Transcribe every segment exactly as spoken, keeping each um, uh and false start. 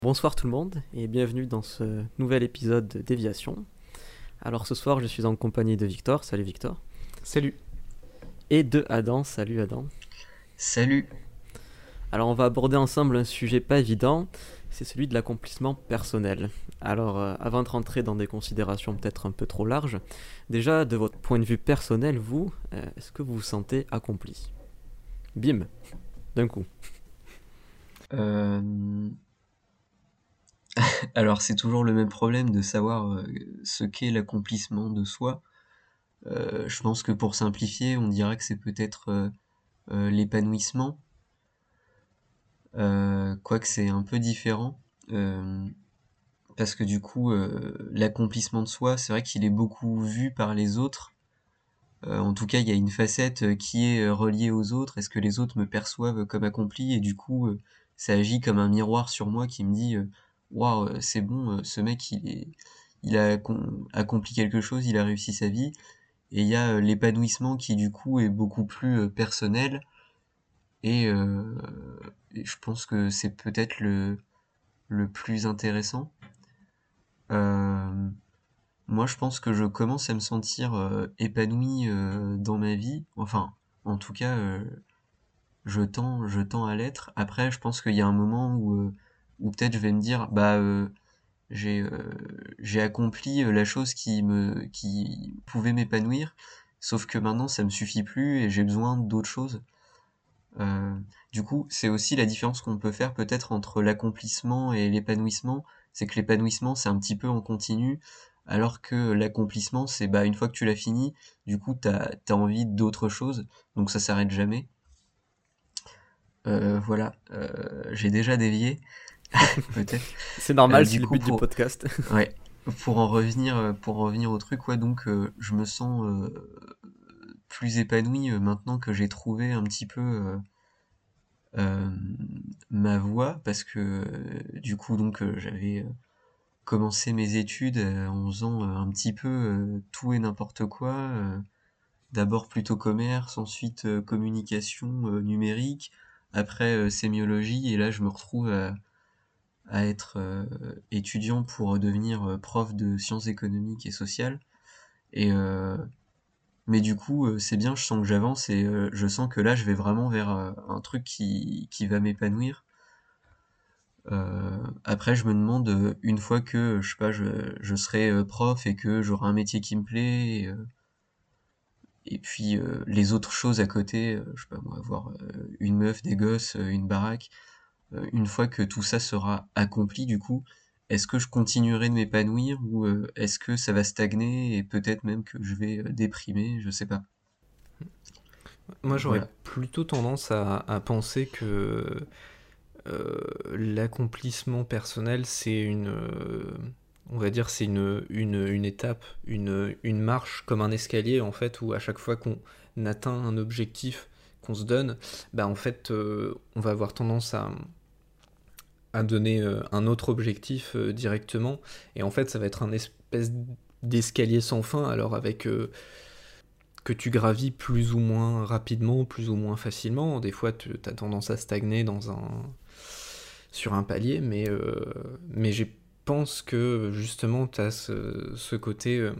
Bonsoir tout le monde et bienvenue dans ce nouvel épisode de Déviation. Alors ce soir je suis en compagnie de Victor, salut Victor. Salut. Et de Adam, salut Adam. Salut. Alors on va aborder ensemble un sujet pas évident, c'est celui de l'accomplissement personnel. Alors euh, avant de rentrer dans des considérations peut-être un peu trop larges, déjà de votre point de vue personnel, vous, euh, est-ce que vous vous sentez accompli ? Bim, d'un coup. Euh... Alors c'est toujours le même problème de savoir euh, ce qu'est l'accomplissement de soi. Euh, je pense que pour simplifier, on dirait que c'est peut-être euh, euh, l'épanouissement, euh, quoique c'est un peu différent. Euh, parce que du coup, euh, l'accomplissement de soi, c'est vrai qu'il est beaucoup vu par les autres. Euh, en tout cas, il y a une facette euh, qui est euh, reliée aux autres. Est-ce que les autres me perçoivent comme accompli? Et du coup, euh, ça agit comme un miroir sur moi qui me dit, euh, waouh, euh, c'est bon, euh, ce mec, il est, il a accom- accompli quelque chose, il a réussi sa vie. Et il y a euh, l'épanouissement qui, du coup, est beaucoup plus euh, personnel. Et, euh, et je pense que c'est peut-être le, le plus intéressant. Euh, Moi, je pense que je commence à me sentir euh, épanoui euh, dans ma vie. Enfin, en tout cas, euh, je tends, je tends à l'être. Après, je pense qu'il y a un moment où, euh, où peut-être je vais me dire, bah, euh, j'ai, euh, j'ai accompli euh, la chose qui me, qui pouvait m'épanouir. Sauf que maintenant, ça me suffit plus et j'ai besoin d'autre chose. Euh, du coup, c'est aussi la différence qu'on peut faire peut-être entre l'accomplissement et l'épanouissement. C'est que l'épanouissement, c'est un petit peu en continu, alors que l'accomplissement, c'est bah une fois que tu l'as fini, du coup, t'as, t'as envie d'autre chose, donc ça s'arrête jamais. Euh, voilà, euh, j'ai déjà dévié, peut-être. C'est Euh, normal, c'est du le coup, but du pour, podcast. ouais, pour en revenir, euh, pour en revenir au truc, ouais, donc euh, je me sens euh, plus épanoui euh, maintenant que j'ai trouvé un petit peu euh, euh, ma voie parce que euh, du coup donc euh, j'avais euh, commencé mes études euh, en faisant euh, un petit peu euh, tout et n'importe quoi. Euh, d'abord plutôt commerce, ensuite euh, communication euh, numérique, après euh, sémiologie et là je me retrouve à, à être euh, étudiant pour devenir euh, prof de sciences économiques et sociales. Et euh, mais du coup, euh, c'est bien, je sens que j'avance et euh, je sens que là, je vais vraiment vers euh, un truc qui, qui va m'épanouir. Euh, après, je me demande, euh, une fois que, je sais pas, je, je serai euh, prof et que j'aurai un métier qui me plaît, et, euh, et puis euh, les autres choses à côté, euh, je sais pas moi, avoir euh, une meuf, des gosses, euh, une baraque, euh, une fois que tout ça sera accompli, du coup, est-ce que je continuerai de m'épanouir ou euh, est-ce que ça va stagner et peut-être même que je vais euh, déprimer, je sais pas. Moi, j'aurais Voilà. plutôt tendance à, à penser que euh, l'accomplissement personnel, c'est une, euh, on va dire, c'est une, une, une étape, une, une marche comme un escalier en fait, où à chaque fois qu'on atteint un objectif qu'on se donne, bah en fait, euh, on va avoir tendance à, à donner euh, un autre objectif euh, directement, et en fait, ça va être un espèce d'escalier sans fin, alors avec euh, que tu gravis plus ou moins rapidement, plus ou moins facilement. Des fois, tu as tendance à stagner dans un, sur un palier, mais, euh, mais je pense que justement, tu as ce, ce côté euh,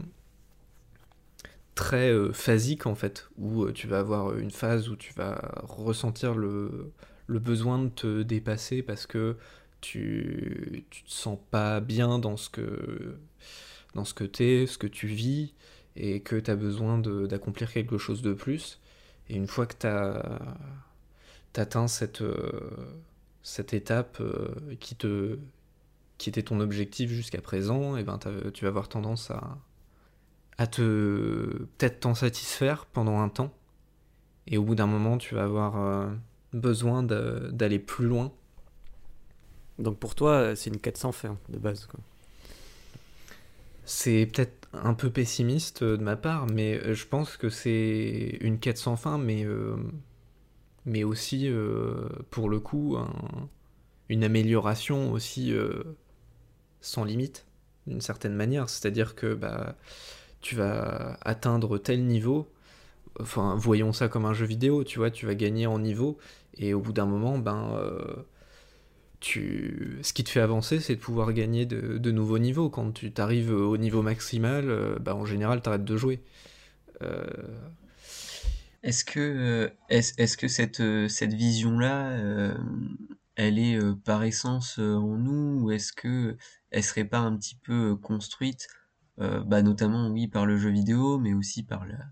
très euh, phasique, en fait, où euh, tu vas avoir une phase où tu vas ressentir le, le besoin de te dépasser parce que tu, tu te sens pas bien dans ce que, dans ce que t'es, ce que tu vis, et que tu as besoin de- d'accomplir quelque chose de plus. Et une fois que tu as atteint cette, euh, cette étape euh, qui, te, qui était ton objectif jusqu'à présent, et ben t'as- tu vas avoir tendance à, à te peut-être t'en satisfaire pendant un temps. Et au bout d'un moment, tu vas avoir euh, besoin de- d'aller plus loin. Donc pour toi, c'est une quête sans fin de base, quoi. C'est peut-être un peu pessimiste de ma part, mais euh, je pense que c'est une quête sans fin, mais, euh, mais aussi, euh, pour le coup, un- une amélioration aussi euh, sans limite, d'une certaine manière. C'est-à-dire que bah, tu vas atteindre tel niveau, enfin, voyons ça comme un jeu vidéo, tu vois, tu vas gagner en niveau, et au bout d'un moment, ben, euh, tu... ce qui te fait avancer, c'est de pouvoir gagner de, de nouveaux niveaux. Quand tu t'arrives au niveau maximal, euh, bah, en général, t'arrêtes de jouer. Euh, Est-ce que, euh, est-ce, est-ce que cette, euh, cette vision-là, euh, elle est euh, par essence euh, en nous, ou est-ce que elle serait pas un petit peu euh, construite, euh, bah notamment oui par le jeu vidéo, mais aussi par la,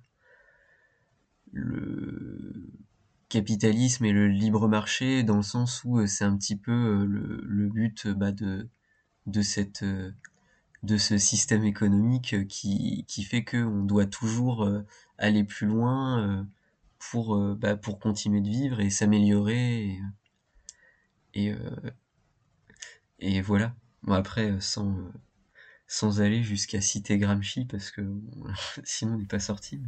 le capitalisme et le libre marché, dans le sens où euh, c'est un petit peu euh, le, le but euh, bah, de, de cette euh, de ce système économique euh, qui, qui fait qu'on doit toujours euh, aller plus loin euh, pour, euh, bah, pour continuer de vivre et s'améliorer et, et, euh, et voilà. Bon après euh, sans euh, sans aller jusqu'à citer Gramsci parce que bon, sinon on n'est pas sorti.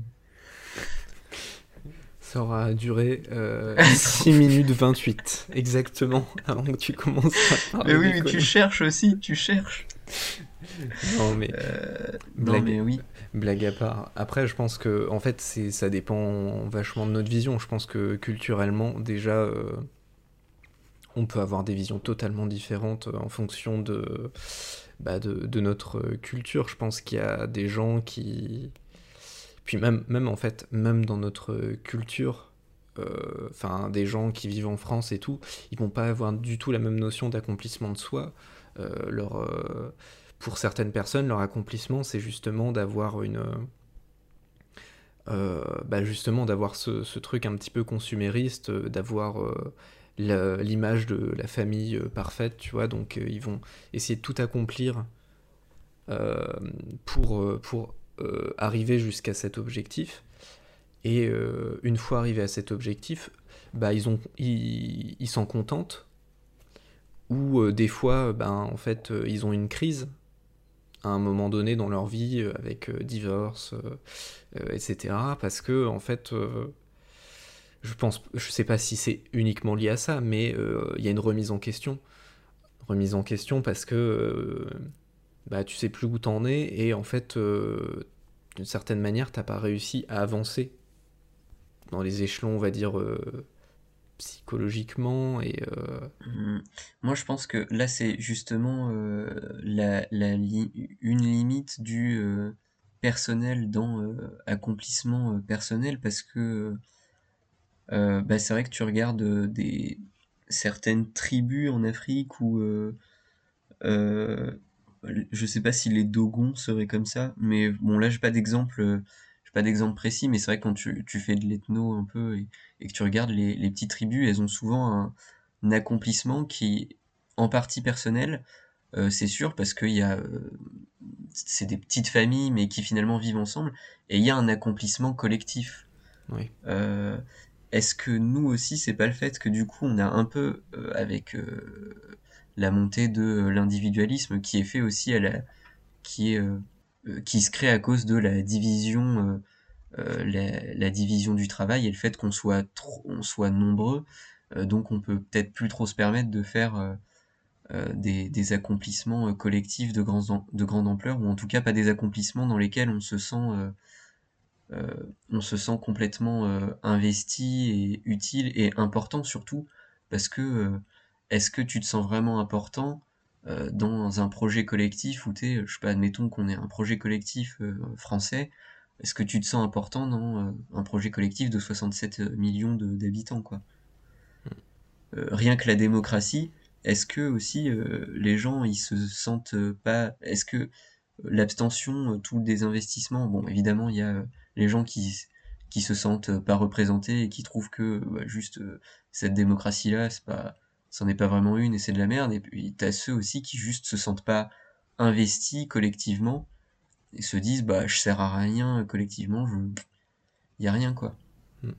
Ça aura duré euh, six minutes vingt-huit, exactement, avant que tu commences à Mais parler oui, des mais tu conneries. cherches aussi, tu cherches. Non, mais Euh, non blague, mais oui. blague à part. Après, je pense que, en fait, c'est, ça dépend vachement de notre vision. Je pense que culturellement, déjà, euh, on peut avoir des visions totalement différentes euh, en fonction de, bah, de, de notre culture. Je pense qu'il y a des gens qui... Puis même, même en fait, même dans notre culture, euh, enfin, des gens qui vivent en France et tout, ils vont pas avoir du tout la même notion d'accomplissement de soi. Euh, leur, euh, pour certaines personnes, leur accomplissement, c'est justement d'avoir une... euh, bah justement d'avoir ce, ce truc un petit peu consumériste, euh, d'avoir euh, la- l'image de la famille euh, parfaite, tu vois, donc euh, ils vont essayer de tout accomplir euh, pour, euh, pour euh, arriver jusqu'à cet objectif. Et euh, une fois arrivés à cet objectif, bah, ils, ont, ils, ils s'en contentent, ou euh, des fois, ben, en fait, euh, ils ont une crise à un moment donné dans leur vie, euh, avec euh, divorce, euh, euh, et cetera. Parce que, en fait, euh, je pense, je sais pas si c'est uniquement lié à ça, mais il euh, y a une remise en question. Remise en question parce que euh, bah, tu sais plus où t'en es, et en fait, euh, d'une certaine manière, t'as pas réussi à avancer dans les échelons, on va dire, euh, psychologiquement, et euh, Hum, Moi, je pense que là, c'est justement euh, la, la li- une limite du euh, personnel dans euh, accomplissement euh, personnel, parce que euh, bah, c'est vrai que tu regardes euh, des certaines tribus en Afrique où euh, euh, je sais pas si les Dogons seraient comme ça, mais bon là j'ai pas d'exemple, euh, j'ai pas d'exemple précis, mais c'est vrai que quand tu, tu fais de l'ethno un peu et, et que tu regardes les, les petites tribus, elles ont souvent un, un accomplissement qui est en partie personnel, euh, c'est sûr, parce qu'il y a euh, c'est des petites familles mais qui finalement vivent ensemble, et il y a un accomplissement collectif. oui. Euh, Est-ce que nous aussi, c'est pas le fait que du coup, on a un peu, euh, avec euh, la montée de euh, l'individualisme qui est fait aussi à la, qui est, euh, euh, qui se crée à cause de la division, euh, euh, la, la division du travail et le fait qu'on soit trop, on soit nombreux, euh, donc on peut peut-être plus trop se permettre de faire euh, euh, des, des accomplissements euh, collectifs de, grands, de grande ampleur, ou en tout cas pas des accomplissements dans lesquels on se sent euh, euh, on se sent complètement euh, investi et utile et important surtout, parce que euh, est-ce que tu te sens vraiment important euh, dans un projet collectif où t'es, je sais pas, admettons qu'on ait un projet collectif euh, français, est-ce que tu te sens important dans euh, un projet collectif de soixante-sept millions de- d'habitants, quoi. Euh, rien que la démocratie, est-ce que aussi euh, les gens ils se sentent euh, pas, est-ce que l'abstention, euh, tout le désinvestissement, bon évidemment il y a euh, les gens qui qui se sentent euh, pas représentés et qui trouvent que euh, bah, juste euh, cette démocratie là c'est pas, c'en est pas vraiment une et c'est de la merde, et puis t'as ceux aussi qui juste se sentent pas investis collectivement et se disent bah je sers à rien euh, collectivement, je y a rien quoi. Mm.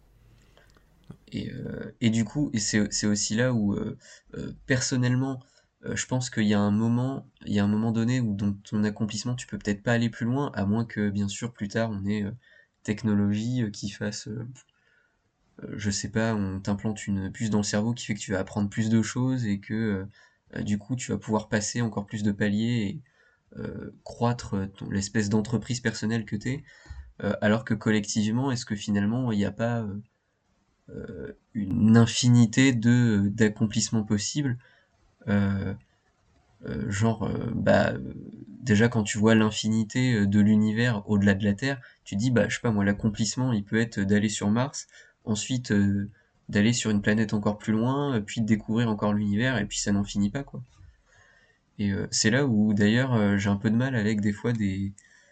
Et, euh, et du coup, et c'est c'est aussi là où euh, euh, personnellement, euh, je pense qu'il y a un moment, il y a un moment donné où dans ton accomplissement, tu peux peut-être pas aller plus loin, à moins que bien sûr plus tard on ait euh, technologie euh, qui fasse, euh, euh, je sais pas, on t'implante une puce dans le cerveau qui fait que tu vas apprendre plus de choses et que euh, euh, du coup tu vas pouvoir passer encore plus de paliers et euh, croître euh, ton- l'espèce d'entreprise personnelle que t'es. Euh, alors que collectivement, est-ce que finalement il n'y a pas euh, euh, une infinité de d'accomplissements possibles, Euh, euh, genre, euh, bah, euh, déjà quand tu vois l'infinité euh, de l'univers au-delà de la Terre, tu dis, bah, je sais pas moi, l'accomplissement, il peut être d'aller sur Mars, ensuite euh, d'aller sur une planète encore plus loin, euh, puis de découvrir encore l'univers, et puis ça n'en finit pas, quoi. Et euh, c'est là où d'ailleurs euh, j'ai un peu de mal avec des fois des,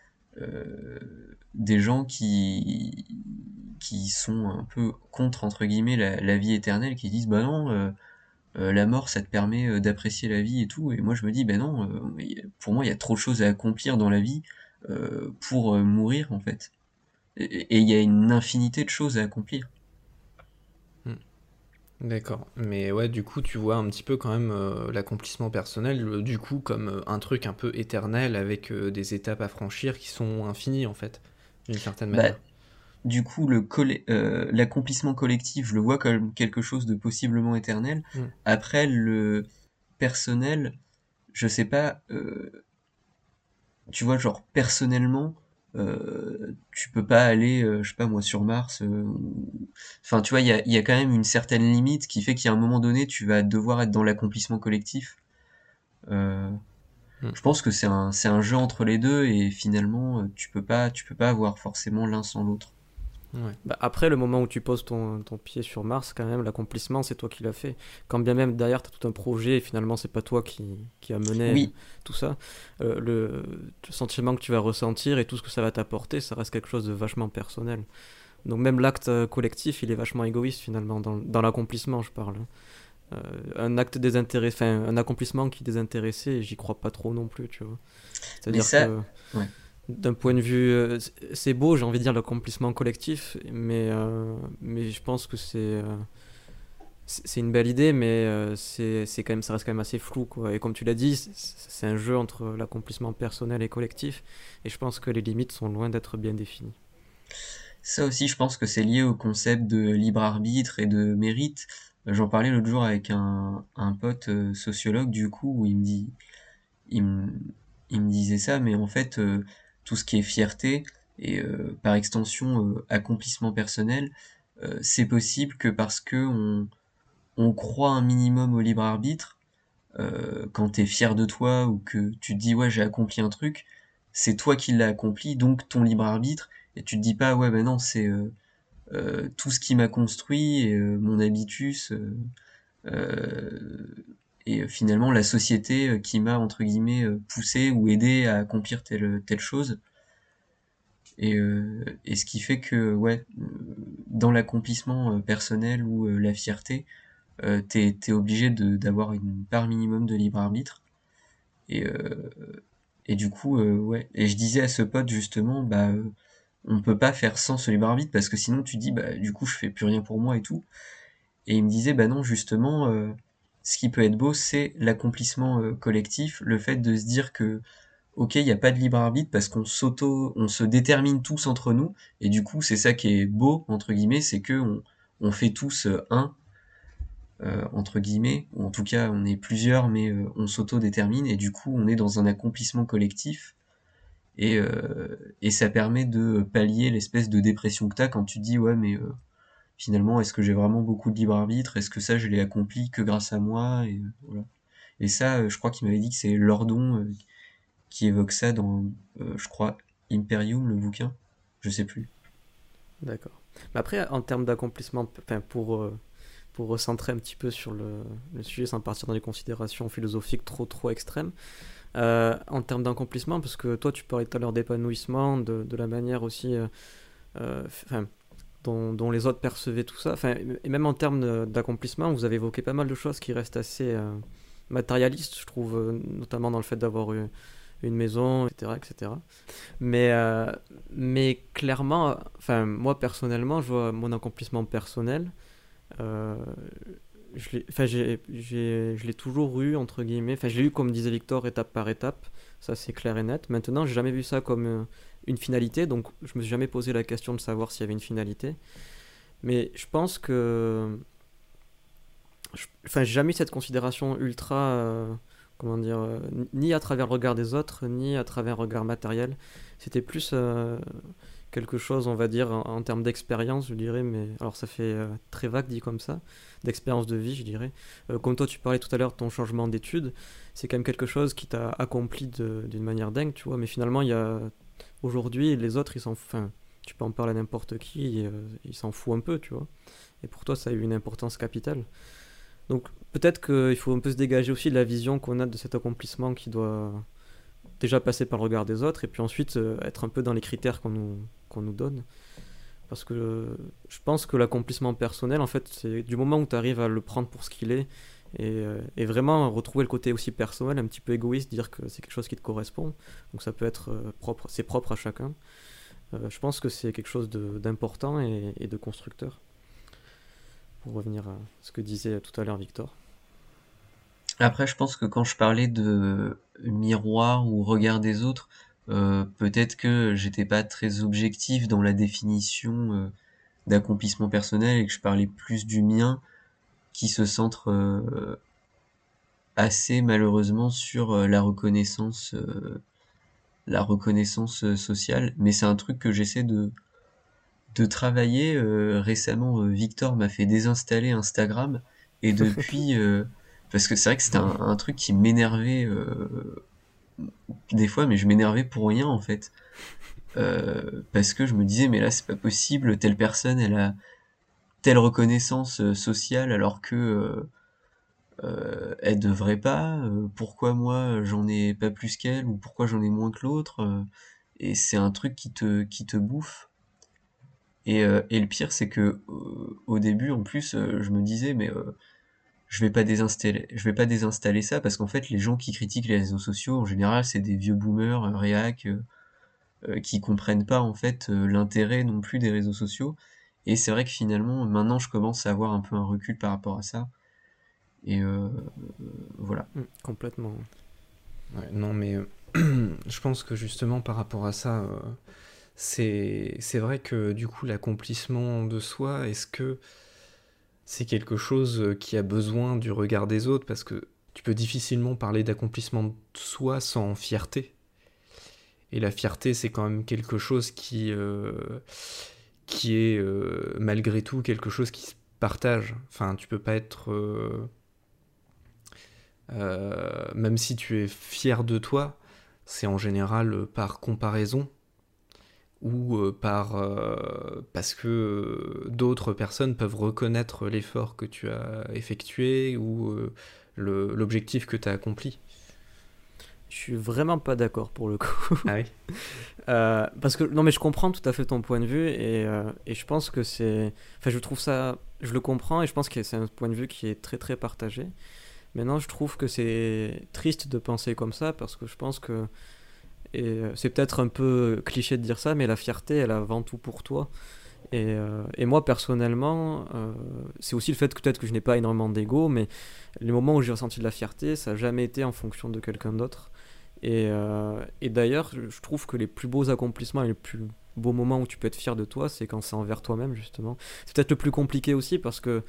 euh, des gens qui, qui sont un peu contre, entre guillemets, la, la vie éternelle, qui disent, bah non, euh, euh, la mort, ça te permet euh, d'apprécier la vie et tout. Et moi, je me dis, ben non, euh, y a- pour moi, il y a trop de choses à accomplir dans la vie euh, pour euh, mourir, en fait. Et et il y a une infinité de choses à accomplir. Hmm. D'accord. Mais ouais, du coup, tu vois un petit peu quand même euh, l'accomplissement personnel, euh, du coup, comme euh, un truc un peu éternel avec euh, des étapes à franchir qui sont infinies, en fait, d'une certaine Bah, manière. du coup, le colle- euh, l'accomplissement collectif, je le vois comme quelque chose de possiblement éternel. Hmm. Après, le personnel, je sais pas, euh, tu vois, genre personnellement, euh, tu peux pas aller, euh, je sais pas moi, sur Mars. euh, ou- Enfin, tu vois, il y a, il y a quand même une certaine limite qui fait qu'à un moment donné, tu vas devoir être dans l'accomplissement collectif. Euh, Hmm. je pense que c'est un, c'est un jeu entre les deux et finalement, euh, tu peux pas, tu peux pas avoir forcément l'un sans l'autre. Ouais. Bah, après, le moment où tu poses ton, ton pied sur Mars, quand même, l'accomplissement, c'est toi qui l'as fait. Quand bien même derrière, tu as tout un projet et finalement, c'est pas toi qui, qui a mené Oui, tout ça, euh, le, le sentiment que tu vas ressentir et tout ce que ça va t'apporter, ça reste quelque chose de vachement personnel. Donc même l'acte euh, collectif, il est vachement égoïste finalement, dans, dans l'accomplissement, je parle. Euh, un acte désintéressé, enfin, un accomplissement qui est désintéressé, j'y crois pas trop non plus, tu vois. mais C'est-à-dire ça, que ouais. d'un point de vue, euh, c'est c'est beau, j'ai envie de dire, l'accomplissement collectif, mais, euh, mais je pense que c'est euh, c'est c'est une belle idée, mais euh, c'est c'est quand même, ça reste quand même assez flou, quoi. Et comme tu l'as dit, c'est c'est un jeu entre l'accomplissement personnel et collectif, et je pense que les limites sont loin d'être bien définies. Ça aussi, je pense que c'est lié au concept de libre arbitre et de mérite. Euh, J'en parlais l'autre jour avec un, un pote euh, sociologue, du coup, où il me dit, il me, il me disait ça, mais en fait, euh, tout ce qui est fierté et euh, par extension euh, accomplissement personnel, euh, c'est possible que parce que on, on croit un minimum au libre arbitre, euh, quand t'es fier de toi ou que tu te dis ouais j'ai accompli un truc, c'est toi qui l'as accompli, donc ton libre arbitre, et tu te dis pas ouais ben non c'est euh, euh, tout ce qui m'a construit, et, euh, mon habitus, euh, euh, et finalement la société euh, qui m'a entre guillemets euh, poussé ou aidé à accomplir telle telle chose. Et, euh, et ce qui fait que ouais, euh, dans l'accomplissement euh, personnel ou euh, la fierté, euh, t'es t'es obligé de d'avoir une part minimum de libre arbitre. Et euh, et du coup euh, ouais. Et je disais à ce pote justement, bah euh, on peut pas faire sans ce libre arbitre parce que sinon tu dis bah du coup je fais plus rien pour moi et tout. Et il me disait, bah non, justement, euh, ce qui peut être beau, c'est l'accomplissement euh, collectif, le fait de se dire que, ok, il n'y a pas de libre arbitre parce qu'on s'auto, on se détermine tous entre nous, et du coup, c'est ça qui est beau, entre guillemets, c'est que on, on fait tous euh, un, euh, entre guillemets, ou en tout cas, on est plusieurs, mais euh, on s'auto-détermine, et du coup, on est dans un accomplissement collectif, et, euh, et ça permet de pallier l'espèce de dépression que t'as quand tu te dis, ouais, mais euh, finalement, est-ce que j'ai vraiment beaucoup de libre arbitre? Est-ce que ça, je l'ai accompli que grâce à moi? Et, euh, voilà. Et ça, euh, je crois qu'il m'avait dit que c'est Lordon euh, qui évoque ça dans, euh, je crois, Imperium, le bouquin. Je sais plus. D'accord. Mais après, en termes d'accomplissement, enfin, pour, euh, pour recentrer un petit peu sur le, le sujet sans partir dans des considérations philosophiques trop trop extrêmes, euh, en termes d'accomplissement, parce que toi tu parlais tout à l'heure d'épanouissement, de, de la manière aussi euh, euh, enfin, dont, dont les autres percevaient tout ça, enfin, et même en termes de- d'accomplissement, vous avez évoqué pas mal de choses qui restent assez euh, matérialistes, je trouve, euh, notamment dans le fait d'avoir eu une maison, et cetera, et cetera. Mais, euh, mais clairement, enfin, moi personnellement, je vois mon accomplissement personnel. euh, je l'ai, enfin, j'ai, j'ai- je l'ai toujours eu, entre guillemets. Enfin, je l'ai eu, comme disait Victor, étape par étape. Ça, c'est clair et net. Maintenant, j'ai jamais vu ça comme euh, une finalité. Donc, je me suis jamais posé la question de savoir s'il y avait une finalité. Mais je pense que. je- Enfin, j'ai jamais eu cette considération ultra. euh, comment dire, euh, ni à travers le regard des autres, ni à travers un regard matériel. C'était plus euh, quelque chose, on va dire, en, en termes d'expérience, je dirais, mais alors ça fait euh, très vague dit comme ça, d'expérience de vie, je dirais. Euh, comme toi, tu parlais tout à l'heure de ton changement d'études, c'est quand même quelque chose qui t'a accompli de- d'une manière dingue, tu vois, mais finalement, il y a aujourd'hui, les autres, ils s'en foutent, enfin, tu peux en parler à n'importe qui, euh, ils s'en foutent un peu, tu vois. Et pour toi, ça a eu une importance capitale. Donc peut-être qu'il faut un peu se dégager aussi de la vision qu'on a de cet accomplissement qui doit déjà passer par le regard des autres et puis ensuite euh, être un peu dans les critères qu'on nous, qu'on nous donne. Parce que euh, je pense que l'accomplissement personnel, en fait, c'est du moment où tu arrives à le prendre pour ce qu'il est et, euh, et vraiment retrouver le côté aussi personnel, un petit peu égoïste, dire que c'est quelque chose qui te correspond. Donc ça peut être euh, propre, c'est propre à chacun. Euh, je pense que c'est quelque chose de- d'important et, et de constructeur. Pour revenir à ce que disait tout à l'heure Victor. Après, je pense que quand je parlais de miroir ou regard des autres, euh, peut-être que j'étais pas très objectif dans la définition euh, d'accomplissement personnel et que je parlais plus du mien qui se centre euh, assez malheureusement sur euh, la reconnaissance, euh, la reconnaissance euh, sociale. Mais c'est un truc que j'essaie de de travailler. Euh, récemment, euh, Victor m'a fait désinstaller Instagram et depuis, euh, parce que c'est vrai que c'était un, un truc qui m'énervait euh, des fois, mais je m'énervais pour rien en fait. Euh, parce que je me disais, mais là c'est pas possible, telle personne elle a telle reconnaissance euh, sociale alors que euh, euh, elle devrait pas. Euh, pourquoi moi j'en ai pas plus qu'elle ou pourquoi j'en ai moins que l'autre. euh, et c'est un truc qui te, qui te bouffe. Et, euh, et le pire, c'est que euh, au début, en plus, euh, je me disais, mais euh, je vais pas désinstaller, je vais pas désinstaller ça parce qu'en fait, les gens qui critiquent les réseaux sociaux, en général, c'est des vieux boomers, euh, réac, euh, euh, qui comprennent pas en fait euh, l'intérêt non plus des réseaux sociaux. Et c'est vrai que finalement, maintenant, je commence à avoir un peu un recul par rapport à ça. Et euh, voilà. Mm, complètement. Ouais, non, mais euh, je pense que justement par rapport à ça, euh, c'est c'est vrai que du coup l'accomplissement de soi, est-ce que c'est quelque chose euh, qui a besoin du regard des autres? Parce que tu peux difficilement parler d'accomplissement de soi sans fierté. Et la fierté, c'est quand même quelque chose qui, euh, qui est euh, malgré tout quelque chose qui se partage. Enfin, tu peux pas être... euh, euh, même si tu es fier de toi, c'est en général euh, par comparaison ou euh, par euh, parce que euh, d'autres personnes peuvent reconnaître l'effort que tu as effectué ou euh, le- l'objectif que tu as accompli. Je suis vraiment pas d'accord pour le coup. Ah oui. Euh, parce que, non, mais je comprends tout à fait ton point de vue et, euh, et je pense que c'est. Enfin, je trouve ça. Je le comprends et je pense que c'est un point de vue qui est très très partagé. Maintenant, je trouve que c'est triste de penser comme ça parce que je pense que. Et euh, c'est peut-être un peu cliché de dire ça, mais la fierté, elle est avant tout pour toi. Et, euh, et moi, personnellement, euh, c'est aussi le fait que peut-être que je n'ai pas énormément d'ego, mais les moments où j'ai ressenti de la fierté, ça n'a jamais été en fonction de quelqu'un d'autre. Et, euh, et d'ailleurs, je je trouve que les plus beaux accomplissements et les plus beaux moments où tu peux être fier de toi, c'est quand c'est envers toi-même, justement. C'est peut-être le plus compliqué aussi parce que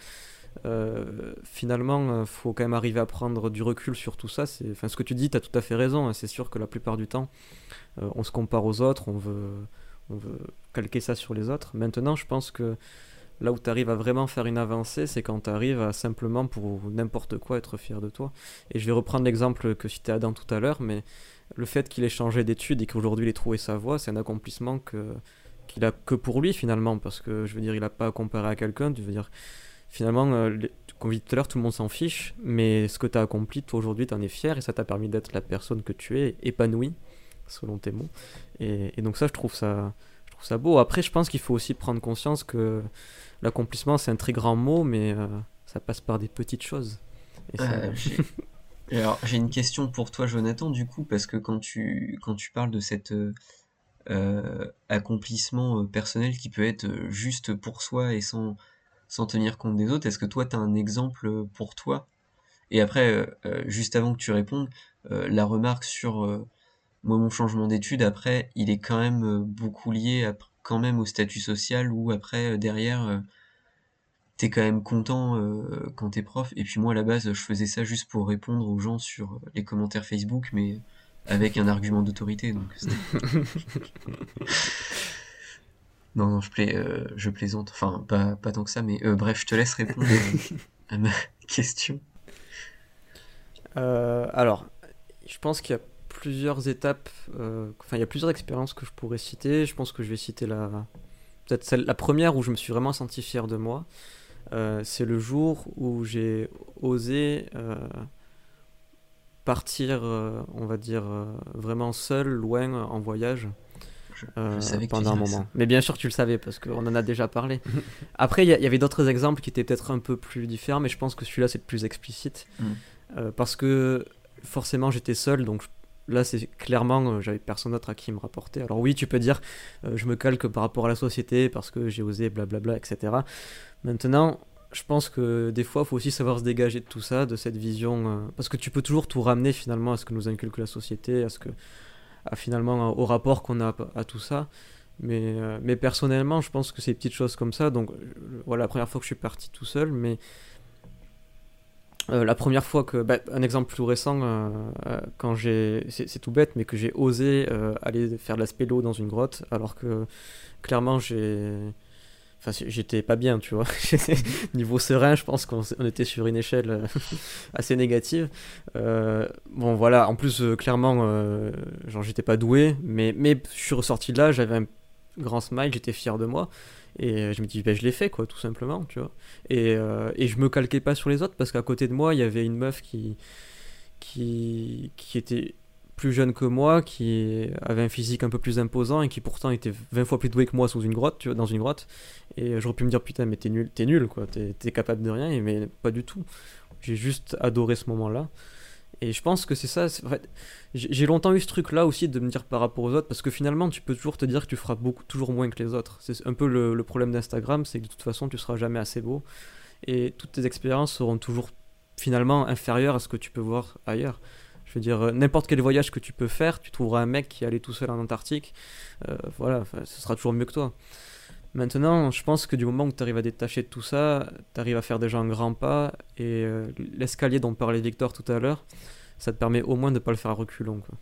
euh, finalement, il faut quand même arriver à prendre du recul sur tout ça. C'est, enfin, ce que tu dis, tu as tout à fait raison, hein. C'est sûr que la plupart du temps, euh, on se compare aux autres, on veut, on veut calquer ça sur les autres. Maintenant, je pense que là où tu arrives à vraiment faire une avancée, c'est quand tu arrives à simplement, pour n'importe quoi, être fier de toi. Et je vais reprendre l'exemple que citait Adam tout à l'heure, mais le fait qu'il ait changé d'études et qu'aujourd'hui il ait trouvé sa voie, c'est un accomplissement que, qu'il a que pour lui finalement, parce que je veux dire, il n'a pas à comparer à quelqu'un, tu veux dire, finalement, euh, les- comme je disais tout à l'heure, tout le monde s'en fiche, mais ce que tu as accompli, toi aujourd'hui, tu en es fier et ça t'a permis d'être la personne que tu es, épanouie, selon tes mots. Et, et donc ça, je trouve ça, je trouve ça beau. Après, je pense qu'il faut aussi prendre conscience que l'accomplissement, c'est un très grand mot, mais euh, ça passe par des petites choses. Et ça... Euh, j'ai alors, j'ai une question pour toi, Jonathan, du coup, parce que quand tu, quand tu parles de cet euh, euh, accomplissement euh, personnel qui peut être euh, juste pour soi et sans, sans tenir compte des autres, est-ce que toi, tu as un exemple euh, pour toi? Et après, euh, euh, juste avant que tu répondes, euh, la remarque sur euh, moi, mon changement d'études, après, il est quand même euh, beaucoup lié à- quand même au statut social où après, euh, derrière, euh, t'es quand même content euh, quand t'es prof. Et puis moi, à la base, je faisais ça juste pour répondre aux gens sur euh, les commentaires Facebook, mais avec un argument d'autorité. Donc c'était. Non, non, je, plais, euh, je plaisante. Enfin, pas, pas tant que ça, mais euh, bref, je te laisse répondre euh, à ma question. Euh, alors, je pense qu'il y a plusieurs étapes, euh, enfin il y a plusieurs expériences que je pourrais citer. Je pense que je vais citer la, peut-être celle, la première où je me suis vraiment senti fier de moi. Euh, c'est le jour où j'ai osé euh, partir, euh, on va dire, euh, vraiment seul, loin, en voyage. Je, je Euh, savais que tu pendant un dirais ça. moment. Mais bien sûr, tu le savais parce qu'on en a déjà parlé. Après, il y, a- y avait d'autres exemples qui étaient peut-être un peu plus différents, mais je pense que celui-là, c'est le plus explicite. Mm. Euh, parce que forcément, j'étais seul, donc là, c'est clairement, euh, j'avais personne d'autre à qui me rapporter. Alors oui, tu peux dire, euh, je me calque par rapport à la société parce que j'ai osé, blablabla, et cetera. Maintenant, je pense que des fois, il faut aussi savoir se dégager de tout ça, de cette vision. euh, parce que tu peux toujours tout ramener finalement à ce que nous inculque la société, à ce que, à, finalement au rapport qu'on a à tout ça. Mais, euh, mais personnellement, je pense que c'est des petites choses comme ça. Donc euh, voilà, la première fois que je suis parti tout seul, mais euh, la première fois que, bah, un exemple plus récent, euh, euh, quand j'ai, c'est, c'est tout bête, mais que j'ai osé euh, aller faire de la spéléo dans une grotte, alors que clairement j'ai, enfin c'est- j'étais pas bien, tu vois. Niveau serein, je pense qu'on s- on était sur une échelle euh, assez négative. Euh, bon voilà, en plus euh, clairement, euh, genre j'étais pas doué, mais mais je suis ressorti de là, j'avais un grand smile, j'étais fier de moi. Et euh, je me dis, ben, je l'ai fait, quoi, tout simplement, tu vois. Et, euh, et je me calquais pas sur les autres parce qu'à côté de moi, il y avait une meuf qui, qui, qui était plus jeune que moi, qui avait un physique un peu plus imposant et qui pourtant était vingt fois plus doué que moi sous une grotte, tu vois, dans une grotte. Et j'aurais pu me dire, putain, mais t'es nul, t'es nul, quoi, t'es, t'es capable de rien, et- mais pas du tout. J'ai juste adoré ce moment-là. Et je pense que c'est ça. c'est- en fait, j'ai j'ai longtemps eu ce truc-là aussi de me dire par rapport aux autres, parce que finalement, tu peux toujours te dire que tu feras beaucoup, toujours moins que les autres. C'est un peu le, le problème d'Instagram, c'est que de toute façon, tu seras jamais assez beau. Et toutes tes expériences seront toujours finalement inférieures à ce que tu peux voir ailleurs. Je veux dire, euh, n'importe quel voyage que tu peux faire, tu trouveras un mec qui est allé tout seul en Antarctique. euh, voilà, enfin, ce sera toujours mieux que toi. Maintenant, je pense que du moment où tu arrives à détacher de tout ça, tu arrives à faire déjà un grand pas. Et euh, l'escalier dont parlait Victor tout à l'heure, ça te permet au moins de ne pas le faire à reculons, quoi.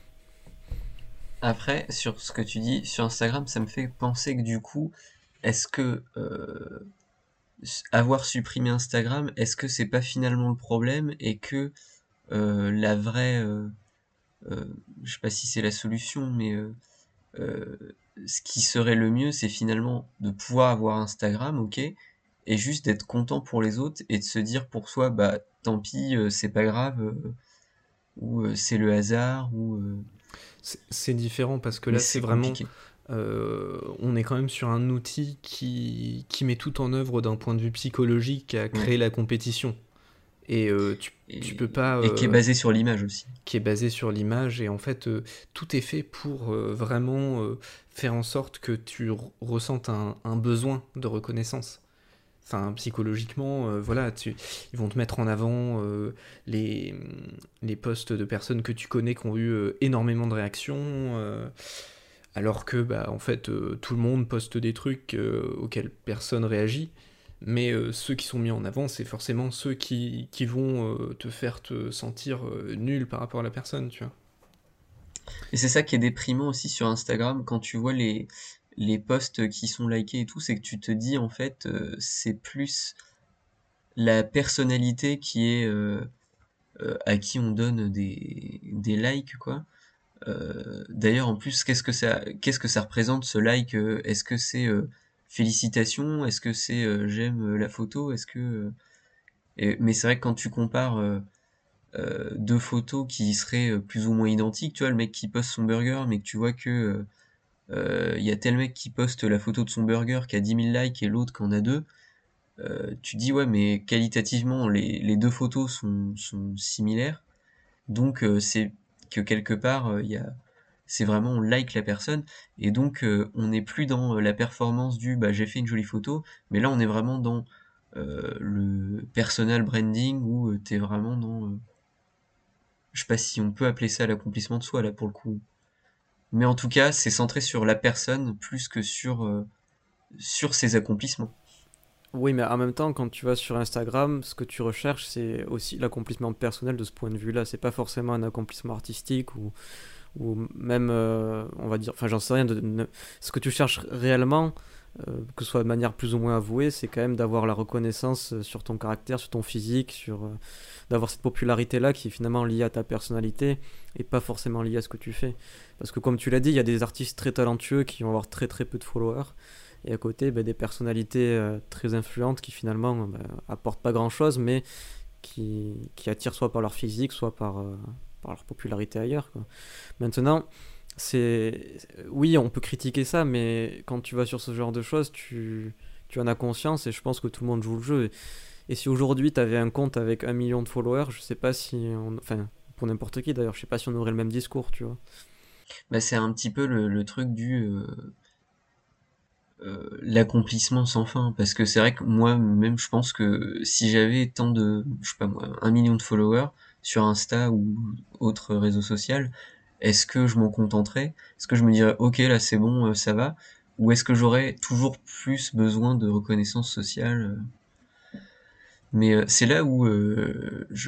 Après, sur ce que tu dis sur Instagram, ça me fait penser que du coup, est-ce que euh, s- avoir supprimé Instagram, est-ce que c'est pas finalement le problème et que euh, la vraie, euh, euh, je sais pas si c'est la solution, mais euh, euh, ce qui serait le mieux, c'est finalement de pouvoir avoir Instagram, ok, et juste d'être content pour les autres et de se dire pour soi, bah tant pis, euh, c'est pas grave, euh, ou euh, c'est le hasard, ou euh, C'est c'est différent parce que mais là, c'est c'est vraiment. compliqué. euh, on est quand même sur un outil qui, qui met tout en œuvre d'un point de vue psychologique à Ouais. créer la compétition. Et euh, tu, tu peux Et, pas. et qui est euh, basé sur l'image aussi. qui est basé sur l'image. Et en fait, euh, tout est fait pour euh, vraiment euh, faire en sorte que tu r- ressentes un, un besoin de reconnaissance. Enfin, psychologiquement, euh, voilà, tu, ils vont te mettre en avant euh, les, les posts de personnes que tu connais qui ont eu euh, énormément de réactions, euh, alors que, bah, en fait, euh, tout le monde poste des trucs euh, auxquels personne réagit. Mais euh, ceux qui sont mis en avant, c'est forcément ceux qui, qui vont euh, te faire te sentir euh, nul par rapport à la personne, tu vois. Et c'est ça qui est déprimant aussi sur Instagram quand tu vois les, les posts qui sont likés et tout, c'est que tu te dis en fait, euh, c'est plus la personnalité qui est euh, euh, à qui on donne des, des likes quoi. Euh, d'ailleurs en plus qu'est-ce que ça qu'est-ce que ça représente ce like euh, Est-ce que c'est euh, félicitations? Est-ce que c'est euh, j'aime euh, la photo? Est-ce que euh, et- mais c'est vrai que quand tu compares euh, euh, deux photos qui seraient euh, plus ou moins identiques, tu vois le mec qui poste son burger mais que tu vois que euh, euh, y a tel mec qui poste la photo de son burger qui a dix mille likes et l'autre qui en a deux, euh, tu dis ouais mais qualitativement les, les deux photos sont, sont similaires, donc euh, c'est que quelque part euh, y a, c'est vraiment on like la personne et donc euh, on n'est plus dans euh, la performance du bah j'ai fait une jolie photo, mais là on est vraiment dans euh, le personal branding où euh, t'es vraiment dans euh, je sais pas si on peut appeler ça l'accomplissement de soi là pour le coup, mais en tout cas c'est centré sur la personne plus que sur euh, sur ses accomplissements. Oui, mais en même temps, quand tu vas sur Instagram, ce que tu recherches, c'est aussi l'accomplissement personnel de ce point de vue-là. C'est pas forcément un accomplissement artistique ou, ou même, euh, on va dire, enfin j'en sais rien, de, de- ce que tu cherches réellement, euh, que ce soit de manière plus ou moins avouée, c'est quand même d'avoir la reconnaissance euh, sur ton caractère, sur ton physique, sur, euh, d'avoir cette popularité-là qui est finalement liée à ta personnalité et pas forcément liée à ce que tu fais. Parce que comme tu l'as dit, il y a des artistes très talentueux qui vont avoir très très peu de followers, et à côté, ben, des personnalités euh, très influentes qui finalement ben, apportent pas grand-chose, mais qui, qui attirent soit par leur physique, soit par, euh, par leur popularité ailleurs, quoi. Maintenant, c'est... oui, on peut critiquer ça, mais quand tu vas sur ce genre de choses, tu, tu en as conscience et je pense que tout le monde joue le jeu. Et, et si aujourd'hui tu avais un compte avec un million de followers, je sais pas si... On... Enfin, pour n'importe qui d'ailleurs, je sais pas si on aurait le même discours, tu vois. Bah, c'est un petit peu le, le truc du euh, euh, l'accomplissement sans fin. Parce que c'est vrai que moi-même, je pense que si j'avais tant de, je sais pas moi, un million de followers sur Insta ou autre réseau social, est-ce que je m'en contenterais? Est-ce que je me dirais, ok, là c'est bon, euh, ça va? Ou est-ce que j'aurais toujours plus besoin de reconnaissance sociale? euh Mais euh, c'est là où euh, je,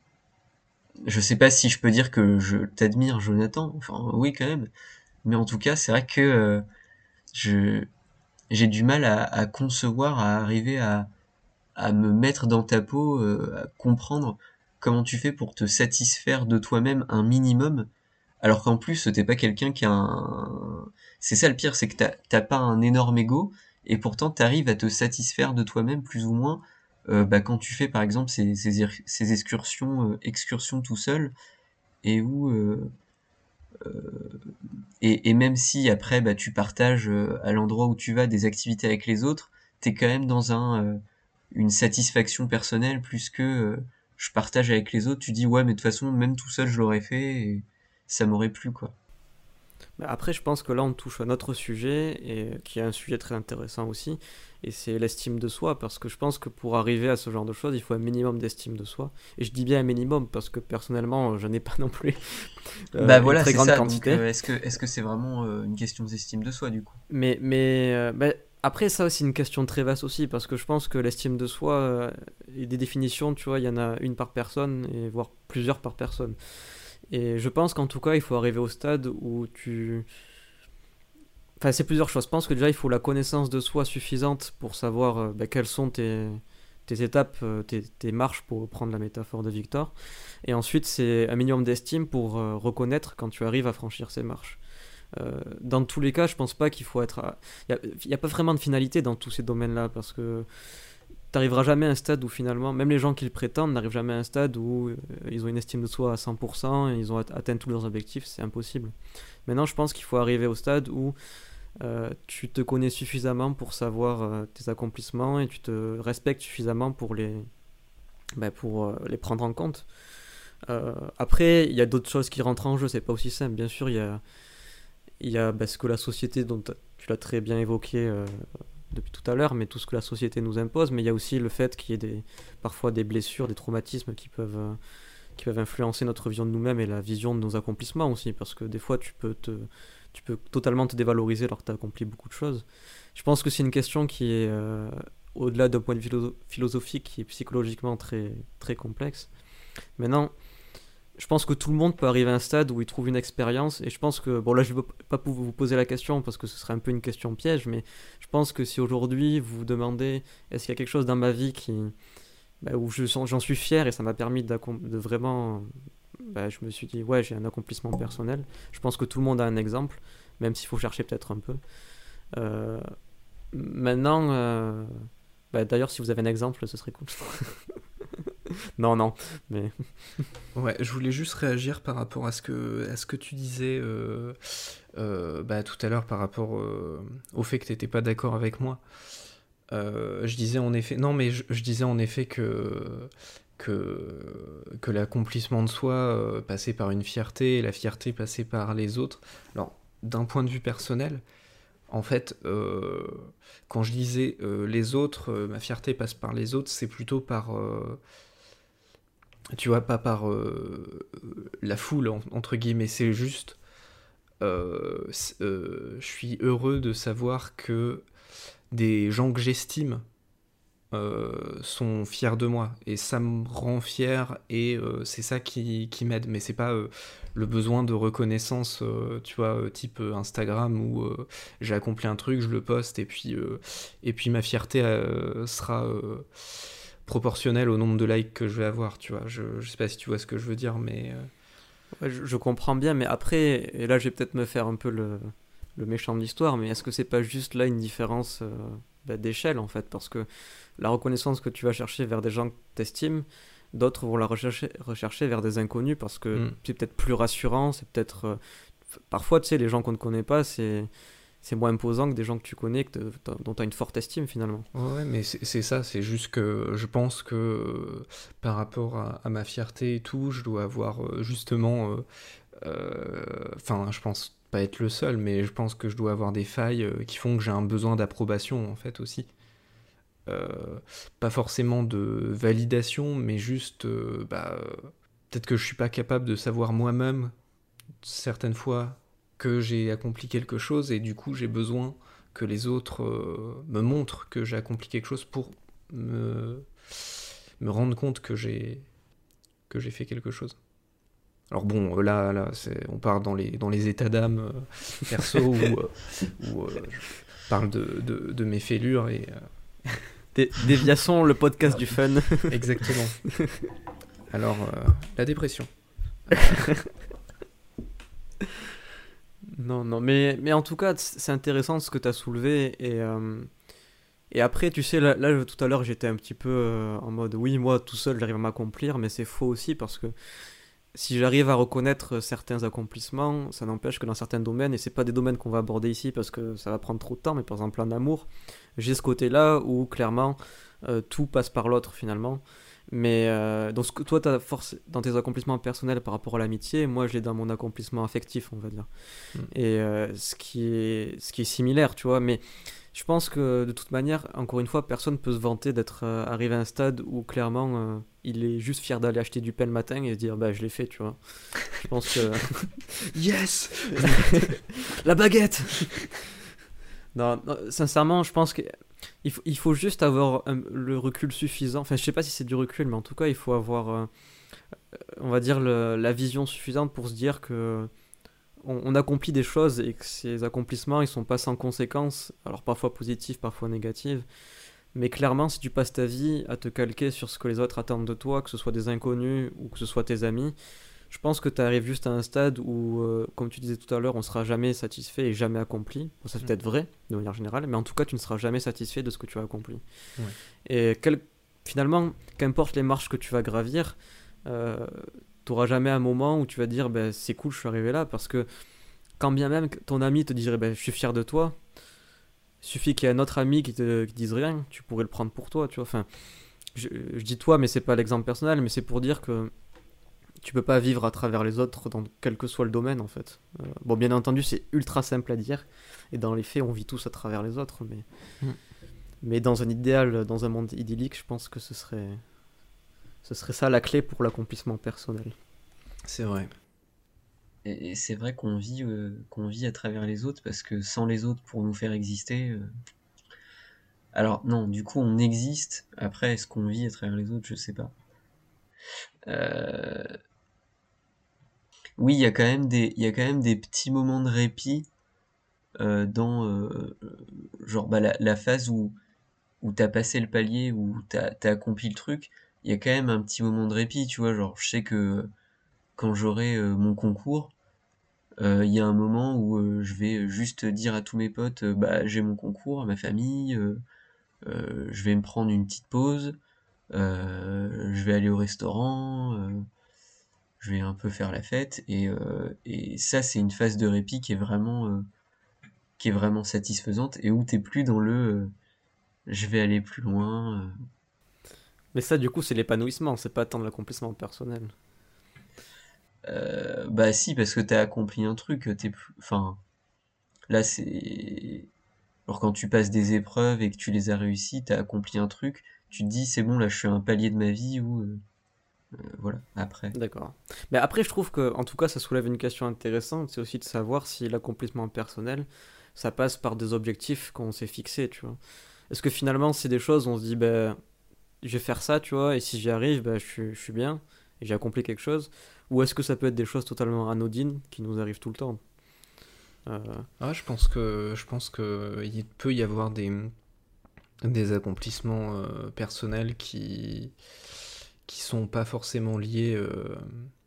je sais pas si je peux dire que je t'admire, Jonathan. Enfin, oui, quand même. Mais en tout cas, c'est vrai que euh, je, j'ai du mal à, à concevoir, à arriver à, à me mettre dans ta peau, euh, à comprendre comment tu fais pour te satisfaire de toi-même un minimum, alors qu'en plus, t'es pas quelqu'un qui a un... C'est ça le pire, c'est que t'as t'as pas un énorme ego, et pourtant t'arrives à te satisfaire de toi-même plus ou moins, euh, bah, quand tu fais par exemple ces, ces, ir- ces excursions, euh, excursions tout seul, et où... euh, et, et même si après bah, tu partages euh, à l'endroit où tu vas des activités avec les autres, t'es quand même dans un, euh, une satisfaction personnelle plus que euh, je partage avec les autres, tu dis ouais mais de toute façon même tout seul je l'aurais fait et ça m'aurait plu quoi. Mais après, je pense que là, on touche à un autre sujet, et qui est un sujet très intéressant aussi, et c'est l'estime de soi, parce que je pense que pour arriver à ce genre de choses, il faut un minimum d'estime de soi. Et je dis bien un minimum, parce que personnellement, je n'ai pas non plus Bah euh, une voilà très c'est grande ça, donc quantité. euh, est-ce que est-ce que c'est vraiment euh, une question d'estime de soi du coup? Mais, mais euh, bah, après, ça, c'est une question très vaste aussi, parce que je pense que l'estime de soi, euh, et des définitions, tu vois, il y en a une par personne, et voire plusieurs par personne. Et je pense qu'en tout cas, il faut arriver au stade où tu... Enfin, c'est plusieurs choses. Je pense que déjà, il faut la connaissance de soi suffisante pour savoir euh, bah, quelles sont tes, tes étapes, euh, tes, tes marches, pour prendre la métaphore de Victor. Et ensuite, c'est un minimum d'estime pour euh, reconnaître quand tu arrives à franchir ces marches. Euh, dans tous les cas, je pense pas qu'il faut être... à- Il n'y a, a pas vraiment de finalité dans tous ces domaines-là, parce que t'arriveras jamais à un stade où finalement, même les gens qui le prétendent n'arrivent jamais à un stade où euh, ils ont une estime de soi à cent pour cent et ils ont at- atteint tous leurs objectifs, c'est impossible. Maintenant, je pense qu'il faut arriver au stade où euh, tu te connais suffisamment pour savoir euh, tes accomplissements et tu te respectes suffisamment pour les, bah, pour, euh, les prendre en compte. Euh, après, il y a d'autres choses qui rentrent en jeu, c'est pas aussi simple. Bien sûr, il y a, il y a bah, ce que la société, dont tu l'as très bien évoqué euh, depuis tout à l'heure, mais tout ce que la société nous impose, mais il y a aussi le fait qu'il y ait des, parfois des blessures, des traumatismes qui peuvent, euh, qui peuvent influencer notre vision de nous-mêmes et la vision de nos accomplissements aussi, parce que des fois tu peux te, tu peux totalement te dévaloriser alors que tu as accompli beaucoup de choses. Je pense que c'est une question qui est, euh, au-delà d'un point de vue philo- philosophique, qui est psychologiquement très, très complexe. Maintenant, je pense que tout le monde peut arriver à un stade où il trouve une expérience, et je pense que, bon là je ne vais pas vous poser la question parce que ce serait un peu une question piège, mais je pense que si aujourd'hui vous vous demandez est-ce qu'il y a quelque chose dans ma vie qui, bah, où je sens- j'en suis fier et ça m'a permis d'accom- de vraiment, bah, je me suis dit ouais j'ai un accomplissement personnel, je pense que tout le monde a un exemple, même s'il faut chercher peut-être un peu. Euh, Maintenant, euh, bah, d'ailleurs si vous avez un exemple ce serait cool. Non, non, mais Ouais, je voulais juste réagir par rapport à ce que, à ce que tu disais euh, euh, bah, tout à l'heure par rapport euh, au fait que tu n'étais pas d'accord avec moi. Euh, je disais en effet, non mais je, je disais en effet que, que, que l'accomplissement de soi euh, passait par une fierté et la fierté passait par les autres. Alors, d'un point de vue personnel, en fait, euh, quand je disais euh, les autres, euh, ma fierté passe par les autres, c'est plutôt par... euh, tu vois, pas par euh, la foule, en- entre guillemets, c'est juste... euh, c'est- euh, je suis heureux de savoir que des gens que j'estime euh, sont fiers de moi et ça me rend fier et euh, c'est ça qui, qui m'aide, mais c'est pas euh, le besoin de reconnaissance, euh, tu vois, euh, type euh, Instagram où euh, j'ai accompli un truc, je le poste et puis, euh, et puis ma fierté euh, sera euh, proportionnelle au nombre de likes que je vais avoir, tu vois. Je, je sais pas si tu vois ce que je veux dire, mais... euh, Ouais, je, je comprends bien, mais après, et là je vais peut-être me faire un peu le, le méchant de l'histoire, mais est-ce que c'est pas juste là une différence euh, bah, d'échelle en fait? Parce que la reconnaissance que tu vas chercher vers des gens que t'estimes, d'autres vont la rechercher, rechercher vers des inconnus parce que hmm. c'est peut-être plus rassurant, c'est peut-être... euh, f- Parfois, tu sais, les gens qu'on ne connaît pas, c'est, c'est moins imposant que des gens que tu connais, que te- t'as- dont tu as une forte estime finalement. Ouais, ouais, mais c'est c'est ça, c'est juste que je pense que euh, par rapport à, à ma fierté et tout, je dois avoir euh, justement, euh, euh, enfin, je pense pas être le seul, mais je pense que je dois avoir des failles euh, qui font que j'ai un besoin d'approbation en fait aussi. Euh, Pas forcément de validation, mais juste, euh, bah, euh, peut-être que je suis pas capable de savoir moi-même certaines fois que j'ai accompli quelque chose et du coup j'ai besoin que les autres euh, me montrent que j'ai accompli quelque chose pour me, me rendre compte que j'ai que j'ai fait quelque chose. Alors bon, là, là c'est, on part dans les, dans les états d'âme euh, perso où, euh, où euh, je parle de, de, de mes fêlures et... euh, Dé- Déviation, le podcast du fun. exactement. Alors, euh, la dépression. Non, non, mais, mais en tout cas, c- c'est intéressant ce que tu as soulevé. Et, euh, et après, tu sais, là, là, tout à l'heure, j'étais un petit peu euh, en mode, oui, moi, tout seul, j'arrive à m'accomplir, mais c'est faux aussi parce que si j'arrive à reconnaître certains accomplissements, ça n'empêche que dans certains domaines, et c'est pas des domaines qu'on va aborder ici parce que ça va prendre trop de temps, mais par exemple en amour, j'ai ce côté-là où clairement euh, tout passe par l'autre finalement. Mais euh, donc ce que toi t'as force dans tes accomplissements personnels par rapport à l'amitié, moi je l'ai dans mon accomplissement affectif, on va dire. Mm. Et euh, ce qui est ce qui est similaire, tu vois, mais je pense que de toute manière, encore une fois, personne peut se vanter d'être euh, arrivé à un stade où clairement euh, il est juste fier d'aller acheter du pain le matin et se dire bah je l'ai fait, tu vois. Je pense que Yes. la baguette. Non, non, sincèrement, je pense qu'il faut, il faut juste avoir un- le recul suffisant. Enfin, je sais pas si c'est du recul, mais en tout cas, il faut avoir, euh, on va dire, le- la vision suffisante pour se dire que on, on accomplit des choses et que ces accomplissements, ils sont pas sans conséquences. Alors parfois positives, parfois négatives. Mais clairement, si tu passes ta vie à te calquer sur ce que les autres attendent de toi, que ce soit des inconnus ou que ce soit tes amis, je pense que tu arrives juste à un stade où, euh, comme tu disais tout à l'heure, on sera jamais satisfait et jamais accompli. Bon, ça c'est Mm. peut-être vrai, de manière générale, mais en tout cas, tu ne seras jamais satisfait de ce que tu as accompli. Ouais. Et quel- finalement, qu'importe les marches que tu vas gravir, euh, tu n'auras jamais un moment où tu vas dire ben, c'est cool, je suis arrivé là, parce que quand bien même que ton ami te dirait ben, je suis fier de toi, il suffit qu'il y ait un autre ami qui te qui dise rien, tu pourrais le prendre pour toi, tu vois. Enfin, je, je dis toi, mais c'est pas l'exemple personnel, mais c'est pour dire que tu peux pas vivre à travers les autres dans quel que soit le domaine en fait. Euh, bon, bien entendu, c'est ultra simple à dire, et dans les faits, on vit tous à travers les autres, mais, Mm. mais dans un idéal, dans un monde idyllique, je pense que ce serait, ce serait ça la clé pour l'accomplissement personnel. C'est vrai. Et, et c'est vrai qu'on vit, euh, qu'on vit à travers les autres parce que sans les autres pour nous faire exister. euh, Alors non, du coup on existe. Après, est-ce qu'on vit à travers les autres? Je sais pas. Euh, Oui, il y a quand même des, il y a quand même des petits moments de répit euh, dans euh, genre bah, la, la phase où où t'as passé le palier, où t'as t'as accompli le truc. Il y a quand même un petit moment de répit, tu vois. Genre, je sais que quand j'aurai euh, mon concours, euh, il y a un moment où euh, je vais juste dire à tous mes potes, euh, bah j'ai mon concours, à ma famille, euh, euh, je vais me prendre une petite pause, euh, je vais aller au restaurant, euh, je vais un peu faire la fête, et, euh, et ça c'est une phase de répit qui est vraiment, euh, qui est vraiment satisfaisante et où t'es plus dans le, euh, je vais aller plus loin. euh. Mais ça, du coup, c'est l'épanouissement, c'est pas tant de l'accomplissement personnel. Euh, bah si, parce que t'as accompli un truc, t'es plus, enfin, là c'est, alors quand tu passes des épreuves et que tu les as réussies, t'as accompli un truc, tu te dis c'est bon, là je suis à un palier de ma vie où, euh, euh, voilà, après. D'accord. Mais après, je trouve que, en tout cas, ça soulève une question intéressante, c'est aussi de savoir si l'accomplissement personnel, ça passe par des objectifs qu'on s'est fixés, tu vois. Est-ce que finalement, c'est des choses où on se dit, ben, je vais faire ça, tu vois, et si j'y arrive, bah, je, suis- je suis bien, et j'ai accompli quelque chose. Ou est-ce que ça peut être des choses totalement anodines qui nous arrivent tout le temps? Euh, Ah, je pense que je pense que il peut y avoir des, des accomplissements euh, personnels qui qui sont pas forcément liés euh,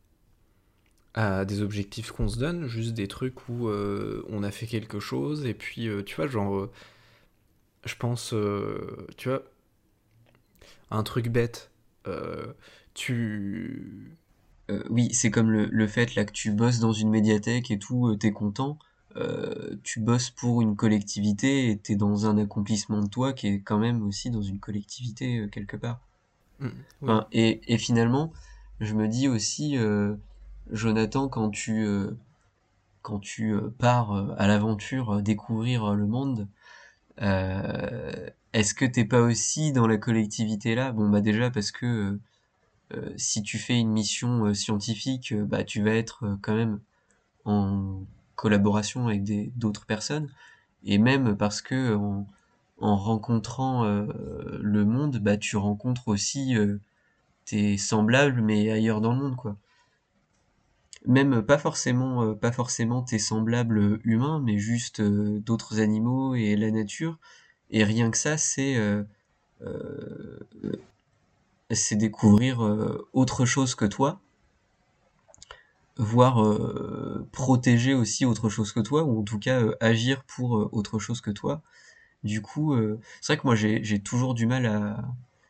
à des objectifs qu'on se donne, juste des trucs où euh, on a fait quelque chose et puis euh, tu vois genre euh, je pense euh, tu vois un truc bête euh, tu Euh, oui, c'est comme le, le fait là que tu bosses dans une médiathèque et tout, euh, t'es content. Euh, tu bosses pour une collectivité et t'es dans un accomplissement de toi qui est quand même aussi dans une collectivité euh, quelque part. Hmm, oui. Enfin, et, et finalement, je me dis aussi, euh, Jonathan, quand tu euh, quand tu euh, pars euh, à l'aventure euh, découvrir euh, le monde, euh, est-ce que t'es pas aussi dans la collectivité là? Bon bah déjà parce que euh, euh, si tu fais une mission euh, scientifique, euh, bah tu vas être euh, quand même en collaboration avec des d'autres personnes, et même parce que en, en rencontrant euh, le monde, bah tu rencontres aussi euh, tes semblables, mais ailleurs dans le monde, quoi. Même pas forcément, euh, pas forcément tes semblables humains, mais juste euh, d'autres animaux et la nature. Et rien que ça, c'est euh, euh, c'est découvrir euh, autre chose que toi, voire euh, protéger aussi autre chose que toi, ou en tout cas euh, agir pour euh, autre chose que toi. Du coup, euh, c'est vrai que moi j'ai j'ai toujours du mal à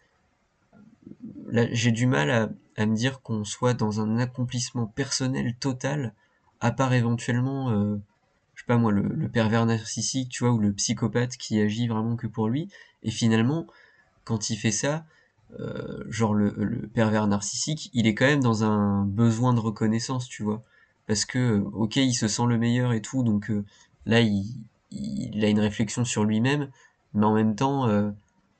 là, j'ai du mal à, à me dire qu'on soit dans un accomplissement personnel total, à part éventuellement, euh, je sais pas moi, le, le pervers narcissique, tu vois, ou le psychopathe qui agit vraiment que pour lui. Et finalement, quand il fait ça, euh, genre le, le pervers narcissique, il est quand même dans un besoin de reconnaissance, tu vois. Parce que, euh, ok, il se sent le meilleur et tout, donc euh, là, il, il a une réflexion sur lui-même, mais en même temps, euh,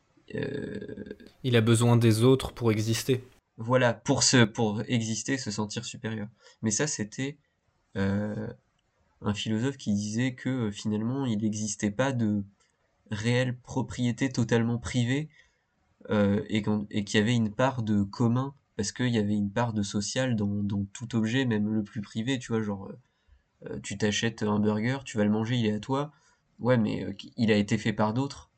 euh, Il a besoin des autres pour exister. voilà, pour se, pour exister, se sentir supérieur. Mais ça, c'était euh, un philosophe qui disait que euh, finalement, il n'existait pas de réelle propriété totalement privée euh, et qu'en- et qu'il y avait une part de commun parce qu'il y avait une part de social dans, dans tout objet, même le plus privé, tu vois, genre euh, tu t'achètes un burger, tu vas le manger, il est à toi, ouais, mais euh, il a été fait par d'autres,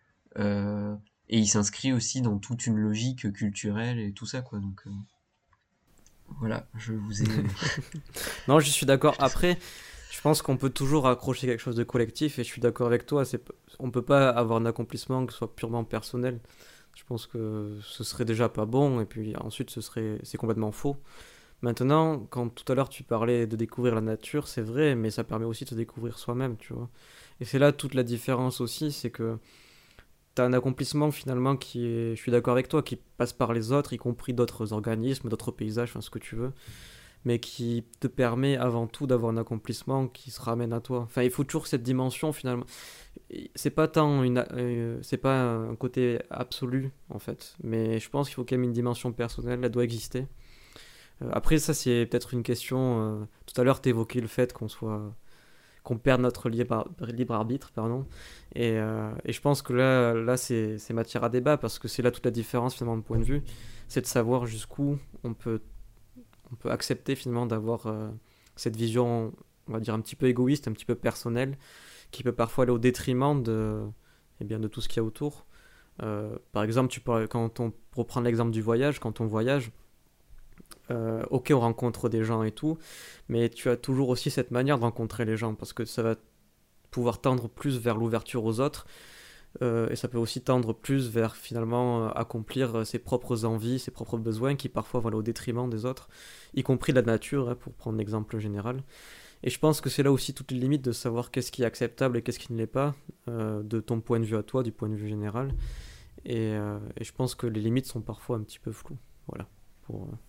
euh, et il s'inscrit aussi dans toute une logique culturelle et tout ça, quoi, donc euh, voilà, je vous ai... Non, je suis d'accord. Après, je pense qu'on peut toujours accrocher quelque chose de collectif et je suis d'accord avec toi. C'est, p- on peut pas avoir un accomplissement qui soit purement personnel. Je pense que ce serait déjà pas bon et puis ensuite ce serait, c'est complètement faux. Maintenant, quand tout à l'heure tu parlais de découvrir la nature, c'est vrai, mais ça permet aussi de se découvrir soi-même, tu vois. Et c'est là toute la différence aussi, c'est que t'as un accomplissement finalement qui est, je suis d'accord avec toi, qui passe par les autres, y compris d'autres organismes, d'autres paysages, enfin ce que tu veux, mais qui te permet avant tout d'avoir un accomplissement qui se ramène à toi. Enfin, il faut toujours cette dimension finalement. C'est pas tant une, euh, c'est pas un côté absolu en fait, mais je pense qu'il faut quand même une dimension personnelle, elle doit exister. Euh, après, ça c'est peut-être une question. Euh, tout à l'heure, tu évoquais le fait qu'on soit, qu'on perde notre libre, libre arbitre, pardon. Et, euh, et je pense que là, là c'est, c'est matière à débat parce que c'est là toute la différence finalement de point de vue, c'est de savoir jusqu'où on peut on peut accepter finalement d'avoir euh, cette vision, on va dire, un petit peu égoïste, un petit peu personnelle, qui peut parfois aller au détriment de, eh bien, de tout ce qu'il y a autour. Euh, par exemple, tu peux, quand on, pour reprendre l'exemple du voyage, quand on voyage, euh, ok, on rencontre des gens et tout, mais tu as toujours aussi cette manière de rencontrer les gens, parce que ça va pouvoir tendre plus vers l'ouverture aux autres, euh, et ça peut aussi tendre plus vers finalement euh, accomplir euh, ses propres envies, ses propres besoins, qui parfois vont aller au détriment des autres, y compris de la nature, hein, pour prendre l'exemple général. Et je pense que c'est là aussi toutes les limites de savoir qu'est-ce qui est acceptable et qu'est-ce qui ne l'est pas, euh, de ton point de vue à toi, du point de vue général. Et, euh, et je pense que les limites sont parfois un petit peu floues. Voilà. Pour, euh,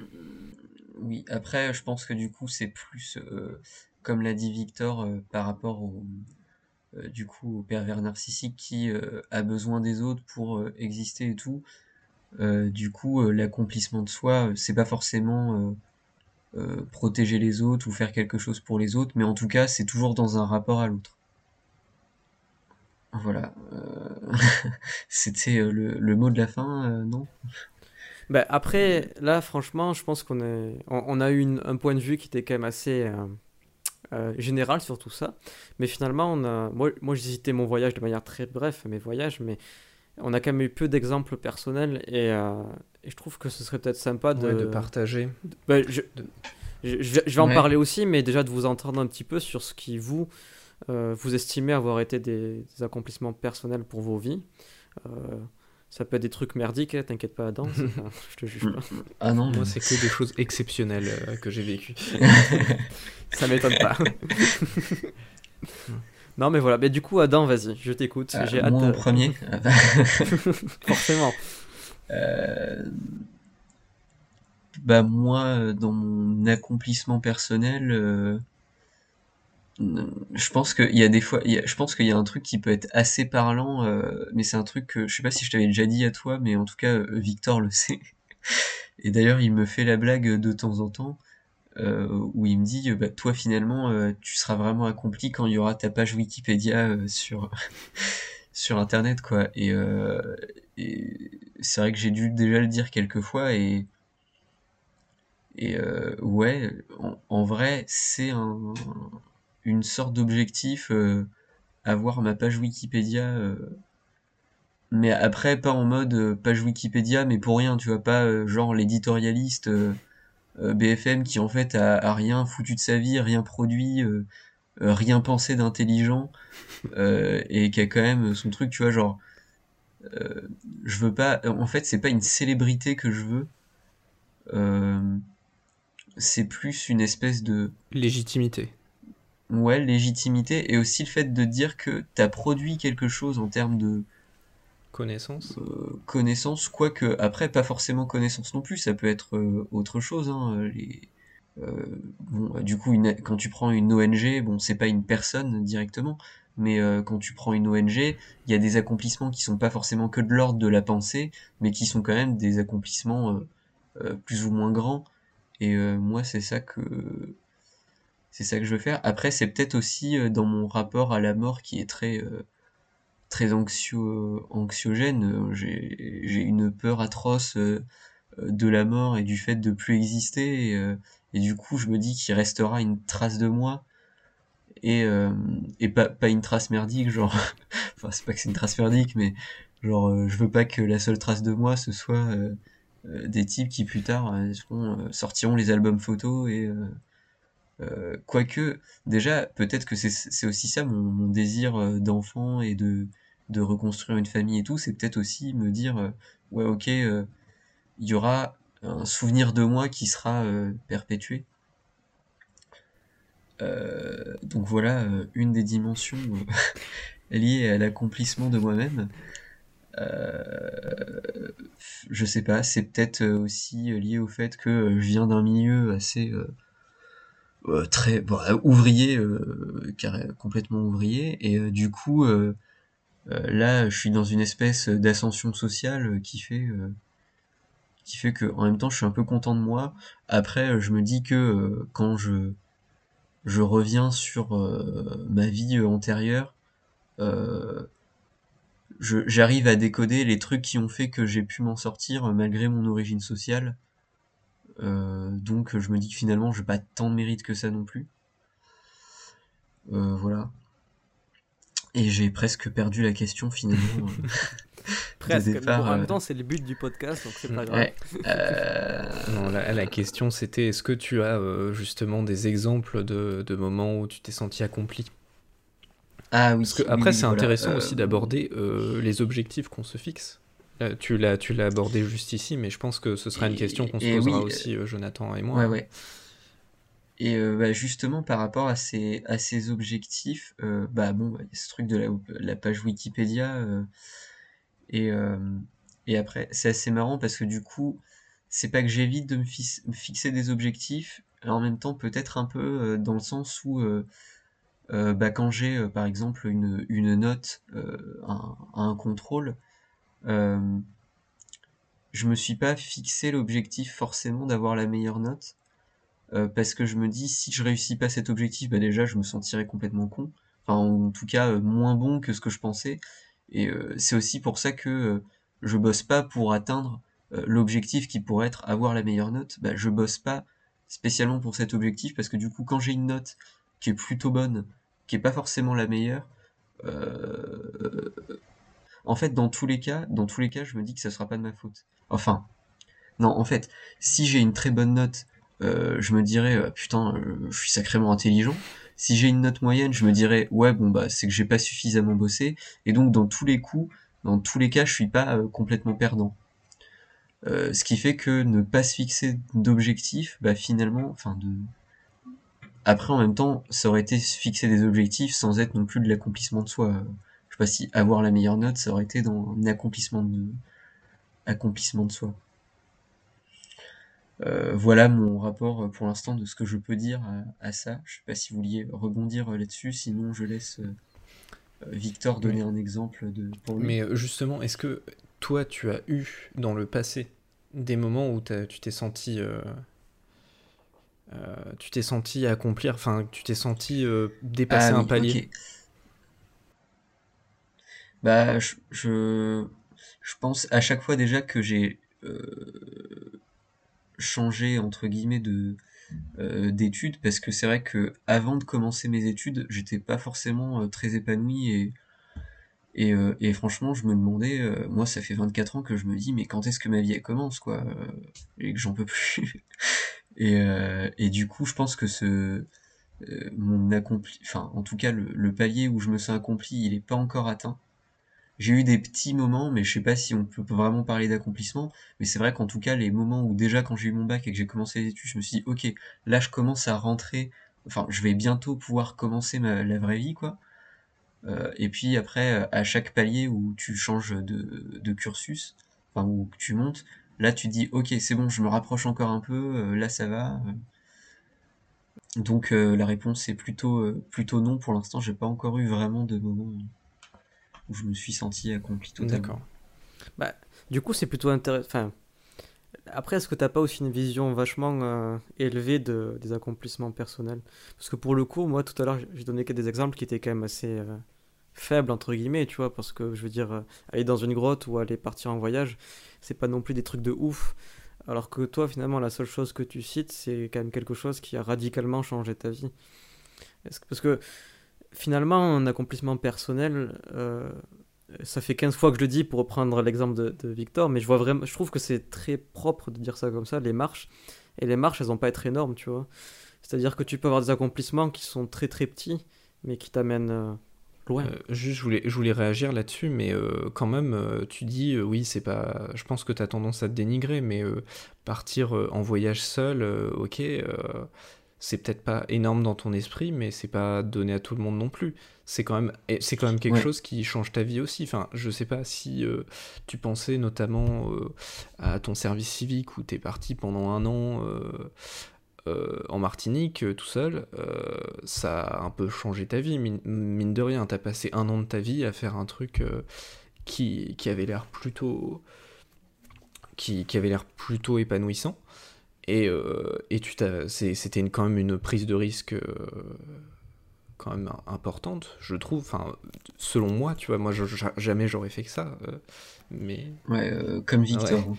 Oui, après, je pense que du coup, c'est plus, euh, comme l'a dit Victor, euh, par rapport au, euh, du coup, au pervers narcissique qui euh, a besoin des autres pour euh, exister et tout. Euh, du coup, euh, l'accomplissement de soi, euh, c'est pas forcément euh, euh, protéger les autres ou faire quelque chose pour les autres, mais en tout cas, c'est toujours dans un rapport à l'autre. Voilà. euh, C'était euh, le, le mot de la fin, euh, non? Ben, après, là, franchement, je pense qu'on est... on, on a eu une- un point de vue qui était quand même assez euh, euh, général sur tout ça. Mais finalement, on a... moi, moi j'ai cité mon voyage de manière très bref, mes voyages, mais on a quand même eu peu d'exemples personnels et, euh, et je trouve que ce serait peut-être sympa Ouais, de de... partager. de- ben, je, de- je, je- je vais en Ouais. parler aussi, mais déjà de vous entendre un petit peu sur ce qui, vous, euh, vous estimez avoir été des, des accomplissements personnels pour vos vies. Euh, Ça peut être des trucs merdiques, hein, t'inquiète pas, Adam, c'est pas- je te juge Mm. pas. Ah non, Moi, mais... c'est que des choses exceptionnelles euh, que j'ai vécues. Ça m'étonne pas. Non, mais voilà. Mais du coup, Adam, vas-y, je t'écoute. Ah, J'ai hâte. moi en euh, premier. Ah bah, Forcément. euh, bah, moi, euh, dans mon accomplissement personnel, euh, je pense qu'il y a des fois, il y a- je pense qu'il y a un truc qui peut être assez parlant, euh, mais c'est un truc que je sais pas si je t'avais déjà dit à toi, mais en tout cas, euh, Victor le sait. Et d'ailleurs, il me fait la blague de temps en temps, euh, où il me dit, euh, bah, toi finalement, euh, tu seras vraiment accompli quand il y aura ta page Wikipédia euh, sur sur Internet, quoi. Et, euh, et c'est vrai que j'ai dû déjà le dire quelques fois, et et euh, ouais, en, en vrai, c'est un, une sorte d'objectif, euh, avoir ma page Wikipédia, euh, mais après pas en mode euh, page Wikipédia, mais pour rien, tu vois, pas euh, genre l'éditorialiste euh, euh, B F M qui en fait a, a rien foutu de sa vie, rien produit, euh, euh, rien pensé d'intelligent, euh, et qui a quand même son truc, tu vois, genre euh, je veux pas, en fait c'est pas une célébrité que je veux, euh, c'est plus une espèce de Légitimité. ouais légitimité, et aussi le fait de dire que t'as produit quelque chose en termes de Connaissance. euh, connaissance, quoique après pas forcément connaissance non plus, ça peut être euh, autre chose, hein, euh, les, euh, bon, du coup une- quand tu prends une O N G, bon c'est pas une personne directement, mais euh, quand tu prends une O N G, il y a des accomplissements qui sont pas forcément que de l'ordre de la pensée, mais qui sont quand même des accomplissements euh, euh, plus ou moins grands, et euh, moi c'est ça que c'est ça que je veux faire. Après c'est peut-être aussi euh, dans mon rapport à la mort qui est très euh, très anxio anxiogène. Euh, J'ai j'ai une peur atroce euh, euh, de la mort et du fait de plus exister. Et, euh, et du coup, je me dis qu'il restera une trace de moi, et euh, et pas pas une trace merdique, genre. Enfin, c'est pas que c'est une trace merdique, mais genre, euh, je veux pas que la seule trace de moi ce soit euh, euh, des types qui plus tard euh, seront, euh, sortiront les albums photos, et euh, euh, quoique, déjà, peut-être que c'est c'est aussi ça mon, mon désir euh, d'enfant et de, de reconstruire une famille et tout, c'est peut-être aussi me dire, euh, ouais, ok, euh, il y aura un souvenir de moi qui sera euh, perpétué. Euh, donc voilà, euh, une des dimensions euh, liées à l'accomplissement de moi-même. Euh, je sais pas, c'est peut-être euh, aussi euh, lié au fait que euh, je viens d'un milieu assez euh, euh, très bon, euh, ouvrier, euh, carré- complètement ouvrier, et euh, du coup euh, euh, là je suis dans une espèce d'ascension sociale euh, qui fait euh, qui fait que en même temps je suis un peu content de moi. Après euh, je me dis que euh, quand je je reviens sur euh, ma vie euh, antérieure, euh, je j'arrive à décoder les trucs qui ont fait que j'ai pu m'en sortir euh, malgré mon origine sociale. Euh, donc je me dis que finalement j'ai pas tant de mérite que ça non plus. Euh, voilà. Et j'ai presque perdu la question finalement euh, de Presque. Mais bon, départ. en euh. même temps, c'est le but du podcast, donc c'est pas grave. Ouais. Euh, Non, la, la question c'était est-ce que tu as euh, justement des exemples de, de moments où tu t'es senti accompli? Ah Parce que oui, oui, après oui, c'est voilà. intéressant Euh, aussi d'aborder euh, les objectifs qu'on se fixe. Euh, tu l'as tu l'as abordé juste ici, mais je pense que ce sera une question qu'on se et, et posera oui, aussi euh, Jonathan et euh, ouais, moi. ouais. Et euh, bah, justement par rapport à ces, à ces objectifs, euh, bah bon, bah, il y a ce truc de la, la page Wikipédia, euh, et, euh, et après c'est assez marrant parce que du coup, c'est pas que j'évite de me, fix- me fixer des objectifs, en même temps peut-être un peu euh, dans le sens où euh, euh, bah, quand j'ai euh, par exemple une, une note, euh, un, un contrôle, euh, je me suis pas fixé l'objectif forcément d'avoir la meilleure note, euh, parce que je me dis si je réussis pas cet objectif, bah déjà je me sentirais complètement con. enfin en tout cas euh, moins bon que ce que je pensais. Et euh, c'est aussi pour ça que euh, je bosse pas pour atteindre euh, l'objectif qui pourrait être avoir la meilleure note. Bah, je bosse pas spécialement pour cet objectif parce que du coup quand j'ai une note qui est plutôt bonne, qui est pas forcément la meilleure, euh, en fait dans tous les cas, dans tous les cas, je me dis que ça sera pas de ma faute. Enfin, non, en fait, si j'ai une très bonne note, euh, je me dirais euh, putain, euh, je suis sacrément intelligent. Si j'ai une note moyenne, je me dirais ouais bon bah c'est que j'ai pas suffisamment bossé. Et donc dans tous les coups, dans tous les cas, je suis pas euh, complètement perdant. Euh, ce qui fait que ne pas se fixer d'objectifs, bah finalement, enfin de. Après en même temps, ça aurait été se fixer des objectifs sans être non plus de l'accomplissement de soi. Je sais pas si avoir la meilleure note, ça aurait été dans un accomplissement de accomplissement de soi. Euh, voilà mon rapport euh, pour l'instant de ce que je peux dire à, à ça. Je sais pas si vous vouliez rebondir euh, là-dessus, sinon je laisse euh, Victor donner Mais, un exemple de pour lui. mais euh, justement, est-ce que toi, tu as eu dans le passé des moments où t'as- tu t'es senti, euh, euh, tu t'es senti accomplir, enfin, tu t'es senti euh, dépasser Ah un oui, palier? ok. Bah je, je, je pense à chaque fois déjà que j'ai euh, changé entre guillemets de euh, d'études, parce que c'est vrai que avant de commencer mes études, j'étais pas forcément euh, très épanoui et Et, euh, et franchement, je me demandais, euh, moi ça fait vingt-quatre ans que je me dis, mais quand est-ce que ma vie elle commence, quoi, euh, et que j'en peux plus. Et, euh, et du coup, je pense que ce euh, mon accompli, enfin en tout cas le, le palier où je me sens accompli, il est pas encore atteint. J'ai eu des petits moments, mais je sais pas si on peut vraiment parler d'accomplissement. Mais c'est vrai qu'en tout cas, les moments où déjà quand j'ai eu mon bac et que j'ai commencé les études, je me suis dit, ok, là je commence à rentrer, enfin je vais bientôt pouvoir commencer ma, la vraie vie, quoi. Euh, et puis après, euh, à chaque palier où tu changes de, de cursus, enfin où tu montes, là tu dis ok c'est bon, je me rapproche encore un peu, euh, là ça va. Donc euh, la réponse est plutôt euh, plutôt non pour l'instant. J'ai pas encore eu vraiment de moment où je me suis senti accompli totalement. D'accord. Bah, du coup, c'est plutôt intéressant. Enfin, après, est-ce que t'as pas aussi une vision vachement euh, élevée de, des accomplissements personnels? Parce que pour le coup, moi, tout à l'heure, j'ai donné que des exemples qui étaient quand même assez euh, faibles, entre guillemets, tu vois, parce que je veux dire, euh, aller dans une grotte ou aller partir en voyage, c'est pas non plus des trucs de ouf. Alors que toi, finalement, la seule chose que tu cites, c'est quand même quelque chose qui a radicalement changé ta vie. Est-ce que- parce que finalement, un accomplissement personnel, euh, ça fait quinze fois que je le dis pour reprendre l'exemple de, de Victor, mais je vois vraiment, je trouve que c'est très propre de dire ça comme ça, les marches. Et les marches, elles vont pas être énormes, tu vois. C'est-à-dire que tu peux avoir des accomplissements qui sont très très petits, mais qui t'amènent euh, loin. Euh, juste, je voulais, je voulais réagir là-dessus, mais euh, quand même, euh, tu dis, euh, oui, c'est pas. Je pense que tu as tendance à te dénigrer, mais euh, partir euh, en voyage seul, euh, ok, euh, c'est peut-être pas énorme dans ton esprit, mais c'est pas donné à tout le monde non plus. C'est quand même, et c'est quand même quelque Ouais. chose qui change ta vie aussi. Enfin, je sais pas si euh, tu pensais notamment euh, à ton service civique où t'es parti pendant un an. euh, euh, en Martinique, euh, tout seul, euh, ça a un peu changé ta vie, mine, mine de rien. T'as passé un an de ta vie à faire un truc euh, qui, qui avait l'air plutôt, qui, qui avait l'air plutôt épanouissant. Et, euh, et tu t'as, c'est- c'était une, quand même une prise de risque euh, quand même importante, je trouve. Enfin, selon moi, tu vois, moi, je- je- jamais j'aurais fait que ça. euh, mais Ouais, euh, comme ouais. Victor.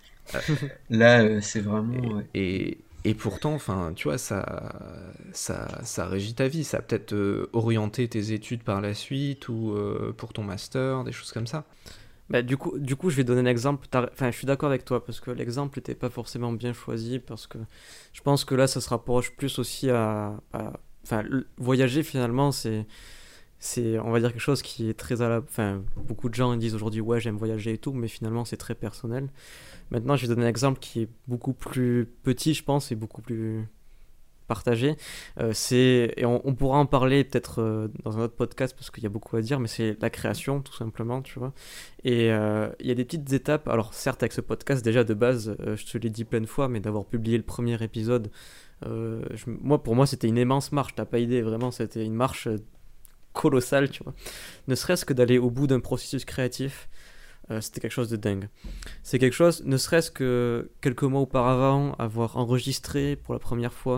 Là, euh, c'est vraiment. Et, Ouais. et, et pourtant, enfin, tu vois, ça, ça, ça régit ta vie. Ça a peut-être euh, orienté tes études par la suite ou euh, pour ton master, des choses comme ça. Bah, du coup, du coup, je vais donner un exemple. T'as- Enfin, je suis d'accord avec toi parce que l'exemple n'était pas forcément bien choisi parce que je pense que là, ça se rapproche plus aussi à, à- enfin, le- voyager finalement, c'est, c'est, on va dire quelque chose qui est très à la, enfin, beaucoup de gens ils disent aujourd'hui ouais, j'aime voyager et tout, mais finalement, c'est très personnel. Maintenant, je vais donner un exemple qui est beaucoup plus petit, je pense, et beaucoup plus partagé. Euh, c'est, et on, on pourra en parler peut-être euh, dans un autre podcast parce qu'il y a beaucoup à dire, mais c'est la création tout simplement, tu vois. Et euh, il y a des petites étapes. Alors certes, avec ce podcast déjà de base, euh, je te l'ai dit plein de fois, mais d'avoir publié le premier épisode, euh, je- moi pour moi c'était une immense marche. T'as pas idée, vraiment, c'était une marche euh, colossale, tu vois. Ne serait-ce que d'aller au bout d'un processus créatif. Euh, c'était quelque chose de dingue. C'est quelque chose, ne serait-ce que quelques mois auparavant, avoir enregistré pour la première fois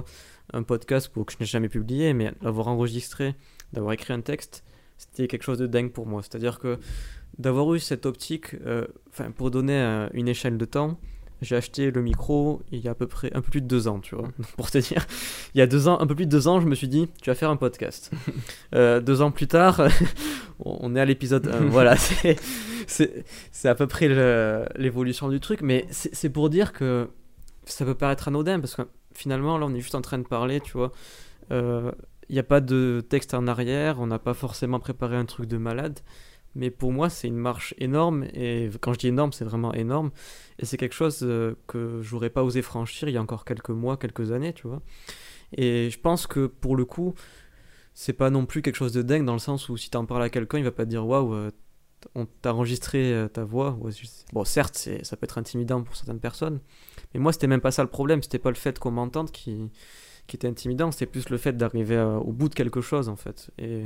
un podcast que je n'ai jamais publié, mais l'avoir enregistré, d'avoir écrit un texte, c'était quelque chose de dingue pour moi. C'est-à-dire que d'avoir eu cette optique, euh, pour donner euh, une échelle de temps, j'ai acheté le micro il y a à peu près un peu plus de deux ans, tu vois. Pour te dire, il y a deux ans, un peu plus de deux ans, je me suis dit, tu vas faire un podcast. euh, deux ans plus tard, on est à l'épisode un. Voilà, c'est, c'est, c'est à peu près le, l'évolution du truc, mais c'est, c'est pour dire que ça peut paraître anodin, parce que finalement, là, on est juste en train de parler, tu vois. Il euh, n'y a pas de texte en arrière, on n'a pas forcément préparé un truc de malade. Mais pour moi, c'est une marche énorme, et quand je dis énorme, c'est vraiment énorme, et c'est quelque chose euh, que j'aurais pas osé franchir il y a encore quelques mois, quelques années, tu vois. Et je pense que pour le coup, c'est pas non plus quelque chose de dingue, dans le sens où si t'en parles à quelqu'un, il va pas te dire waouh, euh, on t'a enregistré euh, ta voix. Ouais, bon, certes, c'est, ça peut être intimidant pour certaines personnes, mais moi, c'était même pas ça le problème, c'était pas le fait qu'on m'entende qui, qui était intimidant, c'était plus le fait d'arriver à, au bout de quelque chose, en fait. Et.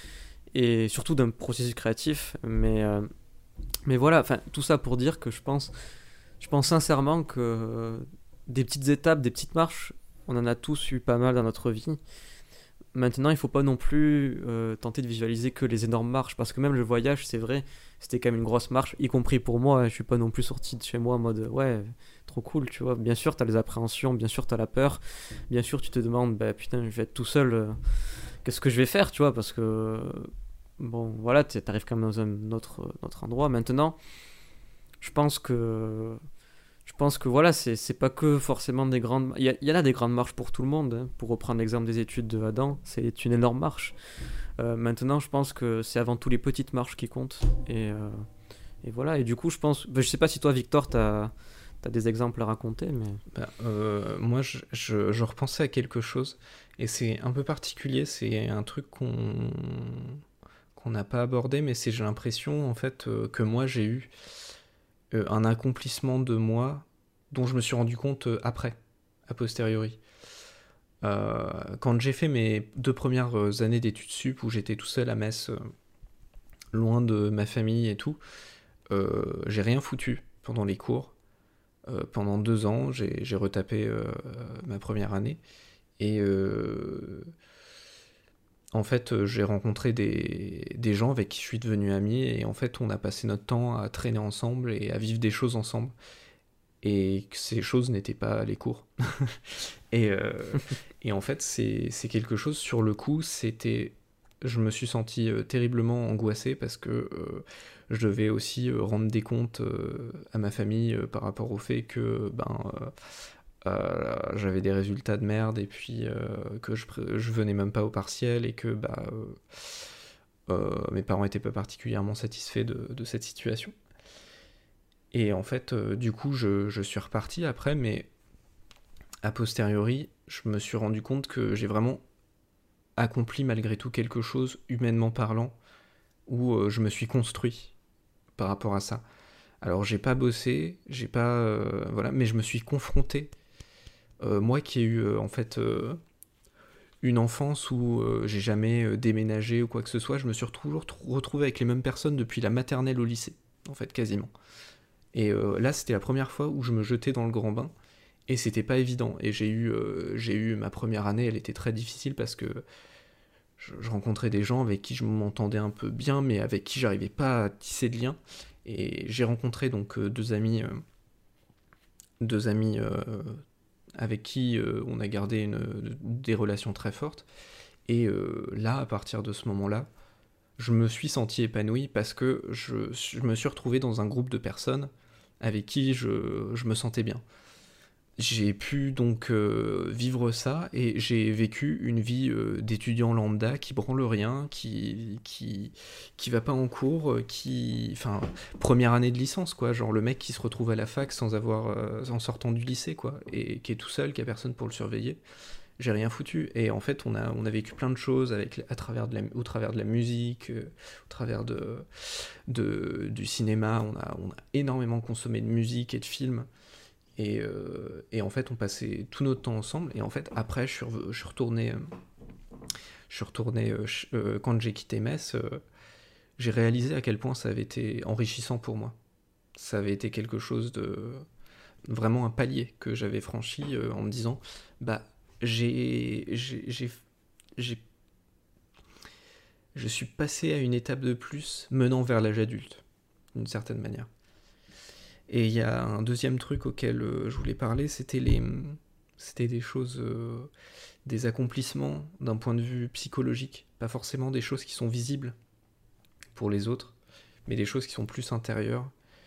Et surtout d'un processus créatif, mais, euh, mais voilà, tout ça pour dire que je pense, je pense sincèrement que euh, des petites étapes, des petites marches, on en a tous eu pas mal dans notre vie. Maintenant, il ne faut pas non plus euh, tenter de visualiser que les énormes marches, parce que même le voyage, c'est vrai, c'était quand même une grosse marche, y compris pour moi. Je suis pas non plus sorti de chez moi en mode ouais, trop cool, tu vois. Bien sûr, tu as les appréhensions, bien sûr, tu as la peur, bien sûr, tu te demandes, bah putain, je vais être tout seul, euh, qu'est-ce que je vais faire, tu vois, parce que bon, voilà, tu arrives quand même dans un autre, autre endroit. Maintenant, je pense que je pense que voilà, c'est, c'est pas que forcément des grandes. Il y, y en a des grandes marches pour tout le monde. Hein. Pour reprendre l'exemple des études de Adam, c'est une énorme marche. Euh, maintenant, je pense que c'est avant tout les petites marches qui comptent. Et, euh, et voilà. Et du coup, je pense. Ben, je sais pas si toi, Victor, t'as as des exemples à raconter, mais. Bah, euh, moi, je, je, je repensais à quelque chose, et c'est un peu particulier. C'est un truc qu'on qu'on n'a pas abordé, mais c'est j'ai l'impression en fait euh, que moi j'ai eu euh, un accomplissement de moi dont je me suis rendu compte euh, après, a posteriori. Euh, quand j'ai fait mes deux premières années d'études sup où j'étais tout seul à Metz, euh, loin de ma famille et tout, euh, j'ai rien foutu pendant les cours. Euh, pendant deux ans, j'ai, j'ai retapé euh, ma première année et euh, en fait, j'ai rencontré des, des gens avec qui je suis devenu ami et en fait, on a passé notre temps à traîner ensemble et à vivre des choses ensemble. Et que ces choses n'étaient pas les cours. et, euh, et en fait, c'est, c'est quelque chose, sur le coup, c'était... Je me suis senti euh, terriblement angoissé parce que euh, je devais aussi euh, rendre des comptes euh, à ma famille euh, par rapport au fait que ben, euh, euh, j'avais des résultats de merde et puis euh, que je, je venais même pas au partiel et que bah, euh, euh, mes parents étaient pas particulièrement satisfaits de, de cette situation. Et en fait, euh, du coup, je, je suis reparti après, mais a posteriori, je me suis rendu compte que j'ai vraiment accompli malgré tout quelque chose, humainement parlant, où euh, je me suis construit par rapport à ça. Alors, j'ai pas bossé, j'ai pas... Euh, voilà, mais je me suis confronté. Euh, moi qui ai eu, euh, en fait, euh, une enfance où euh, j'ai jamais euh, déménagé ou quoi que ce soit, je me suis toujours retrouvé avec les mêmes personnes depuis la maternelle au lycée, en fait, quasiment. Et euh, là, c'était la première fois où je me jetais dans le grand bain, et c'était pas évident. Et j'ai eu, euh, j'ai eu ma première année, elle était très difficile parce que je, je rencontrais des gens avec qui je m'entendais un peu bien, mais avec qui j'arrivais pas à tisser de lien. Et j'ai rencontré donc euh, deux amis, euh, deux amis euh, avec qui euh, on a gardé une, des relations très fortes. Et euh, là, à partir de ce moment-là, je me suis senti épanoui parce que je, je me suis retrouvé dans un groupe de personnes avec qui je, je me sentais bien. J'ai pu donc euh, vivre ça et j'ai vécu une vie euh, d'étudiant lambda qui branle rien, qui, qui, qui va pas en cours, qui... Enfin, première année de licence, quoi. Genre le mec qui se retrouve à la fac sans avoir... Euh, en sortant du lycée, quoi. Et qui est tout seul, qui a personne pour le surveiller. J'ai rien foutu. Et en fait, on a, on a vécu plein de choses avec, à travers de la, au travers de la musique, euh, au travers de, de, du cinéma. On a, on a énormément consommé de musique et de films. Et, euh, et en fait, on passait tout notre temps ensemble. Et en fait, après, je suis, re- je suis retourné... Euh, je suis retourné... Euh, ch- euh, quand j'ai quitté Metz, euh, j'ai réalisé à quel point ça avait été enrichissant pour moi. Ça avait été quelque chose de... Vraiment un palier que j'avais franchi euh, en me disant... bah j'ai, j'ai, j'ai, j'ai, je suis passé à une étape de plus menant vers l'âge adulte, d'une certaine manière. Et il y a un deuxième truc auquel euh, je voulais parler, c'était les, c'était des choses, euh, des accomplissements d'un point de vue psychologique, pas forcément des choses qui sont visibles pour les autres, mais des choses qui sont plus intérieures,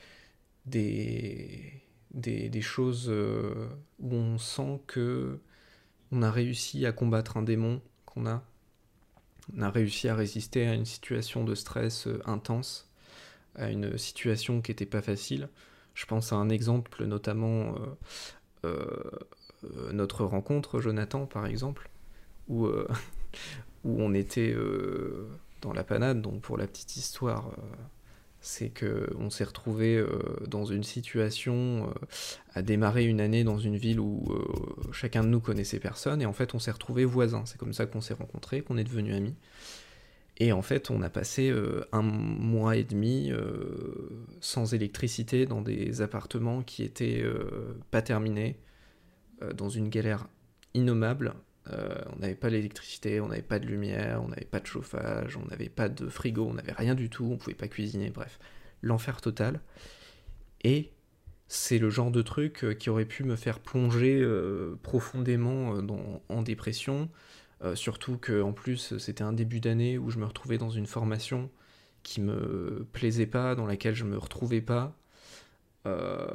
des, des, des choses euh, où on sent que on a réussi à combattre un démon qu'on a, on a réussi à résister à une situation de stress euh, intense, à une situation qui n'était pas facile. Je pense à un exemple, notamment euh, euh, notre rencontre, Jonathan, par exemple, où, euh, où on était euh, dans la panade. Donc pour la petite histoire, euh, c'est qu'on s'est retrouvé euh, dans une situation euh, à démarrer une année dans une ville où euh, chacun de nous connaissait personne, et en fait on s'est retrouvé voisins. C'est comme ça qu'on s'est rencontrés, qu'on est devenus amis. Et en fait, on a passé euh, un mois et demi euh, sans électricité dans des appartements qui étaient euh, pas terminés, euh, dans une galère innommable. Euh, on n'avait pas l'électricité, on n'avait pas de lumière, on n'avait pas de chauffage, on n'avait pas de frigo, on n'avait rien du tout, on pouvait pas cuisiner, bref, l'enfer total. Et c'est le genre de truc qui aurait pu me faire plonger euh, profondément dans, en dépression. Euh, surtout qu'en plus c'était un début d'année où je me retrouvais dans une formation qui me plaisait pas, dans laquelle je me retrouvais pas. Euh...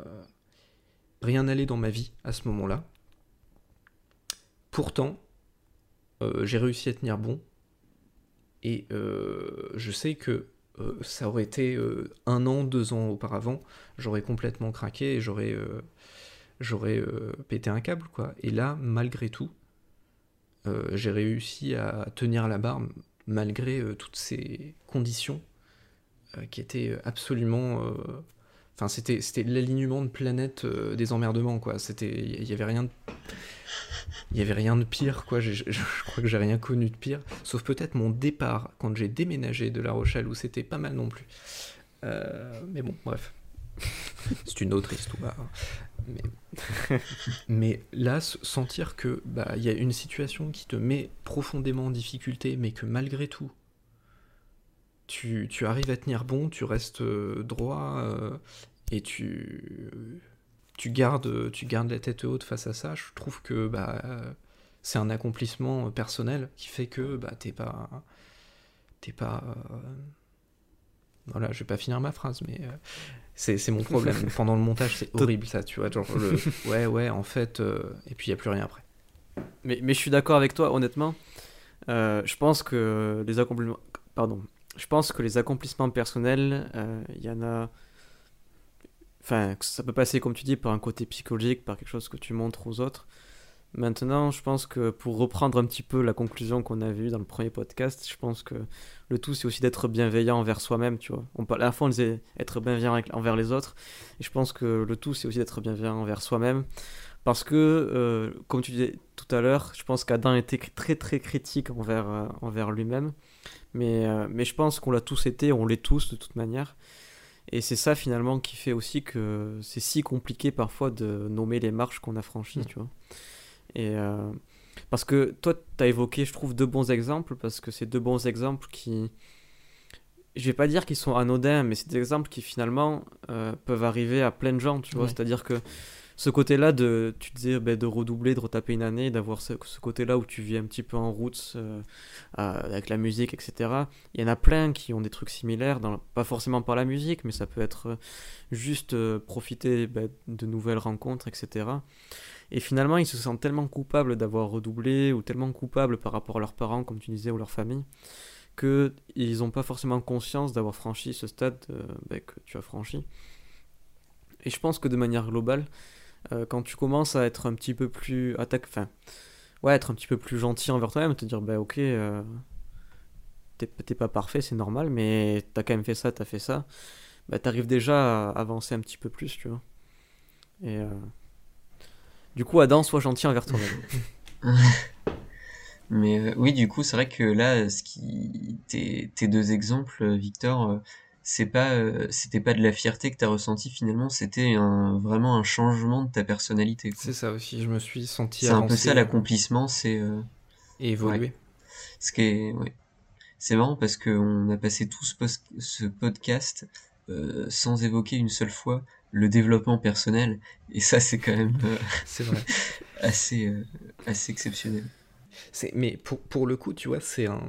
Rien n'allait dans ma vie à ce moment-là. Pourtant, euh, j'ai réussi à tenir bon. Et euh, je sais que euh, ça aurait été euh, un an, deux ans auparavant, j'aurais complètement craqué et j'aurais, euh, j'aurais euh, pété un câble, quoi. Et là, malgré tout, Euh, j'ai réussi à tenir la barre malgré euh, toutes ces conditions euh, qui étaient absolument... Enfin, euh, c'était, c'était l'alignement de planète euh, des emmerdements, quoi. C'était, il y avait rien de... Il y avait rien de pire, quoi. Je, je, je crois que j'ai rien connu de pire, sauf peut-être mon départ quand j'ai déménagé de La Rochelle, où c'était pas mal non plus. Euh, mais bon, bref. C'est une autre histoire. Mais, mais là, sentir que bah, y a une situation qui te met profondément en difficulté, mais que malgré tout, tu, tu arrives à tenir bon, tu restes droit euh, et tu, tu, gardes, tu gardes la tête haute face à ça, je trouve que bah, c'est un accomplissement personnel qui fait que bah, t'es pas... T'es pas euh... Voilà, je vais pas finir ma phrase, mais... Euh... C'est, c'est mon problème. Pendant le montage, c'est horrible, ça, tu vois. Genre, le... ouais, ouais, en fait... Euh... Et puis, il n'y a plus rien après. Mais, mais je suis d'accord avec toi, honnêtement. Euh, je pense que les accomplissements... Pardon. Je pense que les accomplissements personnels, il euh, y en a... Enfin, ça peut passer, comme tu dis, par un côté psychologique, par quelque chose que tu montres aux autres. Maintenant, je pense que pour reprendre un petit peu la conclusion qu'on avait eue dans le premier podcast, je pense que le tout, c'est aussi d'être bienveillant envers soi-même, tu vois. On parle, à la fois, on disait être bienveillant avec, envers les autres, et je pense que le tout, c'est aussi d'être bienveillant envers soi-même, parce que, euh, comme tu disais tout à l'heure, je pense qu'Adam était très très critique envers, euh, envers lui-même, mais, euh, mais je pense qu'on l'a tous été, on l'est tous de toute manière, et c'est ça finalement qui fait aussi que c'est si compliqué parfois de nommer les marches qu'on a franchies, mmh. tu vois. Et euh, parce que toi, tu as évoqué, je trouve, deux bons exemples, parce que c'est deux bons exemples qui, je vais pas dire qu'ils sont anodins, mais c'est des exemples qui finalement euh, peuvent arriver à plein de gens, tu vois. Ouais. C'est-à-dire que ce côté-là de, tu disais, ben, de redoubler, de retaper une année, d'avoir ce, ce côté-là où tu vis un petit peu en route euh, avec la musique, et cetera. Il y en a plein qui ont des trucs similaires, dans, pas forcément par la musique, mais ça peut être juste euh, profiter ben, de nouvelles rencontres, et cetera. Et finalement, ils se sentent tellement coupables d'avoir redoublé, ou tellement coupables par rapport à leurs parents, comme tu disais, ou leur famille, qu'ils n'ont pas forcément conscience d'avoir franchi ce stade euh, bah, que tu as franchi. Et je pense que de manière globale, euh, quand tu commences à être un petit peu plus... Attaque, enfin, ouais, être un petit peu plus gentil envers toi-même, te dire, bah ok, euh, t'es, t'es pas parfait, c'est normal, mais t'as quand même fait ça, t'as fait ça, bah t'arrives déjà à avancer un petit peu plus, tu vois. Et... Euh, Du coup, Adam, sois gentil envers toi-même. Mais euh, oui, du coup, c'est vrai que là, ce qui... tes, tes deux exemples, Victor, euh, c'est pas, euh, c'était pas de la fierté que t'as ressenti finalement, c'était un, vraiment un changement de ta personnalité, quoi. C'est ça aussi, je me suis senti C'est un peu ça avancer euh, l'accomplissement, c'est euh, et ouais, évoluer. ce qui est, ouais. C'est marrant parce qu'on a passé tout ce, pos- ce podcast euh, sans évoquer une seule fois le développement personnel, et ça c'est quand même euh, C'est vrai. assez, euh, assez exceptionnel. C'est, mais pour, pour le coup, tu vois, c'est un,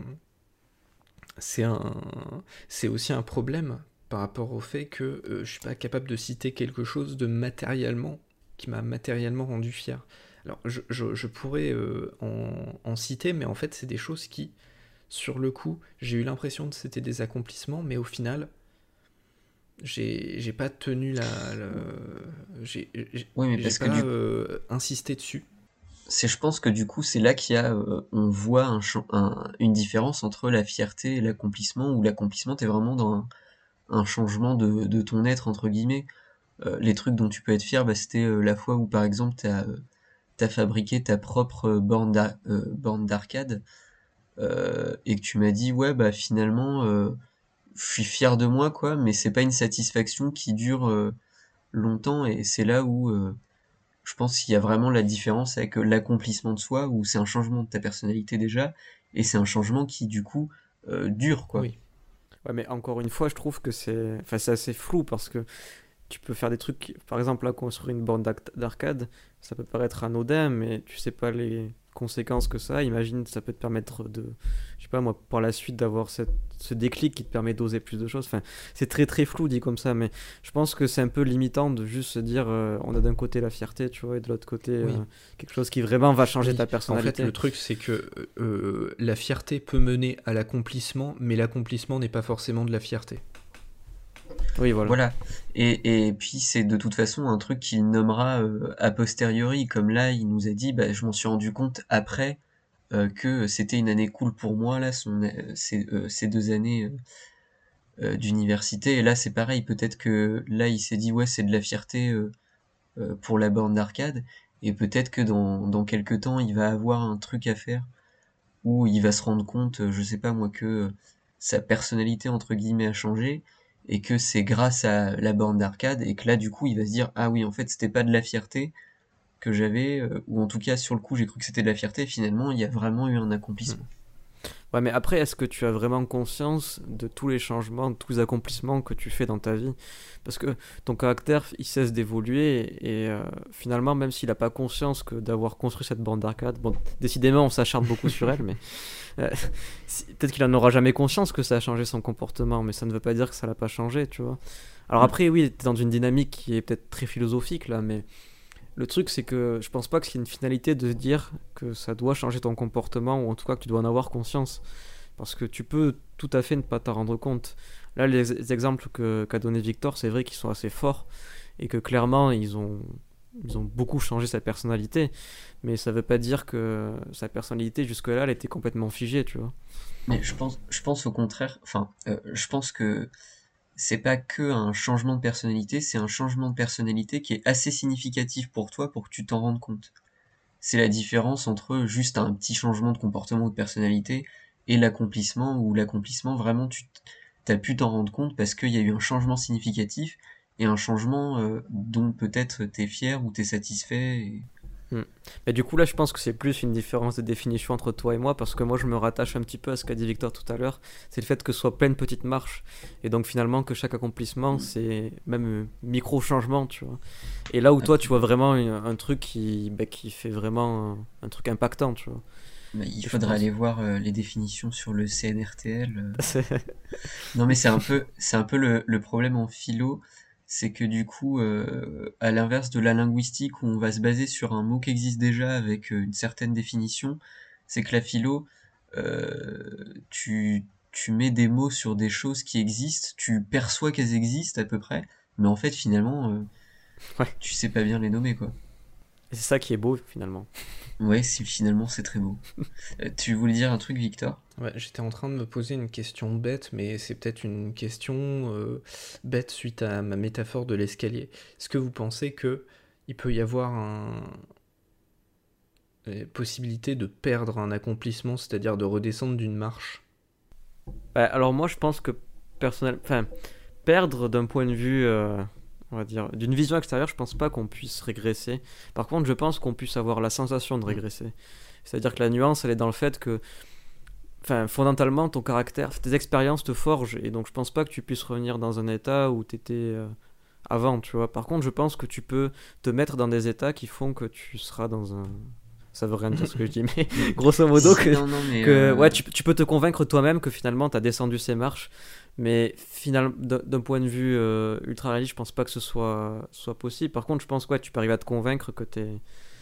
c'est un, c'est aussi un problème par rapport au fait que euh, je suis pas capable de citer quelque chose de matériellement qui m'a matériellement rendu fier. Alors, je, je, je pourrais euh, en, en citer, mais en fait, c'est des choses qui, sur le coup, j'ai eu l'impression que c'était des accomplissements, mais au final, j'ai, j'ai pas tenu la, la- j'ai, j'ai, Oui, mais j'ai parce que pas du euh, insisté dessus. c'est, je pense que du coup, c'est là qu'il y a, euh, on voit un, chan- un- une différence entre la fierté et l'accomplissement, où l'accomplissement, t'es vraiment dans un, un changement de, de ton être, entre guillemets. Euh, les trucs dont tu peux être fier, bah, c'était euh, la fois où, par exemple, t'as, euh, t'as fabriqué ta propre euh, borne d'ar- euh, borne d'arcade, euh, et que tu m'as dit, ouais, bah, finalement, euh, je suis fier de moi, quoi, mais c'est pas une satisfaction qui dure euh, longtemps, et c'est là où, euh, je pense qu'il y a vraiment la différence avec euh, l'accomplissement de soi, où c'est un changement de ta personnalité déjà, et c'est un changement qui du coup euh, dure, quoi. Oui, Ouais, mais encore une fois, je trouve que c'est, enfin, c'est assez flou parce que tu peux faire des trucs, par exemple, là, construire une borne d'ac- d'arcade, ça peut paraître anodin, mais tu sais pas les conséquences que ça a. Imagine, ça peut te permettre de, je sais pas moi, par la suite d'avoir cette, ce déclic qui te permet d'oser plus de choses. Enfin, c'est très très flou dit comme ça, mais je pense que c'est un peu limitant de juste se dire, euh, on a d'un côté la fierté, tu vois, et de l'autre côté oui. euh, quelque chose qui vraiment va changer Oui, ta en fait, personnalité. le truc, c'est que euh, la fierté peut mener à l'accomplissement, mais l'accomplissement n'est pas forcément de la fierté. Oui, voilà. Voilà. Et, et puis c'est de toute façon un truc qu'il nommera euh, a posteriori, comme là il nous a dit, bah, je m'en suis rendu compte après euh, que c'était une année cool pour moi, là, son, euh, ces, euh, ces deux années euh, euh, d'université, et là c'est pareil, peut-être que là il s'est dit, ouais, c'est de la fierté euh, euh, pour la borne d'arcade, et peut-être que dans, dans quelques temps, il va avoir un truc à faire où il va se rendre compte, euh, je sais pas moi, que euh, sa personnalité entre guillemets a changé, et que c'est grâce à la borne d'arcade, et que là du coup il va se dire, ah oui, en fait c'était pas de la fierté que j'avais, euh, ou en tout cas sur le coup j'ai cru que c'était de la fierté, finalement il y a vraiment eu un Hmm. accomplissement. Ouais, mais après, est-ce que tu as vraiment conscience de tous les changements, de tous les accomplissements que tu fais dans ta vie? Parce que ton caractère, il cesse d'évoluer et euh, finalement, même s'il n'a pas conscience que d'avoir construit cette bande d'arcade, bon, décidément, on s'acharne beaucoup sur elle, mais euh, si- peut-être qu'il en aura jamais conscience que ça a changé son comportement, mais ça ne veut pas dire que ça l'a pas changé, tu vois. Alors Mm. après, oui, t'es dans une dynamique qui est peut-être très philosophique là, mais le truc, c'est que je pense pas que c'est une finalité de se dire que ça doit changer ton comportement ou en tout cas que tu dois en avoir conscience. Parce que tu peux tout à fait ne pas t'en rendre compte. Là, les, les exemples que, qu'a donné Victor, c'est vrai qu'ils sont assez forts et que clairement, ils ont, ils ont beaucoup changé sa personnalité. Mais ça veut pas dire que sa personnalité, jusque-là, elle était complètement figée, tu vois. Mais je pense, je pense au contraire, enfin, euh, je pense que c'est pas que un changement de personnalité, c'est un changement de personnalité qui est assez significatif pour toi pour que tu t'en rendes compte. C'est la différence entre juste un petit changement de comportement ou de personnalité et l'accomplissement, où l'accomplissement, vraiment, tu as pu t'en rendre compte parce qu'il y a eu un changement significatif et un changement euh, dont peut-être t'es fier ou t'es satisfait. Et... Hmm. Mais du coup, là, je pense que c'est plus une différence de définition entre toi et moi, parce que moi, je me rattache un petit peu à ce qu'a dit Victor tout à l'heure. C'est le fait que ce soit plein de petites marches, et donc finalement que chaque accomplissement, c'est même un micro-changement, tu vois. Et là où toi, tu vois vraiment un, un truc qui, bah, qui fait vraiment un, un truc impactant, tu vois. Bah, il Et je faudrait pense. aller voir euh, les définitions sur le C N R T L. euh. C'est- Non, mais c'est un peu, c'est un peu le, le problème en philo, c'est que du coup, euh, à l'inverse de la linguistique où on va se baser sur un mot qui existe déjà avec euh, une certaine définition, c'est que la philo, euh, tu, tu mets des mots sur des choses qui existent, tu perçois qu'elles existent à peu près, mais en fait, finalement, euh, ouais. tu sais pas bien les nommer, quoi. Et c'est ça qui est beau, finalement. Ouais, si finalement c'est très beau. Euh, tu voulais dire un truc, Victor? Ouais, j'étais en train de me poser une question bête, mais c'est peut-être une question euh, bête suite à ma métaphore de l'escalier. Est-ce que vous pensez que il peut y avoir un... une possibilité de perdre un accomplissement, c'est-à-dire de redescendre d'une marche? Bah, alors moi, je pense que personnel... enfin, perdre d'un point de vue, euh, on va dire, d'une vision extérieure, je pense pas qu'on puisse régresser. Par contre, je pense qu'on puisse avoir la sensation de régresser. C'est-à-dire que la nuance, elle est dans le fait que, enfin, fondamentalement, ton caractère, tes expériences te forgent, et donc je pense pas que tu puisses revenir dans un état où tu étais avant, tu vois. Par contre, je pense que tu peux te mettre dans des états qui font que tu seras dans un... Ça veut rien dire ce que je dis, mais grosso modo, que, Non, non, mais que euh, ouais, tu, tu peux te convaincre toi-même que finalement, tu as descendu ces marches, mais finalement, d'un d'un point de vue euh, ultra réaliste, je pense pas que ce soit, soit possible. Par contre, je pense que ouais, tu peux arriver à te convaincre que t'es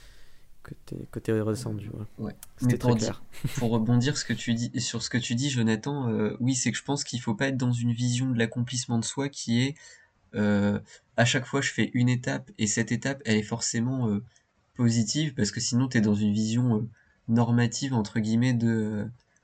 que t'es, que t'es redescendu. Ouais. ouais. C'était Mais très pour, di- clair. pour rebondir ce que tu dis, sur ce que tu dis, Jonathan, euh, oui, c'est que je pense qu'il faut pas être dans une vision de l'accomplissement de soi qui est euh, à chaque fois je fais une étape et cette étape elle est forcément euh, positive parce que sinon tu es dans une vision euh, normative entre guillemets de,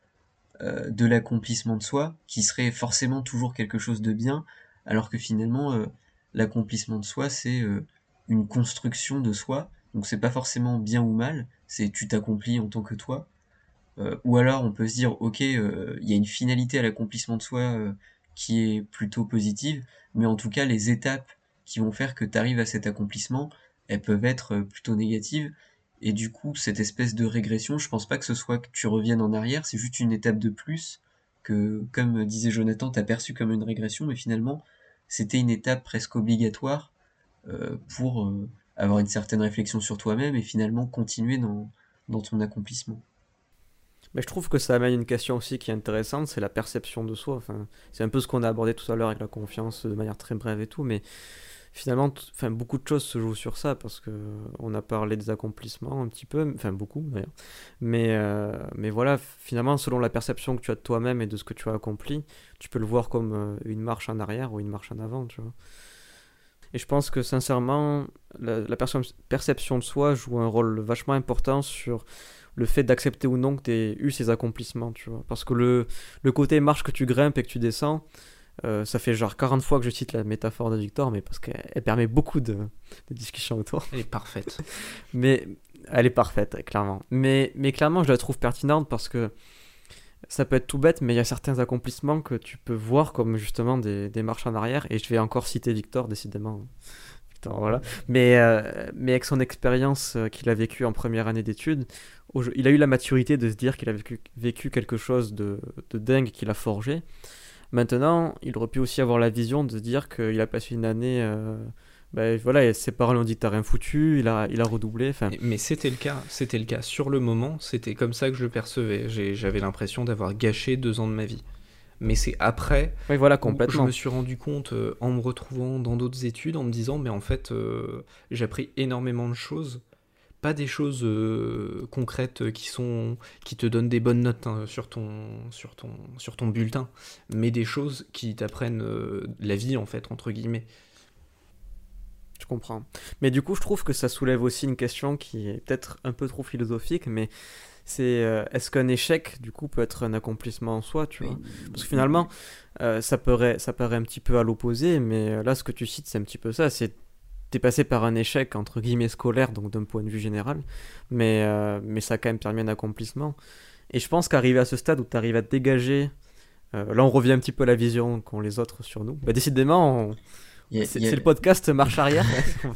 euh, de l'accomplissement de soi qui serait forcément toujours quelque chose de bien alors que finalement euh, l'accomplissement de soi c'est euh, une construction de soi donc c'est pas forcément bien ou mal c'est tu t'accomplis en tant que toi. Euh, ou alors on peut se dire ok euh, il y a une finalité à l'accomplissement de soi euh, qui est plutôt positive mais en tout cas les étapes qui vont faire que tu arrives à cet accomplissement elles peuvent être euh, plutôt négatives et du coup cette espèce de régression je pense pas que ce soit que tu reviennes en arrière c'est juste une étape de plus que comme disait Jonathan t'as perçu comme une régression mais finalement c'était une étape presque obligatoire euh, pour euh, avoir une certaine réflexion sur toi-même et finalement continuer dans, dans ton accomplissement. Mais je trouve que ça amène une question aussi qui est intéressante, c'est la perception de soi. Enfin, c'est un peu ce qu'on a abordé tout à l'heure avec la confiance de manière très brève et tout, mais finalement, t- enfin, beaucoup de choses se jouent sur ça parce que on a parlé des accomplissements un petit peu, enfin beaucoup d'ailleurs. Mais, euh, mais voilà, finalement, selon la perception que tu as de toi-même et de ce que tu as accompli, tu peux le voir comme euh, une marche en arrière ou une marche en avant, tu vois. Et je pense que sincèrement, la, la perce- perception de soi joue un rôle vachement important sur le fait d'accepter ou non que tu aies eu ces accomplissements, tu vois. Parce que le, le côté marche que tu grimpes et que tu descends, euh, ça fait genre quarante fois que je cite la métaphore de Victor, mais parce qu'elle elle permet beaucoup de, de discussions autour. Elle est parfaite. Mais elle est parfaite, clairement. Mais, mais clairement, je la trouve pertinente parce que ça peut être tout bête, mais il y a certains accomplissements que tu peux voir comme justement des, des marches en arrière. Et je vais encore citer Victor, décidément. Victor, voilà. Mais, euh, mais avec son expérience euh, qu'il a vécue en première année d'études, au- il a eu la maturité de se dire qu'il a vécu, vécu quelque chose de, de dingue qu'il a forgé. Maintenant, il aurait pu aussi avoir la vision de se dire qu'il a passé une année. Euh, ben voilà, et ses parents lui ont dit t'as rien foutu, il a, il a redoublé. Enfin, Mais c'était le cas, c'était le cas. Sur le moment, c'était comme ça que je le percevais. J'ai- J'avais l'impression d'avoir gâché deux ans de ma vie. Mais c'est après oui, voilà, où je me complètement. suis rendu compte, euh, en me retrouvant dans d'autres études, en me disant, mais en fait, euh, j'ai appris énormément de choses. Pas des choses euh, concrètes euh, qui sont qui te donnent des bonnes notes hein, sur ton sur ton sur ton bulletin, mais des choses qui t'apprennent euh, la vie en fait entre guillemets. Je comprends. Mais du coup, je trouve que ça soulève aussi une question qui est peut-être un peu trop philosophique, mais c'est euh, est-ce qu'un échec, du coup, peut être un accomplissement en soi, tu vois? Oui, Parce que finalement, euh, ça paraît, ça paraît un petit peu à l'opposé, mais euh, là, ce que tu cites, c'est un petit peu ça. C'est t'es passé par un échec, entre guillemets, scolaire, donc d'un point de vue général, mais, euh, mais ça a quand même permis un accomplissement. Et je pense qu'arriver à ce stade où tu arrives à te dégager, euh, là, on revient un petit peu à la vision qu'ont les autres sur nous. Bah, décidément, on- il y a, il c'est y a- c'est le podcast marche arrière.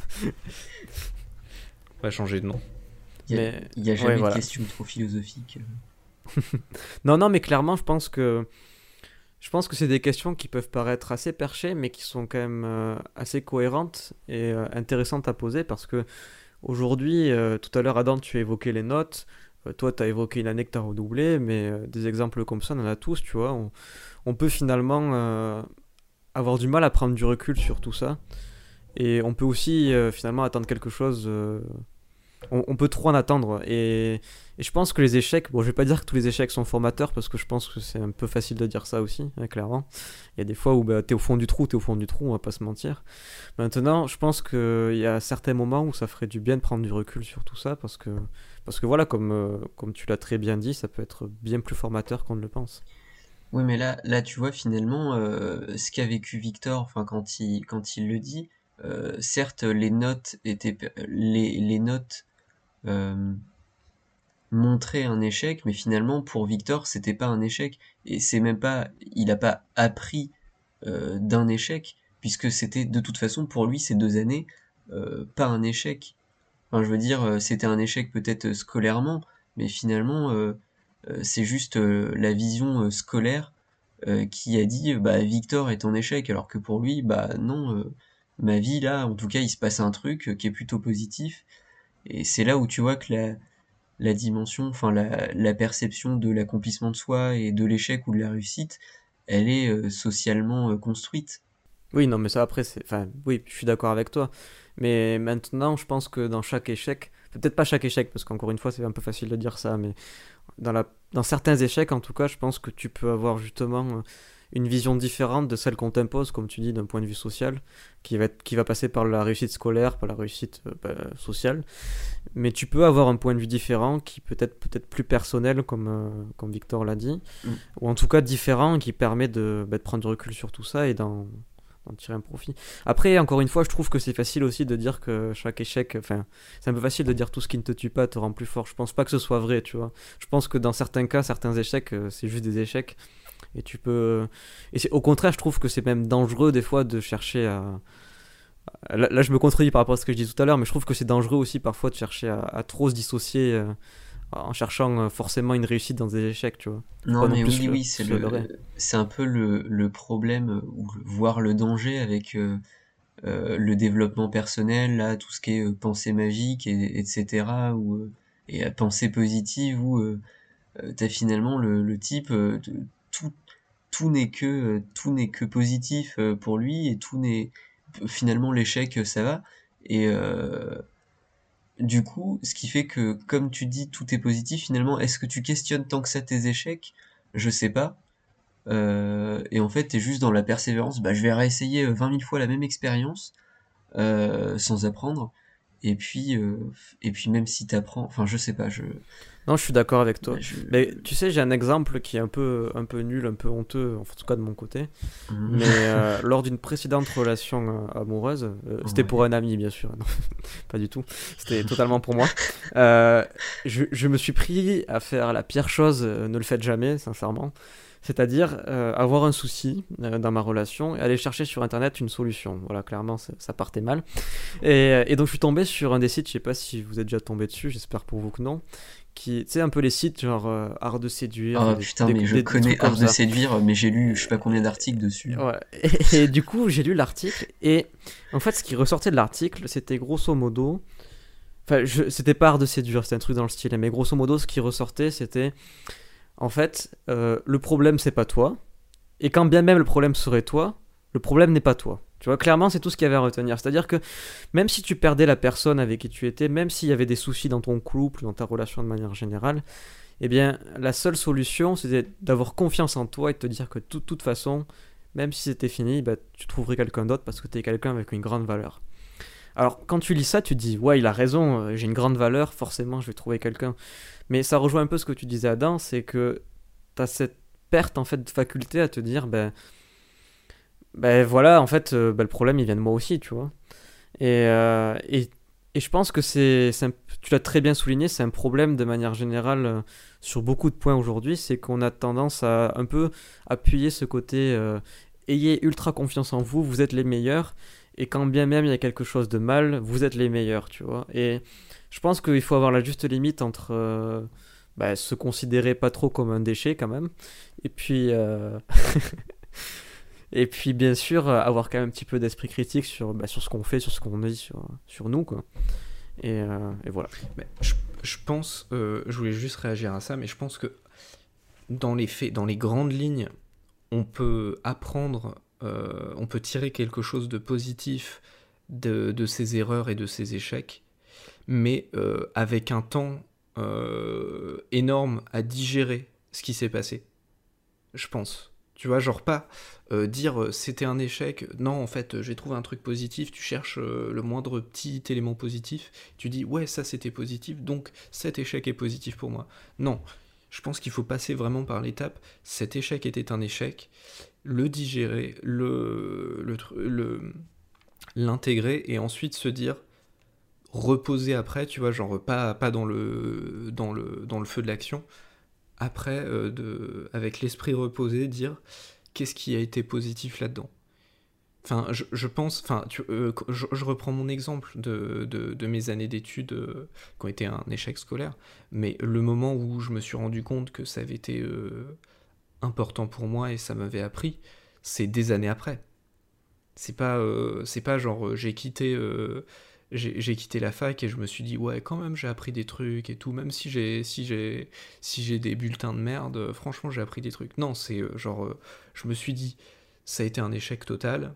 On va changer de nom. il y a- Mais il y a ouais, jamais de voilà. question trop philosophique. Non, non, mais clairement, je pense que je pense que c'est des questions qui peuvent paraître assez perchées, mais qui sont quand même euh, assez cohérentes et euh, intéressantes à poser parce que aujourd'hui, euh, tout à l'heure, Adam, tu as évoqué les notes. Euh, toi, tu as évoqué une année que tu as redoublé, mais euh, des exemples comme ça, on en a tous, tu vois. On, on peut finalement euh, avoir du mal à prendre du recul sur tout ça. Et on peut aussi euh, finalement attendre quelque chose. euh, on, on peut trop en attendre. Et, et je pense que les échecs, bon, je vais pas dire que tous les échecs sont formateurs parce que je pense que c'est un peu facile de dire ça aussi, hein, clairement. Il y a des fois où bah, t'es au fond du trou, t'es au fond du trou, on va pas se mentir. Maintenant, je pense qu'il y a certains moments où ça ferait du bien de prendre du recul sur tout ça parce que, parce que voilà, comme, euh, comme tu l'as très bien dit, ça peut être bien plus formateur qu'on ne le pense. Oui, mais là, là, tu vois, finalement, euh, ce qu'a vécu Victor, enfin, quand il, quand il le dit, euh, certes, les notes étaient, les, les notes euh, montraient un échec, mais finalement, pour Victor, c'était pas un échec, et c'est même pas, il a pas appris euh, d'un échec, puisque c'était de toute façon pour lui ces deux années euh, pas un échec. Enfin, je veux dire, euh, c'était un échec peut-être euh, scolairement, mais finalement, euh, euh, c'est juste euh, la vision euh, scolaire euh, qui a dit, euh, bah, Victor est en échec, alors que pour lui, bah non, euh, ma vie là, en tout cas, il se passe un truc euh, qui est plutôt positif, et c'est là où tu vois que la, la dimension, enfin la, la perception de l'accomplissement de soi et de l'échec ou de la réussite, elle est euh, socialement euh, construite. Oui, non, mais ça après, c'est. Enfin, oui, je suis d'accord avec toi. Mais maintenant, je pense que dans chaque échec, peut-être pas chaque échec, parce qu'encore une fois, c'est un peu facile de dire ça, mais dans, la... dans certains échecs, en tout cas, je pense que tu peux avoir justement euh, une vision différente de celle qu'on t'impose, comme tu dis, d'un point de vue social, qui va, être... qui va passer par la réussite scolaire, par la réussite euh, bah, sociale. Mais tu peux avoir un point de vue différent, qui peut être peut-être plus personnel, comme, euh, comme Victor l'a dit, Mm. ou en tout cas différent, qui permet de, bah, de prendre du recul sur tout ça et d'en d'en tirer un profit. Après, encore une fois, je trouve que c'est facile aussi de dire que chaque échec, enfin, c'est un peu facile de dire tout ce qui ne te tue pas te rend plus fort. Je pense pas que ce soit vrai, tu vois. Je pense que dans certains cas, certains échecs, euh, c'est juste des échecs. Et tu peux. Et c'est... au contraire, je trouve que c'est même dangereux des fois de chercher à. Là, là, je me contredis par rapport à ce que je disais tout à l'heure, mais je trouve que c'est dangereux aussi parfois de chercher à, à trop se dissocier euh, en cherchant euh, forcément une réussite dans des échecs, tu vois. Faut Non, pas non mais plus oui, se, le- oui, c'est se leurrer. le, c'est un peu le, le problème, euh, ou le- voire le danger avec euh, euh, le développement personnel, là, tout ce qui est euh, pensée magique, et, etc., ou, euh, et euh, pensée positive, où euh, euh, t'as finalement le, le type, euh, de- tout, tout n'est que, euh, tout n'est que positif euh, pour lui, et tout n'est, finalement, l'échec, euh, ça va. Et euh, du coup, ce qui fait que, comme tu dis, tout est positif, finalement, est-ce que tu questionnes tant que ça tes échecs? Je sais pas. Euh, et en fait, t'es juste dans la persévérance. Bah, je vais réessayer euh, vingt mille fois la même expérience euh, sans apprendre. Et puis, euh, et puis même si t'apprends, enfin, je sais pas, je, Non, je suis d'accord avec bah, toi. je, Mais tu sais, j'ai un exemple qui est un peu, un peu nul, un peu honteux, en tout cas de mon côté. Hum, Mais euh, lors d'une précédente relation euh, amoureuse, euh, c'était pour ouais. un ami bien sûr, non, pas du tout, c'était totalement pour moi. Euh, je, je me suis pris à faire la pire chose, euh, ne le faites jamais, sincèrement. C'est-à-dire euh, avoir un souci euh, dans ma relation et aller chercher sur internet une solution. Voilà, clairement, ça, ça partait mal. Et, et donc je suis tombé sur un des sites, je sais pas si vous êtes déjà tombé dessus, j'espère pour vous que non, qui, tu sais, un peu les sites genre euh, Art de séduire, Oh des, putain, des, mais je des- des connais trucs comme Art de ça. séduire, mais j'ai lu je sais pas combien d'articles dessus. Ouais. Et, et du coup, j'ai lu l'article et en fait, ce qui ressortait de l'article, c'était grosso modo. Enfin, je... c'était pas Art de séduire, c'était un truc dans le style, mais grosso modo, ce qui ressortait, c'était en fait, euh, le problème, c'est pas toi. Et quand bien même le problème serait toi, le problème n'est pas toi. Tu vois, clairement, c'est tout ce qu'il y avait à retenir. C'est-à-dire que même si tu perdais la personne avec qui tu étais, même s'il y avait des soucis dans ton couple, dans ta relation de manière générale, eh bien, la seule solution, c'était d'avoir confiance en toi et de te dire que de toute, toute façon, même si c'était fini, bah, tu trouverais quelqu'un d'autre parce que tu es quelqu'un avec une grande valeur. Alors, quand tu lis ça, tu te dis, ouais, il a raison, euh, j'ai une grande valeur, forcément, je vais trouver quelqu'un. Mais ça rejoint un peu ce que tu disais, Adam, c'est que tu as cette perte, en fait, de faculté à te dire, ben, ben voilà, en fait, euh, ben, le problème, il vient de moi aussi, tu vois. Et, euh, et, et je pense que c'est, c'est un- tu l'as très bien souligné, c'est un problème de manière générale euh, sur beaucoup de points aujourd'hui, c'est qu'on a tendance à un peu appuyer ce côté euh, ayez ultra confiance en vous, vous êtes les meilleurs, et quand bien même il y a quelque chose de mal, vous êtes les meilleurs, tu vois. Et je pense qu'il faut avoir la juste limite entre euh, bah, se considérer pas trop comme un déchet quand même, et puis euh, et puis bien sûr euh, avoir quand même un petit peu d'esprit critique sur, bah, sur ce qu'on fait, sur ce qu'on dit, sur, sur nous quoi. Et, euh, et voilà. Mais je, je pense, euh, je voulais juste réagir à ça, mais je pense que dans les faits, dans les grandes lignes, on peut apprendre, euh, on peut tirer quelque chose de positif de, de ses erreurs et de ses échecs, mais euh, avec un temps euh, énorme à digérer ce qui s'est passé, je pense. Tu vois, genre pas euh, dire euh, c'était un échec, non en fait euh, j'ai trouvé un truc positif, tu cherches euh, le moindre petit élément positif, tu dis ouais ça c'était positif, donc cet échec est positif pour moi. Non, je pense qu'il faut passer vraiment par l'étape, cet échec était un échec, le digérer, le, le, le- l'intégrer et ensuite se dire reposer après, tu vois, genre pas, pas dans, le, dans, le, dans le feu de l'action, après, euh, de, avec l'esprit reposé, dire qu'est-ce qui a été positif là-dedans? Enfin, je, je pense, enfin, tu, euh, je, je reprends mon exemple de, de, de mes années d'études euh, qui ont été un échec scolaire, mais le moment où je me suis rendu compte que ça avait été euh, important pour moi et ça m'avait appris, c'est des années après. C'est pas, euh, c'est pas genre euh, j'ai quitté, euh, j'ai, j'ai quitté la fac et je me suis dit ouais quand même j'ai appris des trucs et tout, même si j'ai, si j'ai, si j'ai des bulletins de merde, euh, franchement j'ai appris des trucs. Non, c'est euh, genre euh, je me suis dit ça a été un échec total.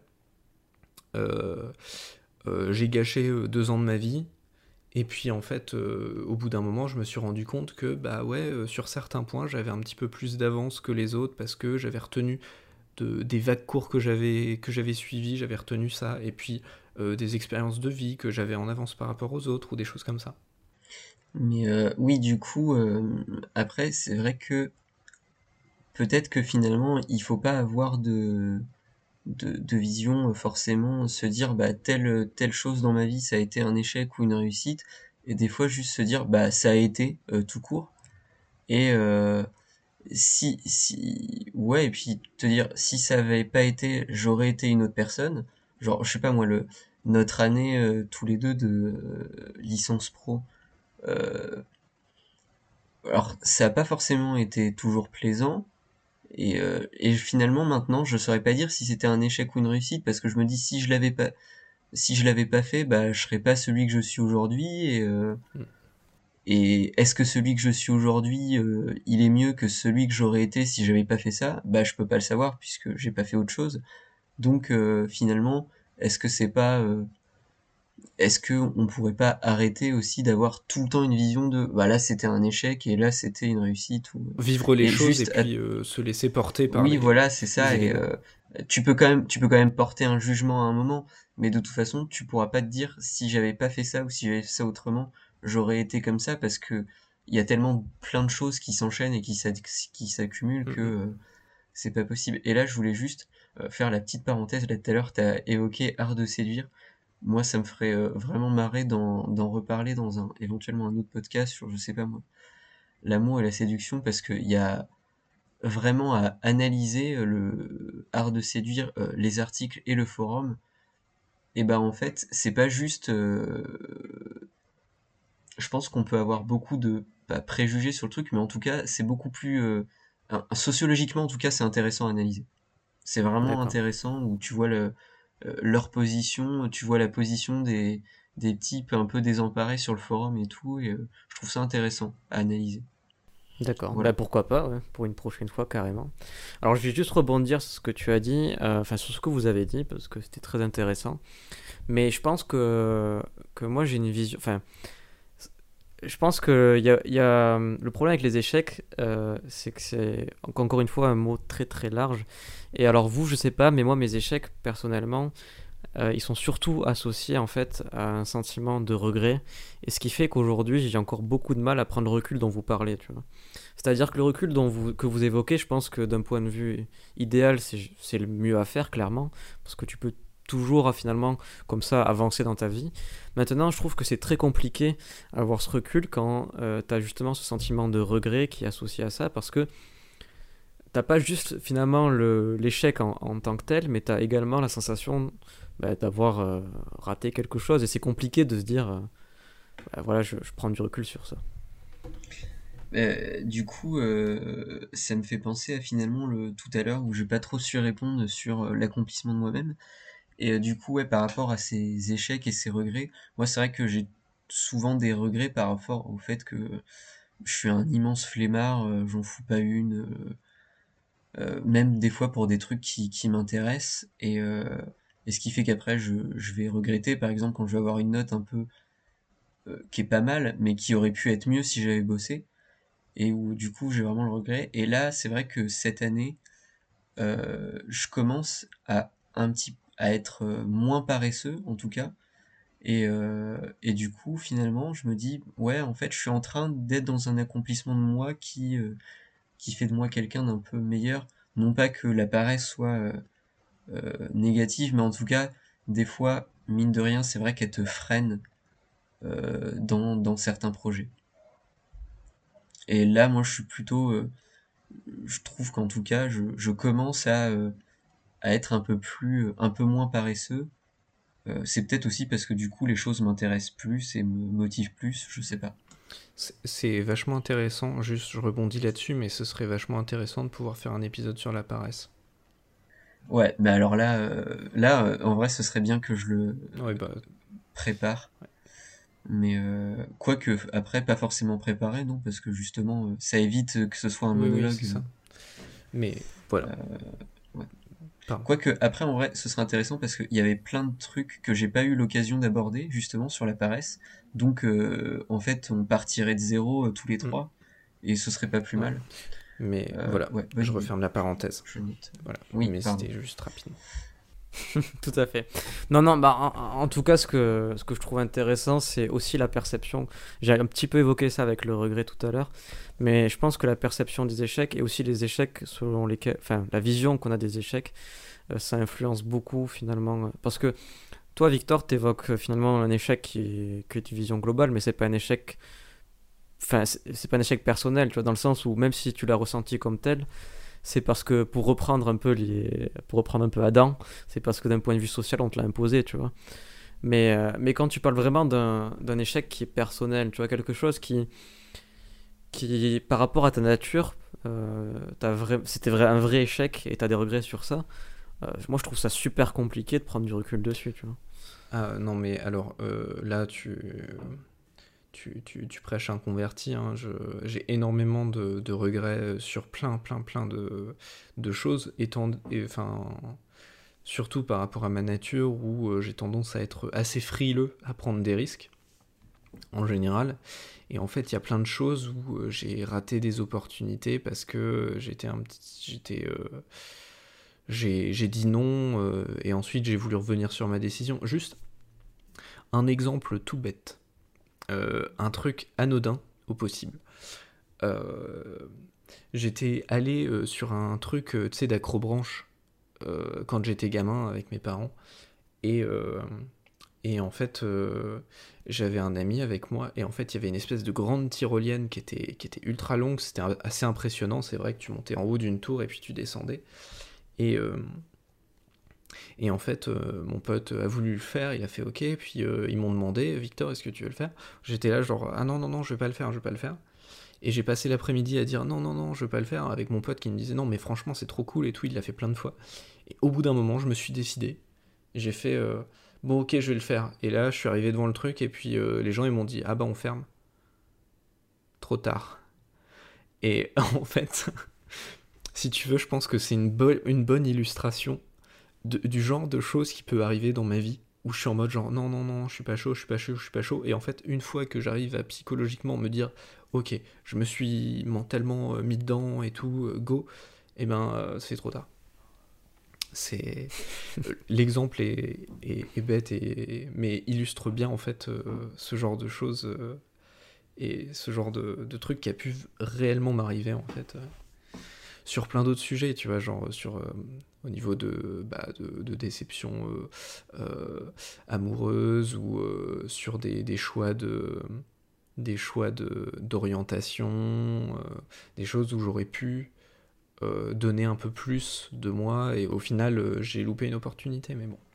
Euh, euh, j'ai gâché euh, deux ans de ma vie. Et puis en fait, euh, au bout d'un moment, je me suis rendu compte que bah ouais, euh, sur certains points, j'avais un petit peu plus d'avance que les autres parce que j'avais retenu de, des vagues cours que j'avais que j'avais suivis, j'avais retenu ça. Et puis euh, des expériences de vie que j'avais en avance par rapport aux autres ou des choses comme ça. Mais euh, oui, du coup, euh, après, c'est vrai que peut-être que finalement, il faut pas avoir de, de, de vision, euh, forcément, se dire, bah, telle, telle chose dans ma vie, ça a été un échec ou une réussite, et des fois, juste se dire, bah, ça a été, euh, tout court, et euh, si, si, ouais, et puis te dire, si ça avait pas été, j'aurais été une autre personne, genre, je sais pas moi, le, notre année, euh, tous les deux de euh, licence pro, euh, alors, ça a pas forcément été toujours plaisant, et, euh, et finalement maintenant je saurais pas dire si c'était un échec ou une réussite parce que je me dis si je l'avais pas si je l'avais pas fait bah je serais pas celui que je suis aujourd'hui et euh, Mm. et est-ce que celui que je suis aujourd'hui euh, il est mieux que celui que j'aurais été si j'avais pas fait ça? Bah je peux pas le savoir puisque j'ai pas fait autre chose. Donc euh, finalement est-ce que c'est pas euh, est-ce que on pourrait pas arrêter aussi d'avoir tout le temps une vision de bah là c'était un échec et là c'était une réussite ou Vivre les et choses et juste puis euh, se laisser porter par oui, les, voilà, c'est les ça. Et événements. euh, tu peux quand même, tu peux quand même porter un jugement à un moment, mais de toute façon, tu pourras pas te dire si j'avais pas fait ça ou si j'avais fait ça autrement, j'aurais été comme ça parce que il y a tellement plein de choses qui s'enchaînent et qui s'ac- qui s'accumulent Mm, que mm. euh, c'est pas possible. Et là, je voulais juste euh, faire la petite parenthèse. Là, tout à l'heure, t'as évoqué art de séduire. Moi, ça me ferait euh, vraiment marrer d'en d'en reparler dans un éventuellement un autre podcast sur, je sais pas moi, l'amour et la séduction parce qu'il y a vraiment à analyser euh, le art de séduire, euh, les articles et le forum, et ben en fait, c'est pas juste. Euh, je pense qu'on peut avoir beaucoup de pas préjugés sur le truc, mais en tout cas, c'est beaucoup plus euh, un- sociologiquement, en tout cas, c'est intéressant à analyser. C'est vraiment D'accord. intéressant où tu vois le, euh, leur position, tu vois la position des des types un peu désemparés sur le forum et tout, et euh, je trouve ça intéressant à analyser. D'accord, bah Voilà. pourquoi pas, ouais, pour une prochaine fois carrément. Alors je vais juste rebondir sur ce que tu as dit, euh, enfin sur ce que vous avez dit, parce que c'était très intéressant. Mais je pense que, que moi j'ai une vision, enfin je pense que y a, y a, le problème avec les échecs, euh, c'est que c'est encore une fois un mot très très large. Et alors vous, je sais pas, mais moi mes échecs personnellement, euh, ils sont surtout associés en fait à un sentiment de regret. Et ce qui fait qu'aujourd'hui j'ai encore beaucoup de mal à prendre le recul dont vous parlez, tu vois. C'est-à-dire que le recul dont vous, que vous évoquez, je pense que d'un point de vue idéal, c'est, c'est le mieux à faire, clairement, parce que tu peux toujours finalement comme ça avancer dans ta vie. Maintenant, je trouve que c'est très compliqué à avoir ce recul quand euh, tu as justement ce sentiment de regret qui est associé à ça, parce que t'as pas juste finalement le, l'échec en, en tant que tel, mais tu as également la sensation bah, d'avoir euh, raté quelque chose, et c'est compliqué de se dire, euh, bah, voilà, je, je prends du recul sur ça. Euh, du coup, euh, ça me fait penser à finalement le tout à l'heure où j'ai pas trop su répondre sur euh, l'accomplissement de moi-même. Et euh, du coup, ouais, par rapport à ces échecs et ces regrets, moi c'est vrai que j'ai souvent des regrets par rapport au fait que je suis un immense flemmard, euh, j'en fous pas une, euh, euh, même des fois pour des trucs qui, qui m'intéressent. Et, euh, et ce qui fait qu'après je, je vais regretter, par exemple, quand je vais avoir une note un peu euh, qui est pas mal, mais qui aurait pu être mieux si j'avais bossé et où du coup j'ai vraiment le regret. Et là, c'est vrai que cette année, euh, je commence à un petit à être euh, moins paresseux en tout cas. Et, euh, et du coup, finalement, je me dis, ouais, en fait, je suis en train d'être dans un accomplissement de moi qui, euh, qui fait de moi quelqu'un d'un peu meilleur. Non pas que la paresse soit euh, euh, négative, mais en tout cas, des fois, mine de rien, c'est vrai qu'elle te freine euh, dans, dans certains projets. Et là, moi, je suis plutôt euh, je trouve qu'en tout cas, je, je commence à, euh, à être un peu plus, un peu moins paresseux. Euh, c'est peut-être aussi parce que du coup, les choses m'intéressent plus et me motivent plus, je sais pas. C'est, c'est vachement intéressant, juste je rebondis là-dessus, mais ce serait vachement intéressant de pouvoir faire un épisode sur la paresse. Ouais, mais alors là, euh, là, euh, en vrai, ce serait bien que je le Ouais, bah, prépare. ouais. Mais euh, quoique, après, pas forcément préparé, non, parce que justement, euh, ça évite que ce soit un Oui, oui, c'est monologue. ça. Mais voilà. euh, ouais. Pardon. Quoique, après, en vrai, ce serait intéressant parce qu'il y avait plein de trucs que j'ai pas eu l'occasion d'aborder, justement, sur la paresse. Donc, euh, en fait, on partirait de zéro euh, tous les Mm. trois, et ce serait pas plus Ouais. mal. Mais Euh, voilà, ouais, bonne je idée. referme la parenthèse. Je note. Voilà, Oui, mais pardon. c'était juste rapidement. Tout à fait. Non, non, bah, en, en tout cas, ce que, ce que je trouve intéressant, c'est aussi la perception. J'ai un petit peu évoqué ça avec le regret tout à l'heure, mais je pense que la perception des échecs et aussi les échecs selon lesquels, enfin, la vision qu'on a des échecs, euh, ça influence beaucoup finalement. euh, Parce que toi, Victor, t'évoques euh, finalement un échec qui est, qui est une vision globale, mais c'est pas un échec, enfin, c'est c'est pas un échec personnel, tu vois, dans le sens où même si tu l'as ressenti comme tel, c'est parce que pour reprendre un peu les, pour reprendre un peu Adam, c'est parce que d'un point de vue social, on te l'a imposé, tu vois. Mais, euh, mais quand tu parles vraiment d'un, d'un échec qui est personnel, tu vois, quelque chose qui, qui par rapport à ta nature, euh, t'as vrai, c'était vrai, un vrai échec et t'as des regrets sur ça, euh, moi je trouve ça super compliqué de prendre du recul dessus, tu vois. Ah non, mais alors euh, là, tu, tu, tu, tu prêches un converti. Hein. Je, j'ai énormément de, de regrets sur plein, plein, plein de, de choses, étant, et, enfin, surtout par rapport à ma nature où euh, j'ai tendance à être assez frileux à prendre des risques en général. Et en fait, il y a plein de choses où euh, j'ai raté des opportunités parce que j'étais un petit, j'étais, euh, j'ai, j'ai dit non euh, et ensuite j'ai voulu revenir sur ma décision. Juste un exemple tout bête, euh, un truc anodin au possible. Euh, J'étais allé euh, sur un truc, euh, tu sais, d'acrobranche euh, quand j'étais gamin avec mes parents. Et, euh, et en fait, euh, j'avais un ami avec moi. Et en fait, il y avait une espèce de grande tyrolienne qui était, qui était ultra longue. C'était assez impressionnant. C'est vrai que tu montais en haut d'une tour et puis tu descendais. Et, euh, et en fait, euh, mon pote a voulu le faire. Il a fait OK. Puis euh, ils m'ont demandé, Victor, est-ce que tu veux le faire? J'étais là, genre, ah non, non, non, je vais pas le faire, je vais pas le faire. Et j'ai passé l'après-midi à dire non, non, non, je veux pas le faire, avec mon pote qui me disait non, mais franchement, c'est trop cool et tout, il l'a fait plein de fois. Et au bout d'un moment, je me suis décidé. J'ai fait euh, bon, ok, je vais le faire. Et là, je suis arrivé devant le truc, et puis euh, les gens, ils m'ont dit ah bah, on ferme. Trop tard. Et en fait, si tu veux, je pense que c'est une, bo- une bonne illustration de- du genre de choses qui peut arriver dans ma vie où je suis en mode genre non non non je suis pas chaud je suis pas chaud je suis pas chaud et en fait une fois que j'arrive à psychologiquement me dire ok je me suis mentalement euh, mis dedans et tout euh, go et ben euh, c'est trop tard c'est euh, l'exemple est, est- est bête et mais illustre bien en fait euh, ce genre de choses euh, et ce genre de, de truc qui a pu réellement m'arriver en fait euh, sur plein d'autres sujets, tu vois, genre sur euh, au niveau de, bah, de, de déception euh, euh, amoureuse ou euh, sur des, des choix de des choix de d'orientation, euh, des choses où j'aurais pu euh, donner un peu plus de moi et au final euh, j'ai loupé une opportunité, mais bon.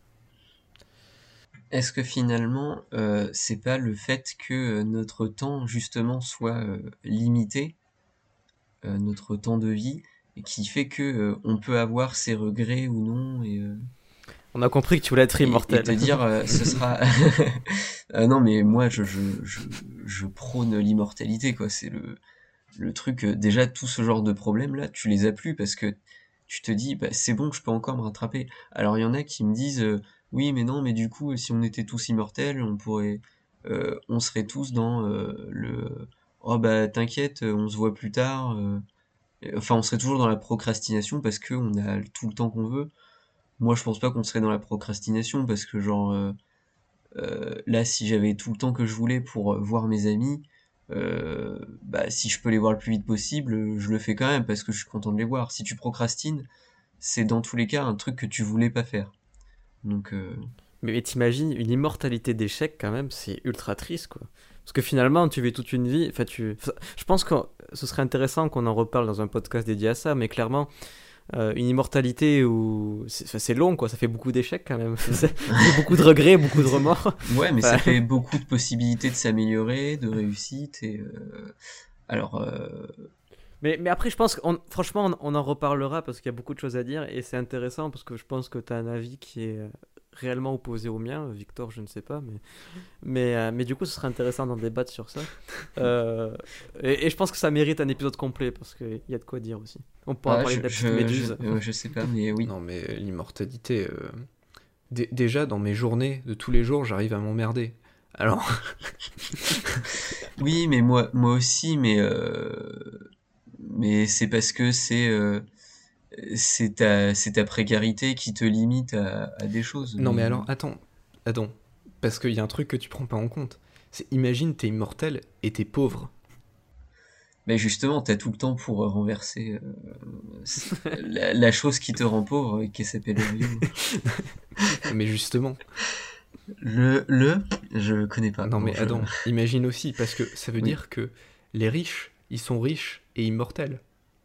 Est-ce que finalement, euh, c'est pas le fait que euh, notre temps, justement, soit euh, limité, euh, notre temps de vie, et qui fait que euh, on peut avoir ses regrets ou non, et, euh, On a compris que tu voulais être et, et te immortel. dire euh, ce sera. Ah non, mais moi, je, je, je, je prône l'immortalité, quoi. C'est le, le truc. euh, Déjà, tout ce genre de problèmes-là, tu les as plus parce que tu te dis, bah, c'est bon, je peux encore me rattraper. Alors, il y en a qui me disent, euh, oui, mais non, mais du coup, si on était tous immortels, on pourrait, euh, on serait tous dans euh, le, oh bah t'inquiète, on se voit plus tard. euh. Enfin, on serait toujours dans la procrastination parce que on a tout le temps qu'on veut. Moi, je pense pas qu'on serait dans la procrastination parce que genre euh, euh, là, si j'avais tout le temps que je voulais pour euh, voir mes amis, euh, bah si je peux les voir le plus vite possible, euh, je le fais quand même parce que je suis content de les voir. Si tu procrastines, c'est dans tous les cas un truc que tu voulais pas faire. Donc euh, Mais, mais t'imagines une immortalité d'échecs quand même, c'est ultra triste quoi. Parce que finalement, tu vis toute une vie. Enfin, tu... enfin, je pense que ce serait intéressant qu'on en reparle dans un podcast dédié à ça, mais clairement, euh, une immortalité où c'est, enfin, c'est long, quoi. Ça fait beaucoup d'échecs quand même. Ça fait beaucoup de regrets, beaucoup de remords. Ouais, mais ça Enfin, fait beaucoup de possibilités de s'améliorer, de réussite et euh, alors euh, mais, mais après, je pense qu'on, franchement, on, on en reparlera parce qu'il y a beaucoup de choses à dire et c'est intéressant parce que je pense que tu as un avis qui est euh, réellement opposé au mien. Victor, je ne sais pas, mais, mais, euh, mais du coup, ce serait intéressant d'en débattre sur ça. Euh, et, et je pense que ça mérite un épisode complet parce qu'il y a de quoi dire aussi. On pourra ah, parler je, de la petite je, je, méduse. euh, je sais pas, mais oui. Non, mais l'immortalité. euh, dé- déjà, dans mes journées de tous les jours, j'arrive à m'emmerder. Alors, Oui, mais moi moi aussi, mais euh, mais c'est parce que c'est euh, c'est ta c'est ta précarité qui te limite à, à des choses. non, mais Mais alors, attends, attends. Parce qu'il y a un truc que tu prends pas en compte. C'est imagine, t'es immortel et t'es pauvre. mais justement, t'as tout le temps pour euh, renverser euh, c'est- la, la chose qui te rend pauvre et qui s'appelle le yo. Mais justement, Le le je connais pas. non, Non, mais je attends, imagine aussi, parce que ça veut oui. dire que les riches, ils sont riches et immortels.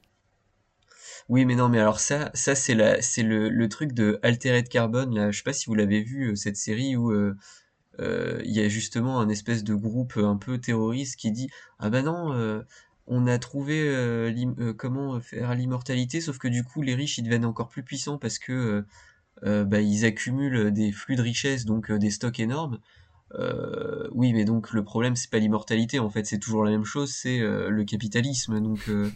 Oui, mais non, mais alors ça, ça c'est la, c'est le, le truc de Altered Carbon là. Je sais pas si vous l'avez vu euh, cette série où euh, euh, il y a justement un espèce de groupe euh, un peu terroriste qui dit ah bah non, euh, on a trouvé euh, l'im- euh, comment faire l'immortalité, sauf que du coup les riches ils deviennent encore plus puissants parce que euh, euh, bah ils accumulent des flux de richesse donc euh, des stocks énormes. Euh, oui, mais donc le problème c'est pas l'immortalité en fait, c'est toujours la même chose, c'est euh, le capitalisme. Donc euh,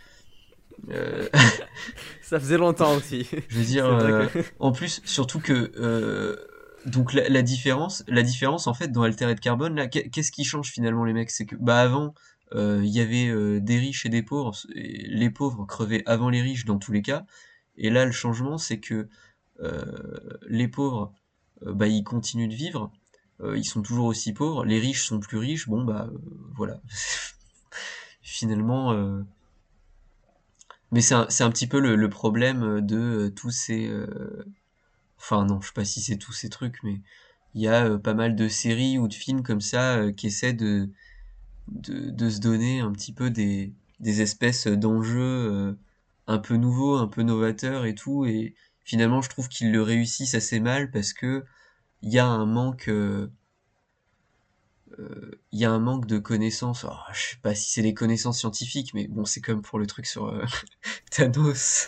euh, Ça faisait longtemps aussi. Je veux dire, C'est vrai que. euh, en plus, surtout que euh, donc la, la différence, la différence en fait dans Altered Carbone, là, qu'est- qu'est-ce qui change finalement les mecs? C'est que bah avant, euh, il y avait euh, des riches et des pauvres. Et les pauvres crevaient avant les riches dans tous les cas. Et là, le changement, c'est que euh, les pauvres, euh, bah ils continuent de vivre. Euh, ils sont toujours aussi pauvres. Les riches sont plus riches. Bon bah euh, voilà. Finalement. euh, Mais c'est un, c'est un petit peu le, le problème de euh, tous ces, euh, enfin non, je sais pas si c'est tous ces trucs, mais il y a euh, pas mal de séries ou de films comme ça euh, qui essaient de, de, de se donner un petit peu des, des espèces d'enjeux euh, un peu nouveaux, un peu novateurs et tout, et finalement je trouve qu'ils le réussissent assez mal parce que il y a un manque, euh, euh, il y a un manque de connaissances. Alors, je sais pas si c'est des connaissances scientifiques, mais bon, c'est comme pour le truc sur euh, Thanos.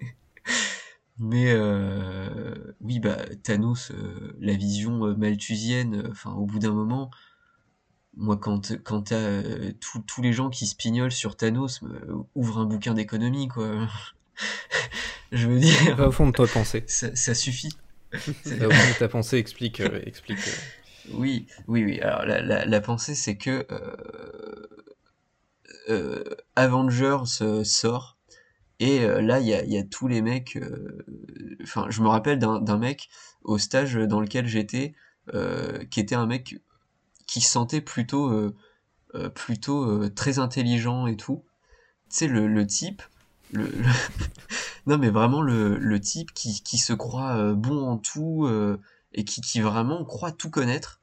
Mais euh, oui, bah Thanos, euh, la vision euh, malthusienne, euh, enfin au bout d'un moment, moi quand quand t'as euh, tous tous les gens qui se pignolent sur Thanos, euh, ouvre un bouquin d'économie quoi. Je veux dire, Va au fond de ta pensée. ça, ça suffit. C'est- Va au fond de ta pensée, explique, euh, explique. euh. Oui, oui, oui. Alors la, la, la pensée c'est que euh, euh, Avengers euh, sort. Et euh, là, il y a, il y a tous les mecs. euh, Enfin, je me rappelle d'un d'un mec au stage dans lequel j'étais, euh, qui était un mec qui se sentait plutôt, euh, euh, plutôt euh, très intelligent et tout. Tu sais, le, le type, le, le- non mais vraiment le, le type qui, qui se croit euh, bon en tout euh, et qui, qui vraiment croit tout connaître.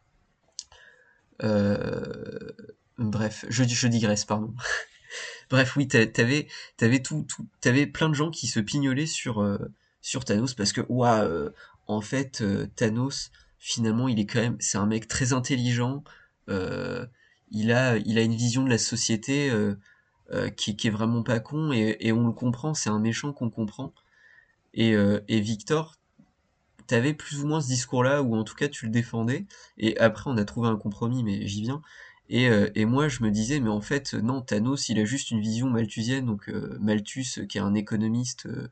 Euh, Bref, je, je digresse, pardon. Bref, oui, t'a- t'avais, t'avais tout, tout, t'avais plein de gens qui se pignolaient sur, euh, sur Thanos parce que, ouah, euh, en fait, euh, Thanos, finalement, il est quand même, c'est un mec très intelligent. euh, il a, il a une vision de la société euh, euh, qui, qui est vraiment pas con et, et on le comprend. C'est un méchant qu'on comprend. Et, euh, et Victor, t'avais plus ou moins ce discours-là, ou en tout cas tu le défendais, et après on a trouvé un compromis, mais j'y viens. Et, euh, et moi je me disais, mais en fait, non, Thanos, il a juste une vision malthusienne, donc euh, Malthus, euh, qui est un économiste euh,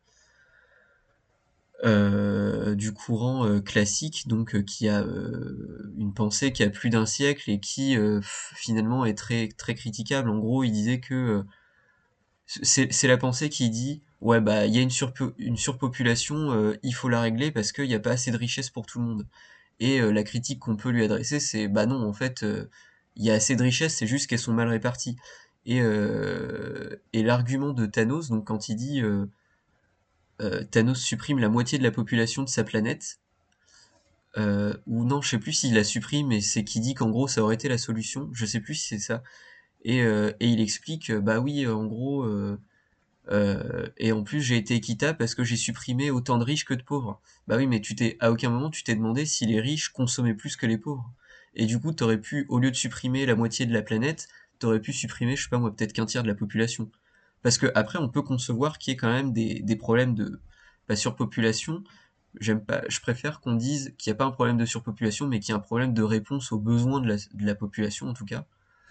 euh, du courant euh, classique, donc euh, qui a euh, une pensée qui a plus d'un siècle et qui euh, f- finalement est très, très critiquable. En gros, il disait que euh, c'est c'est la pensée qui dit ouais bah il y a une, surpo- une surpopulation, euh, il faut la régler parce qu'il n'y a pas assez de richesse pour tout le monde. Et euh, la critique qu'on peut lui adresser, c'est bah non, en fait, euh, il y a assez de richesses, c'est juste qu'elles sont mal réparties. Et, euh, et l'argument de Thanos, donc quand il dit euh, euh, Thanos supprime la moitié de la population de sa planète, euh, ou non, je sais plus s'il la supprime, mais c'est qui dit qu'en gros ça aurait été la solution. Je sais plus si c'est ça. Et, euh, et il explique, euh, bah oui, en gros, euh, euh, et en plus j'ai été équitable parce que j'ai supprimé autant de riches que de pauvres. Bah oui, mais tu t'es, à aucun moment tu t'es demandé si les riches consommaient plus que les pauvres. Et du coup, t'aurais pu, au lieu de supprimer la moitié de la planète, t'aurais pu supprimer, je sais pas moi, peut-être qu'un tiers de la population. Parce que après, on peut concevoir qu'il y ait quand même des, des problèmes de bah, surpopulation. J'aime pas, je préfère qu'on dise qu'il n'y a pas un problème de surpopulation, mais qu'il y a un problème de réponse aux besoins de la, de la population en tout cas.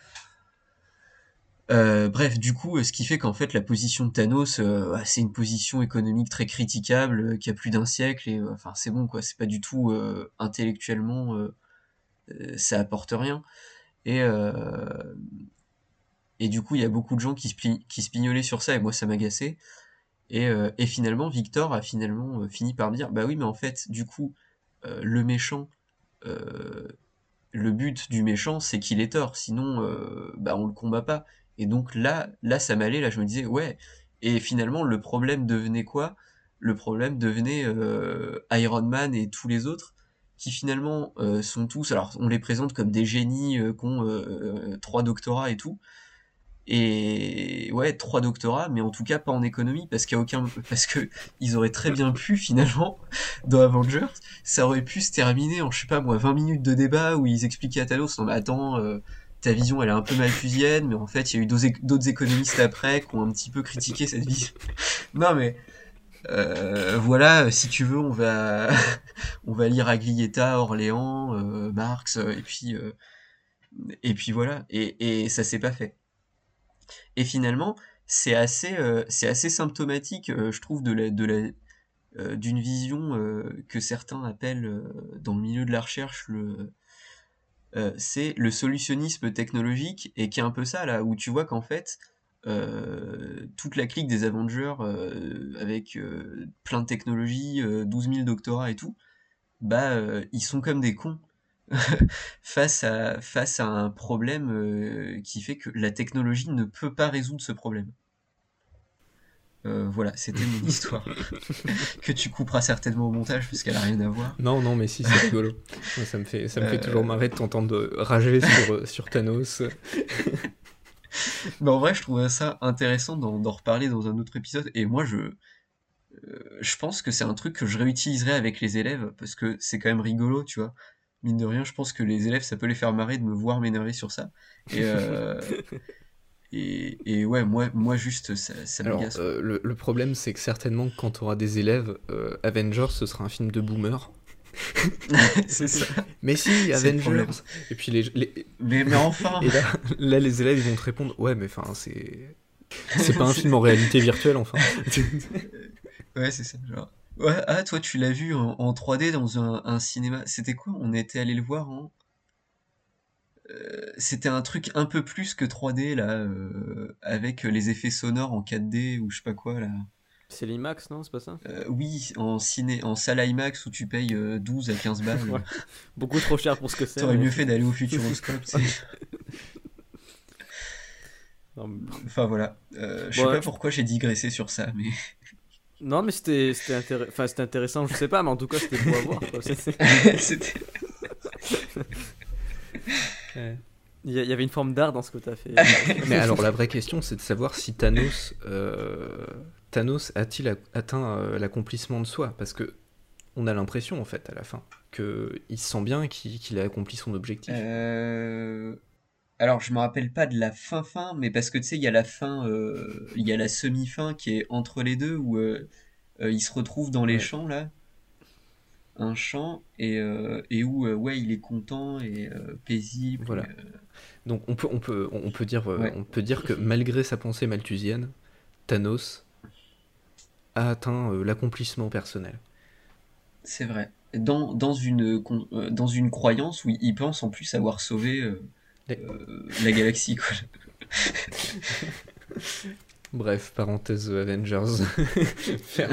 Euh, bref, du coup, euh, ce qui fait qu'en fait la position de Thanos, euh, ah, c'est une position économique très critiquable, euh, qui a plus d'un siècle, et euh, enfin c'est bon quoi, c'est pas du tout euh, intellectuellement, euh, euh, ça apporte rien. Et, euh, et du coup, il y a beaucoup de gens qui se, pli- qui se pignolaient sur ça, et moi ça m'agaçait. Et, euh, et finalement, Victor a finalement euh, fini par me dire, bah oui, mais en fait, du coup, euh, le méchant, euh, le but du méchant, c'est qu'il ait tort, sinon, euh, bah on le combat pas. Et donc là, là, ça m'allait, là, je me disais, ouais. Et finalement, le problème devenait quoi? Le problème devenait euh, Iron Man et tous les autres, qui finalement euh, sont tous, alors on les présente comme des génies euh, qui ont euh, euh, trois doctorats et tout, et ouais, trois doctorats, mais en tout cas pas en économie, parce qu'il y a aucun, parce que ils auraient très bien pu finalement dans Avengers, ça aurait pu se terminer en je sais pas moi vingt minutes de débat où ils expliquaient à Thanos non mais attends, euh, ta vision elle est un peu malthusienne, mais en fait il y a eu d'autres éc- d'autres économistes après qui ont un petit peu critiqué cette vision. Non mais euh, voilà, si tu veux on va on va lire Aglietta, Orléans, euh, Marx, euh, et puis euh, et puis voilà, et, et ça s'est pas fait. Et finalement, c'est assez, euh, c'est assez symptomatique, euh, je trouve, de la, de la, euh, d'une vision euh, que certains appellent euh, dans le milieu de la recherche le, euh, c'est le solutionnisme technologique, et qui est un peu ça là, où tu vois qu'en fait, euh, toute la clique des Avengers euh, avec euh, plein de technologies, euh, douze mille doctorats et tout, bah euh, ils sont comme des cons face à, face à un problème euh, qui fait que la technologie ne peut pas résoudre ce problème. Euh, voilà, c'était mon histoire. Que tu couperas certainement au montage parce qu'elle a rien à voir. Non, non, mais si, c'est rigolo. Moi, ça me fait, ça me fait toujours Euh, marrer de t'entendre de rager sur, euh, sur Thanos. Mais en vrai, je trouverais ça intéressant d'en d'en reparler dans un autre épisode. Et moi, je, euh, je pense que c'est un truc que je réutiliserai avec les élèves parce que c'est quand même rigolo, tu vois. Mine de rien, je pense que les élèves, ça peut les faire marrer de me voir m'énerver sur ça. Et, euh, et, et ouais, moi, moi juste, ça, ça Alors, m'agace, quoi. euh, le, le problème, c'est que certainement, quand tu auras des élèves, euh, Avengers, ce sera un film de boomer. C'est ça, Mais si, c'est le Avengers. problème. Et puis les, les- Mais, mais enfin, et là, là, les élèves, ils vont te répondre, ouais, mais enfin, c'est, c'est pas un c'est- film en réalité virtuelle, enfin. ouais, c'est ça. Genre. Ouais, ah, toi, tu l'as vu en, en trois D dans un, un cinéma. C'était quoi? On était allé le voir en. euh, C'était un truc un peu plus que trois D, là, euh, avec les effets sonores en quatre D ou je sais pas quoi, là. C'est l'IMAX, non? C'est pas ça? Euh, oui, en ciné, en salle IMAX où tu payes euh, douze à quinze Ouais. balles. Beaucoup trop cher pour ce que c'est, T'aurais mais. mieux fait d'aller au Futuroscope, tu sais. Non, mais, Enfin, voilà. Euh, je sais bon, pas je- pourquoi j'ai digressé sur ça, mais. non, mais c'était c'était intér- enfin, c'était intéressant, je sais pas, mais en tout cas, c'était beau à voir, quoi. C'était- C'était. Ouais. Il y, a- il y avait une forme d'art dans ce que t'as fait. Mais alors, la vraie question, c'est de savoir si Thanos, euh, Thanos a-t-il a- atteint euh, l'accomplissement de soi? Parce que on a l'impression, en fait, à la fin, qu'il se sent bien et qu'il qu'il a accompli son objectif. Euh... Alors, je me rappelle pas de la fin fin, mais parce que tu sais, il y a la fin, euh, il y a la semi-fin qui est entre les deux où euh, euh, il se retrouve dans les Ouais. champs là, un champ et, euh, et où euh, ouais, il est content et euh, paisible. Voilà. et, euh, Donc, on peut, on peut, on peut dire, euh, ouais, on peut dire que malgré sa pensée malthusienne, Thanos a atteint euh, l'accomplissement personnel. c'est vrai. Dans, dans une con- euh, dans une croyance où il pense en plus avoir sauvé euh, Les- euh, la galaxie quoi. Bref, parenthèse euh, Avengers. Fermé.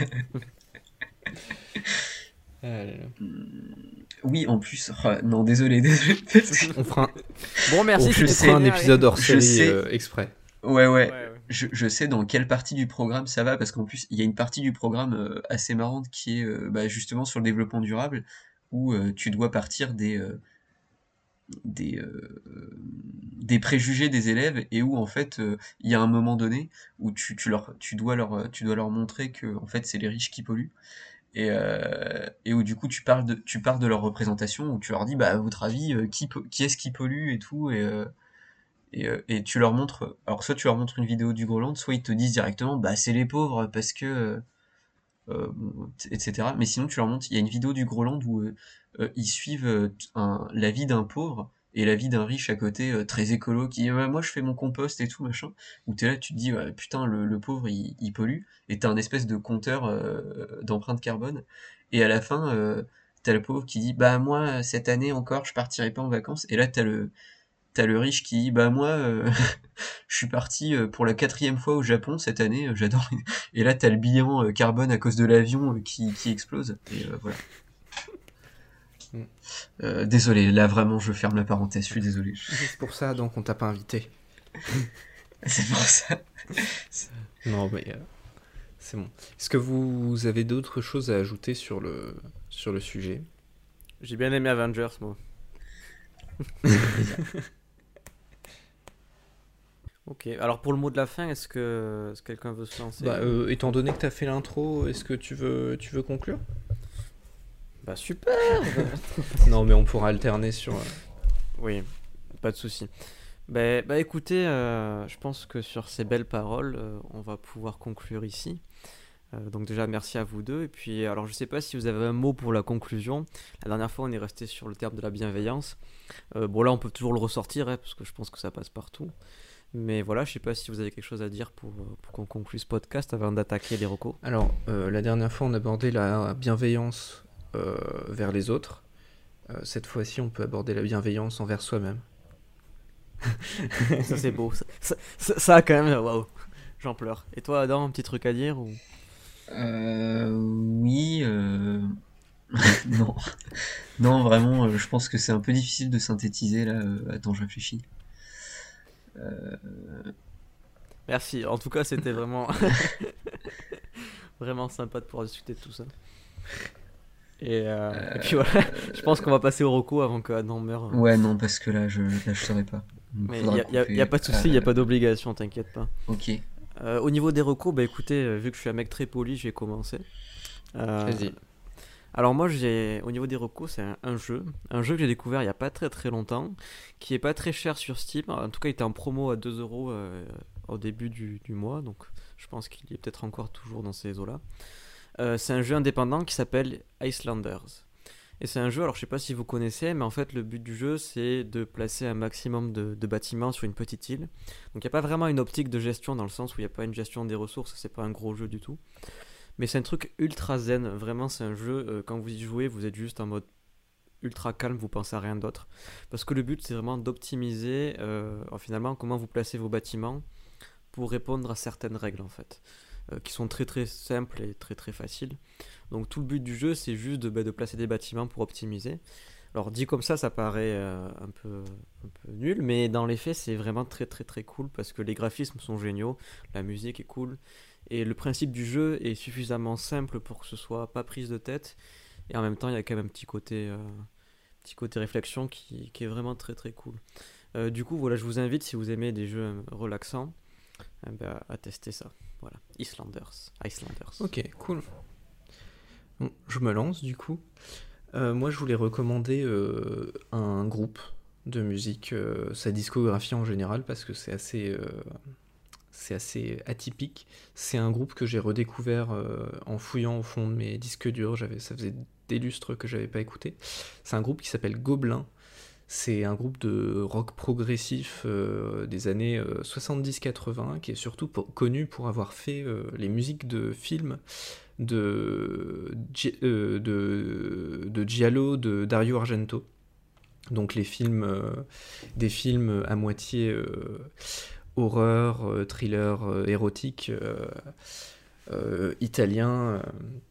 Ah là là. Oui, en plus. Oh, non, désolé, désolé. parce que- On fera un, Bon, merci, on je c'était sais, fera un bien, épisode hors Je série sais. euh, exprès. Ouais, ouais. allez. Ouais, ouais. Je, je sais dans quelle partie du programme ça va, parce qu'en plus, il y a une partie du programme euh, assez marrante qui est euh, bah, justement sur le développement durable, où euh, tu dois partir des, euh, des, euh, des préjugés des élèves et où en fait euh, il y a un moment donné où tu, tu, leur, tu, dois, leur, tu dois leur montrer que en fait c'est les riches qui polluent et, euh, et où du coup tu parles de, tu parles de leur représentation où tu leur dis bah à votre avis euh, qui, qui est-ce qui pollue et tout et, euh, et, euh, et tu leur montres alors soit tu leur montres une vidéo du Groenland soit ils te disent directement bah c'est les pauvres parce que euh, bon, et cetera. Mais sinon, tu leur montres, il y a une vidéo du Groenland où euh, euh, ils suivent euh, un, la vie d'un pauvre et la vie d'un riche à côté, euh, très écolo, qui dit ouais, moi je fais mon compost et tout, machin. Où t'es là, tu te dis ouais, putain, le, le pauvre il, il pollue, et t'as un espèce de compteur euh, d'empreinte carbone. Et à la fin, euh, t'as le pauvre qui dit bah moi cette année encore je partirai pas en vacances. Et là, t'as le, t'as le riche qui dit bah moi euh, je suis parti euh, pour la quatrième fois au Japon cette année, euh, j'adore. Et là t'as le bilan euh, carbone à cause de l'avion euh, qui, qui explose. Et euh, voilà. Mm. Euh, désolé, là vraiment je ferme la parenthèse, je suis désolé. C'est pour ça donc on t'a pas invité. C'est pour ça. Non mais euh, c'est bon. Est-ce que vous avez d'autres choses à ajouter sur le, sur le sujet? J'ai bien aimé Avengers, moi. Ok, alors pour le mot de la fin, est-ce que, est-ce que quelqu'un veut se lancer? Bah, euh, étant donné que tu as fait l'intro, est-ce que tu veux, tu veux conclure? Bah super. Non, mais on pourra alterner sur... euh, Oui, pas de souci. Bah, bah écoutez, euh, je pense que sur ces belles paroles, euh, on va pouvoir conclure ici. Euh, donc déjà, merci à vous deux. Et puis, alors je sais pas si vous avez un mot pour la conclusion. La dernière fois, on est resté sur le terme de la bienveillance. Euh, bon là, on peut toujours le ressortir, hein, parce que je pense que ça passe partout. Mais voilà, je sais pas si vous avez quelque chose à dire pour, euh, pour qu'on conclue ce podcast avant d'attaquer les recos. Alors, euh, la dernière fois, on abordait la bienveillance euh, vers les autres. Euh, cette fois-ci, on peut aborder la bienveillance envers soi-même. Ça c'est beau. Ça, ça, ça, ça, quand même, waouh. J'en pleure. Et toi, Adam, un petit truc à dire ou... Euh, oui. Euh... non. Non, vraiment, euh, je pense que c'est un peu difficile de synthétiser là. Euh, attends, je réfléchis. Euh... Merci. En tout cas, c'était vraiment vraiment sympa de pouvoir discuter de tout ça. Et, euh, Euh... et puis voilà, je pense qu'on va passer au recours avant que Adam meure. Ouais, non, parce que là, je, là, je saurais pas. Donc, Mais il faudra n'y a, y a, couper. y a pas de souci, il Euh, n'y a pas d'obligation, t'inquiète pas. Ok. Euh, au niveau des recours, bah écoutez, euh, vu que je suis un mec très poli, j'ai commencé. Euh, Vas-y. alors moi, j'ai, au niveau des recours, c'est un, un jeu. Un jeu que j'ai découvert il n'y a pas très très longtemps, qui est pas très cher sur Steam. En tout cas, il était en promo à deux euros euh, au début du, du mois, donc je pense qu'il est peut-être encore toujours dans ces eaux-là. Euh, c'est un jeu indépendant qui s'appelle Icelanders. Et c'est un jeu, alors je sais pas si vous connaissez, mais en fait le but du jeu c'est de placer un maximum de, de bâtiments sur une petite île. Donc il n'y a pas vraiment une optique de gestion dans le sens où il n'y a pas une gestion des ressources, c'est pas un gros jeu du tout. Mais c'est un truc ultra zen, vraiment c'est un jeu, euh, quand vous y jouez, vous êtes juste en mode ultra calme, vous pensez à rien d'autre. Parce que le but c'est vraiment d'optimiser euh, finalement comment vous placez vos bâtiments pour répondre à certaines règles en fait. Euh, qui sont très très simples et très très faciles. Donc tout le but du jeu c'est juste de, bah, de placer des bâtiments pour optimiser. Alors dit comme ça ça paraît euh, un, peu, un peu nul, mais dans les faits c'est vraiment très très très cool parce que les graphismes sont géniaux, la musique est cool, et le principe du jeu est suffisamment simple pour que ce soit pas prise de tête, et en même temps il y a quand même un petit côté, euh, petit côté réflexion qui, qui est vraiment très très cool. Euh, du coup voilà, je vous invite si vous aimez des jeux euh, relaxants, eh ben, à tester ça. Voilà, Islanders. Icelanders. Ok, cool. Bon, je me lance du coup. Euh, moi, je voulais recommander euh, un groupe de musique, euh, sa discographie en général, parce que c'est assez, euh, c'est assez atypique. C'est un groupe que j'ai redécouvert euh, en fouillant au fond de mes disques durs. J'avais, ça faisait des lustres que j'avais pas écouté. C'est un groupe qui s'appelle Gobelin. C'est un groupe de rock progressif euh, des années euh, soixante-dix quatre-vingts qui est surtout pour- connu pour avoir fait euh, les musiques de films de, Gi- euh, de, de Giallo de Dario Argento. Donc les films, euh, des films à moitié euh, horreur, euh, thriller euh, érotique euh, euh, italien. euh,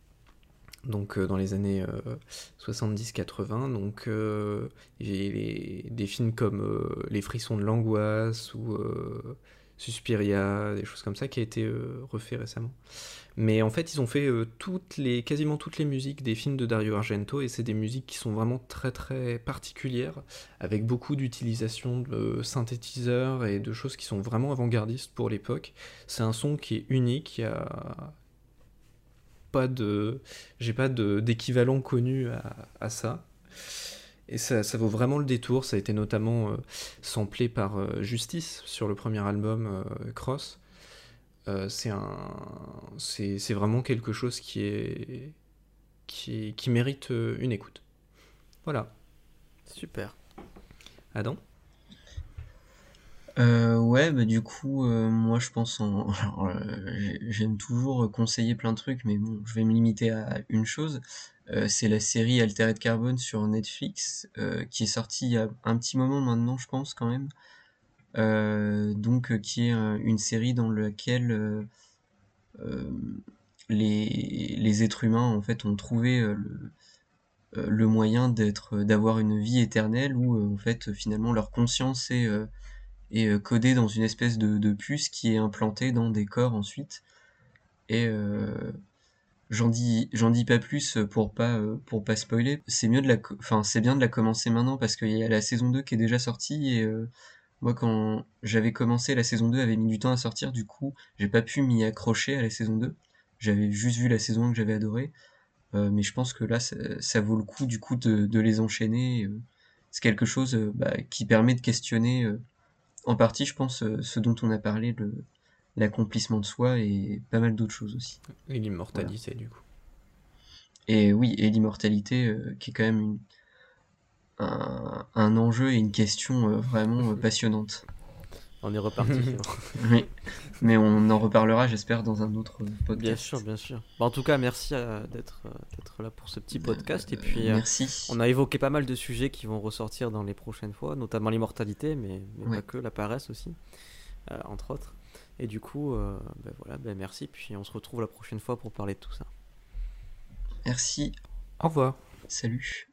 donc euh, dans les années euh, soixante-dix quatre-vingts, donc euh, il y a les- des films comme euh, Les frissons de l'angoisse ou euh, Suspiria, des choses comme ça, qui a été euh, refait récemment. Mais en fait, ils ont fait euh, toutes les, quasiment toutes les musiques des films de Dario Argento, et c'est des musiques qui sont vraiment très très particulières, avec beaucoup d'utilisation de synthétiseurs et de choses qui sont vraiment avant-gardistes pour l'époque. C'est un son qui est unique, il y a pas de, j'ai pas de, d'équivalent connu à, à ça. Et ça, ça vaut vraiment le détour. Ça a été notamment euh, samplé par euh, Justice sur le premier album euh, Cross. Euh, c'est un, c'est, c'est vraiment quelque chose qui est, qui, est, qui mérite euh, une écoute. Voilà. Super. Adam ? Euh, ouais, bah du coup, euh, moi je pense en... Alors, euh, j'ai- j'aime toujours conseiller plein de trucs, mais bon, je vais me limiter à une chose. Euh, c'est la série Altered Carbone sur Netflix, euh, qui est sortie il y a un petit moment maintenant, je pense quand même. Euh, donc, euh, qui est euh, une série dans laquelle euh, euh, les, les êtres humains en fait ont trouvé euh, le, euh, le moyen d'être, d'avoir une vie éternelle où euh, en fait finalement leur conscience est euh, est euh, codé dans une espèce de, de puce qui est implantée dans des corps ensuite. Et euh, j'en dis j'en dis pas plus pour pas euh, pour pas spoiler. C'est mieux de la, enfin c'est bien de la commencer maintenant parce qu'il y a la saison deux qui est déjà sortie et euh, moi quand j'avais commencé la saison deux avait mis du temps à sortir, du coup j'ai pas pu m'y accrocher à la saison deux. J'avais juste vu la saison un que j'avais adoré, euh, mais je pense que là ça, ça vaut le coup du coup de, de les enchaîner. euh. C'est quelque chose euh, bah, qui permet de questionner euh, en partie, je pense, euh, ce dont on a parlé, le, l'accomplissement de soi et pas mal d'autres choses aussi. Et l'immortalité, voilà. Du coup. Et oui, et l'immortalité, euh, qui est quand même une, un, un enjeu et une question euh, vraiment euh, passionnante. On est reparti. Oui, mais on en reparlera, j'espère, dans un autre podcast. Bien sûr, bien sûr. Bah, en tout cas, merci euh, d'être, euh, d'être là pour ce petit podcast. Euh, et puis, euh, merci. On a évoqué pas mal de sujets qui vont ressortir dans les prochaines fois, notamment l'immortalité, mais, mais Ouais. pas que, la paresse aussi, euh, entre autres. Et du coup, euh, ben voilà, ben merci. Puis on se retrouve la prochaine fois pour parler de tout ça. Merci. Au revoir. Salut.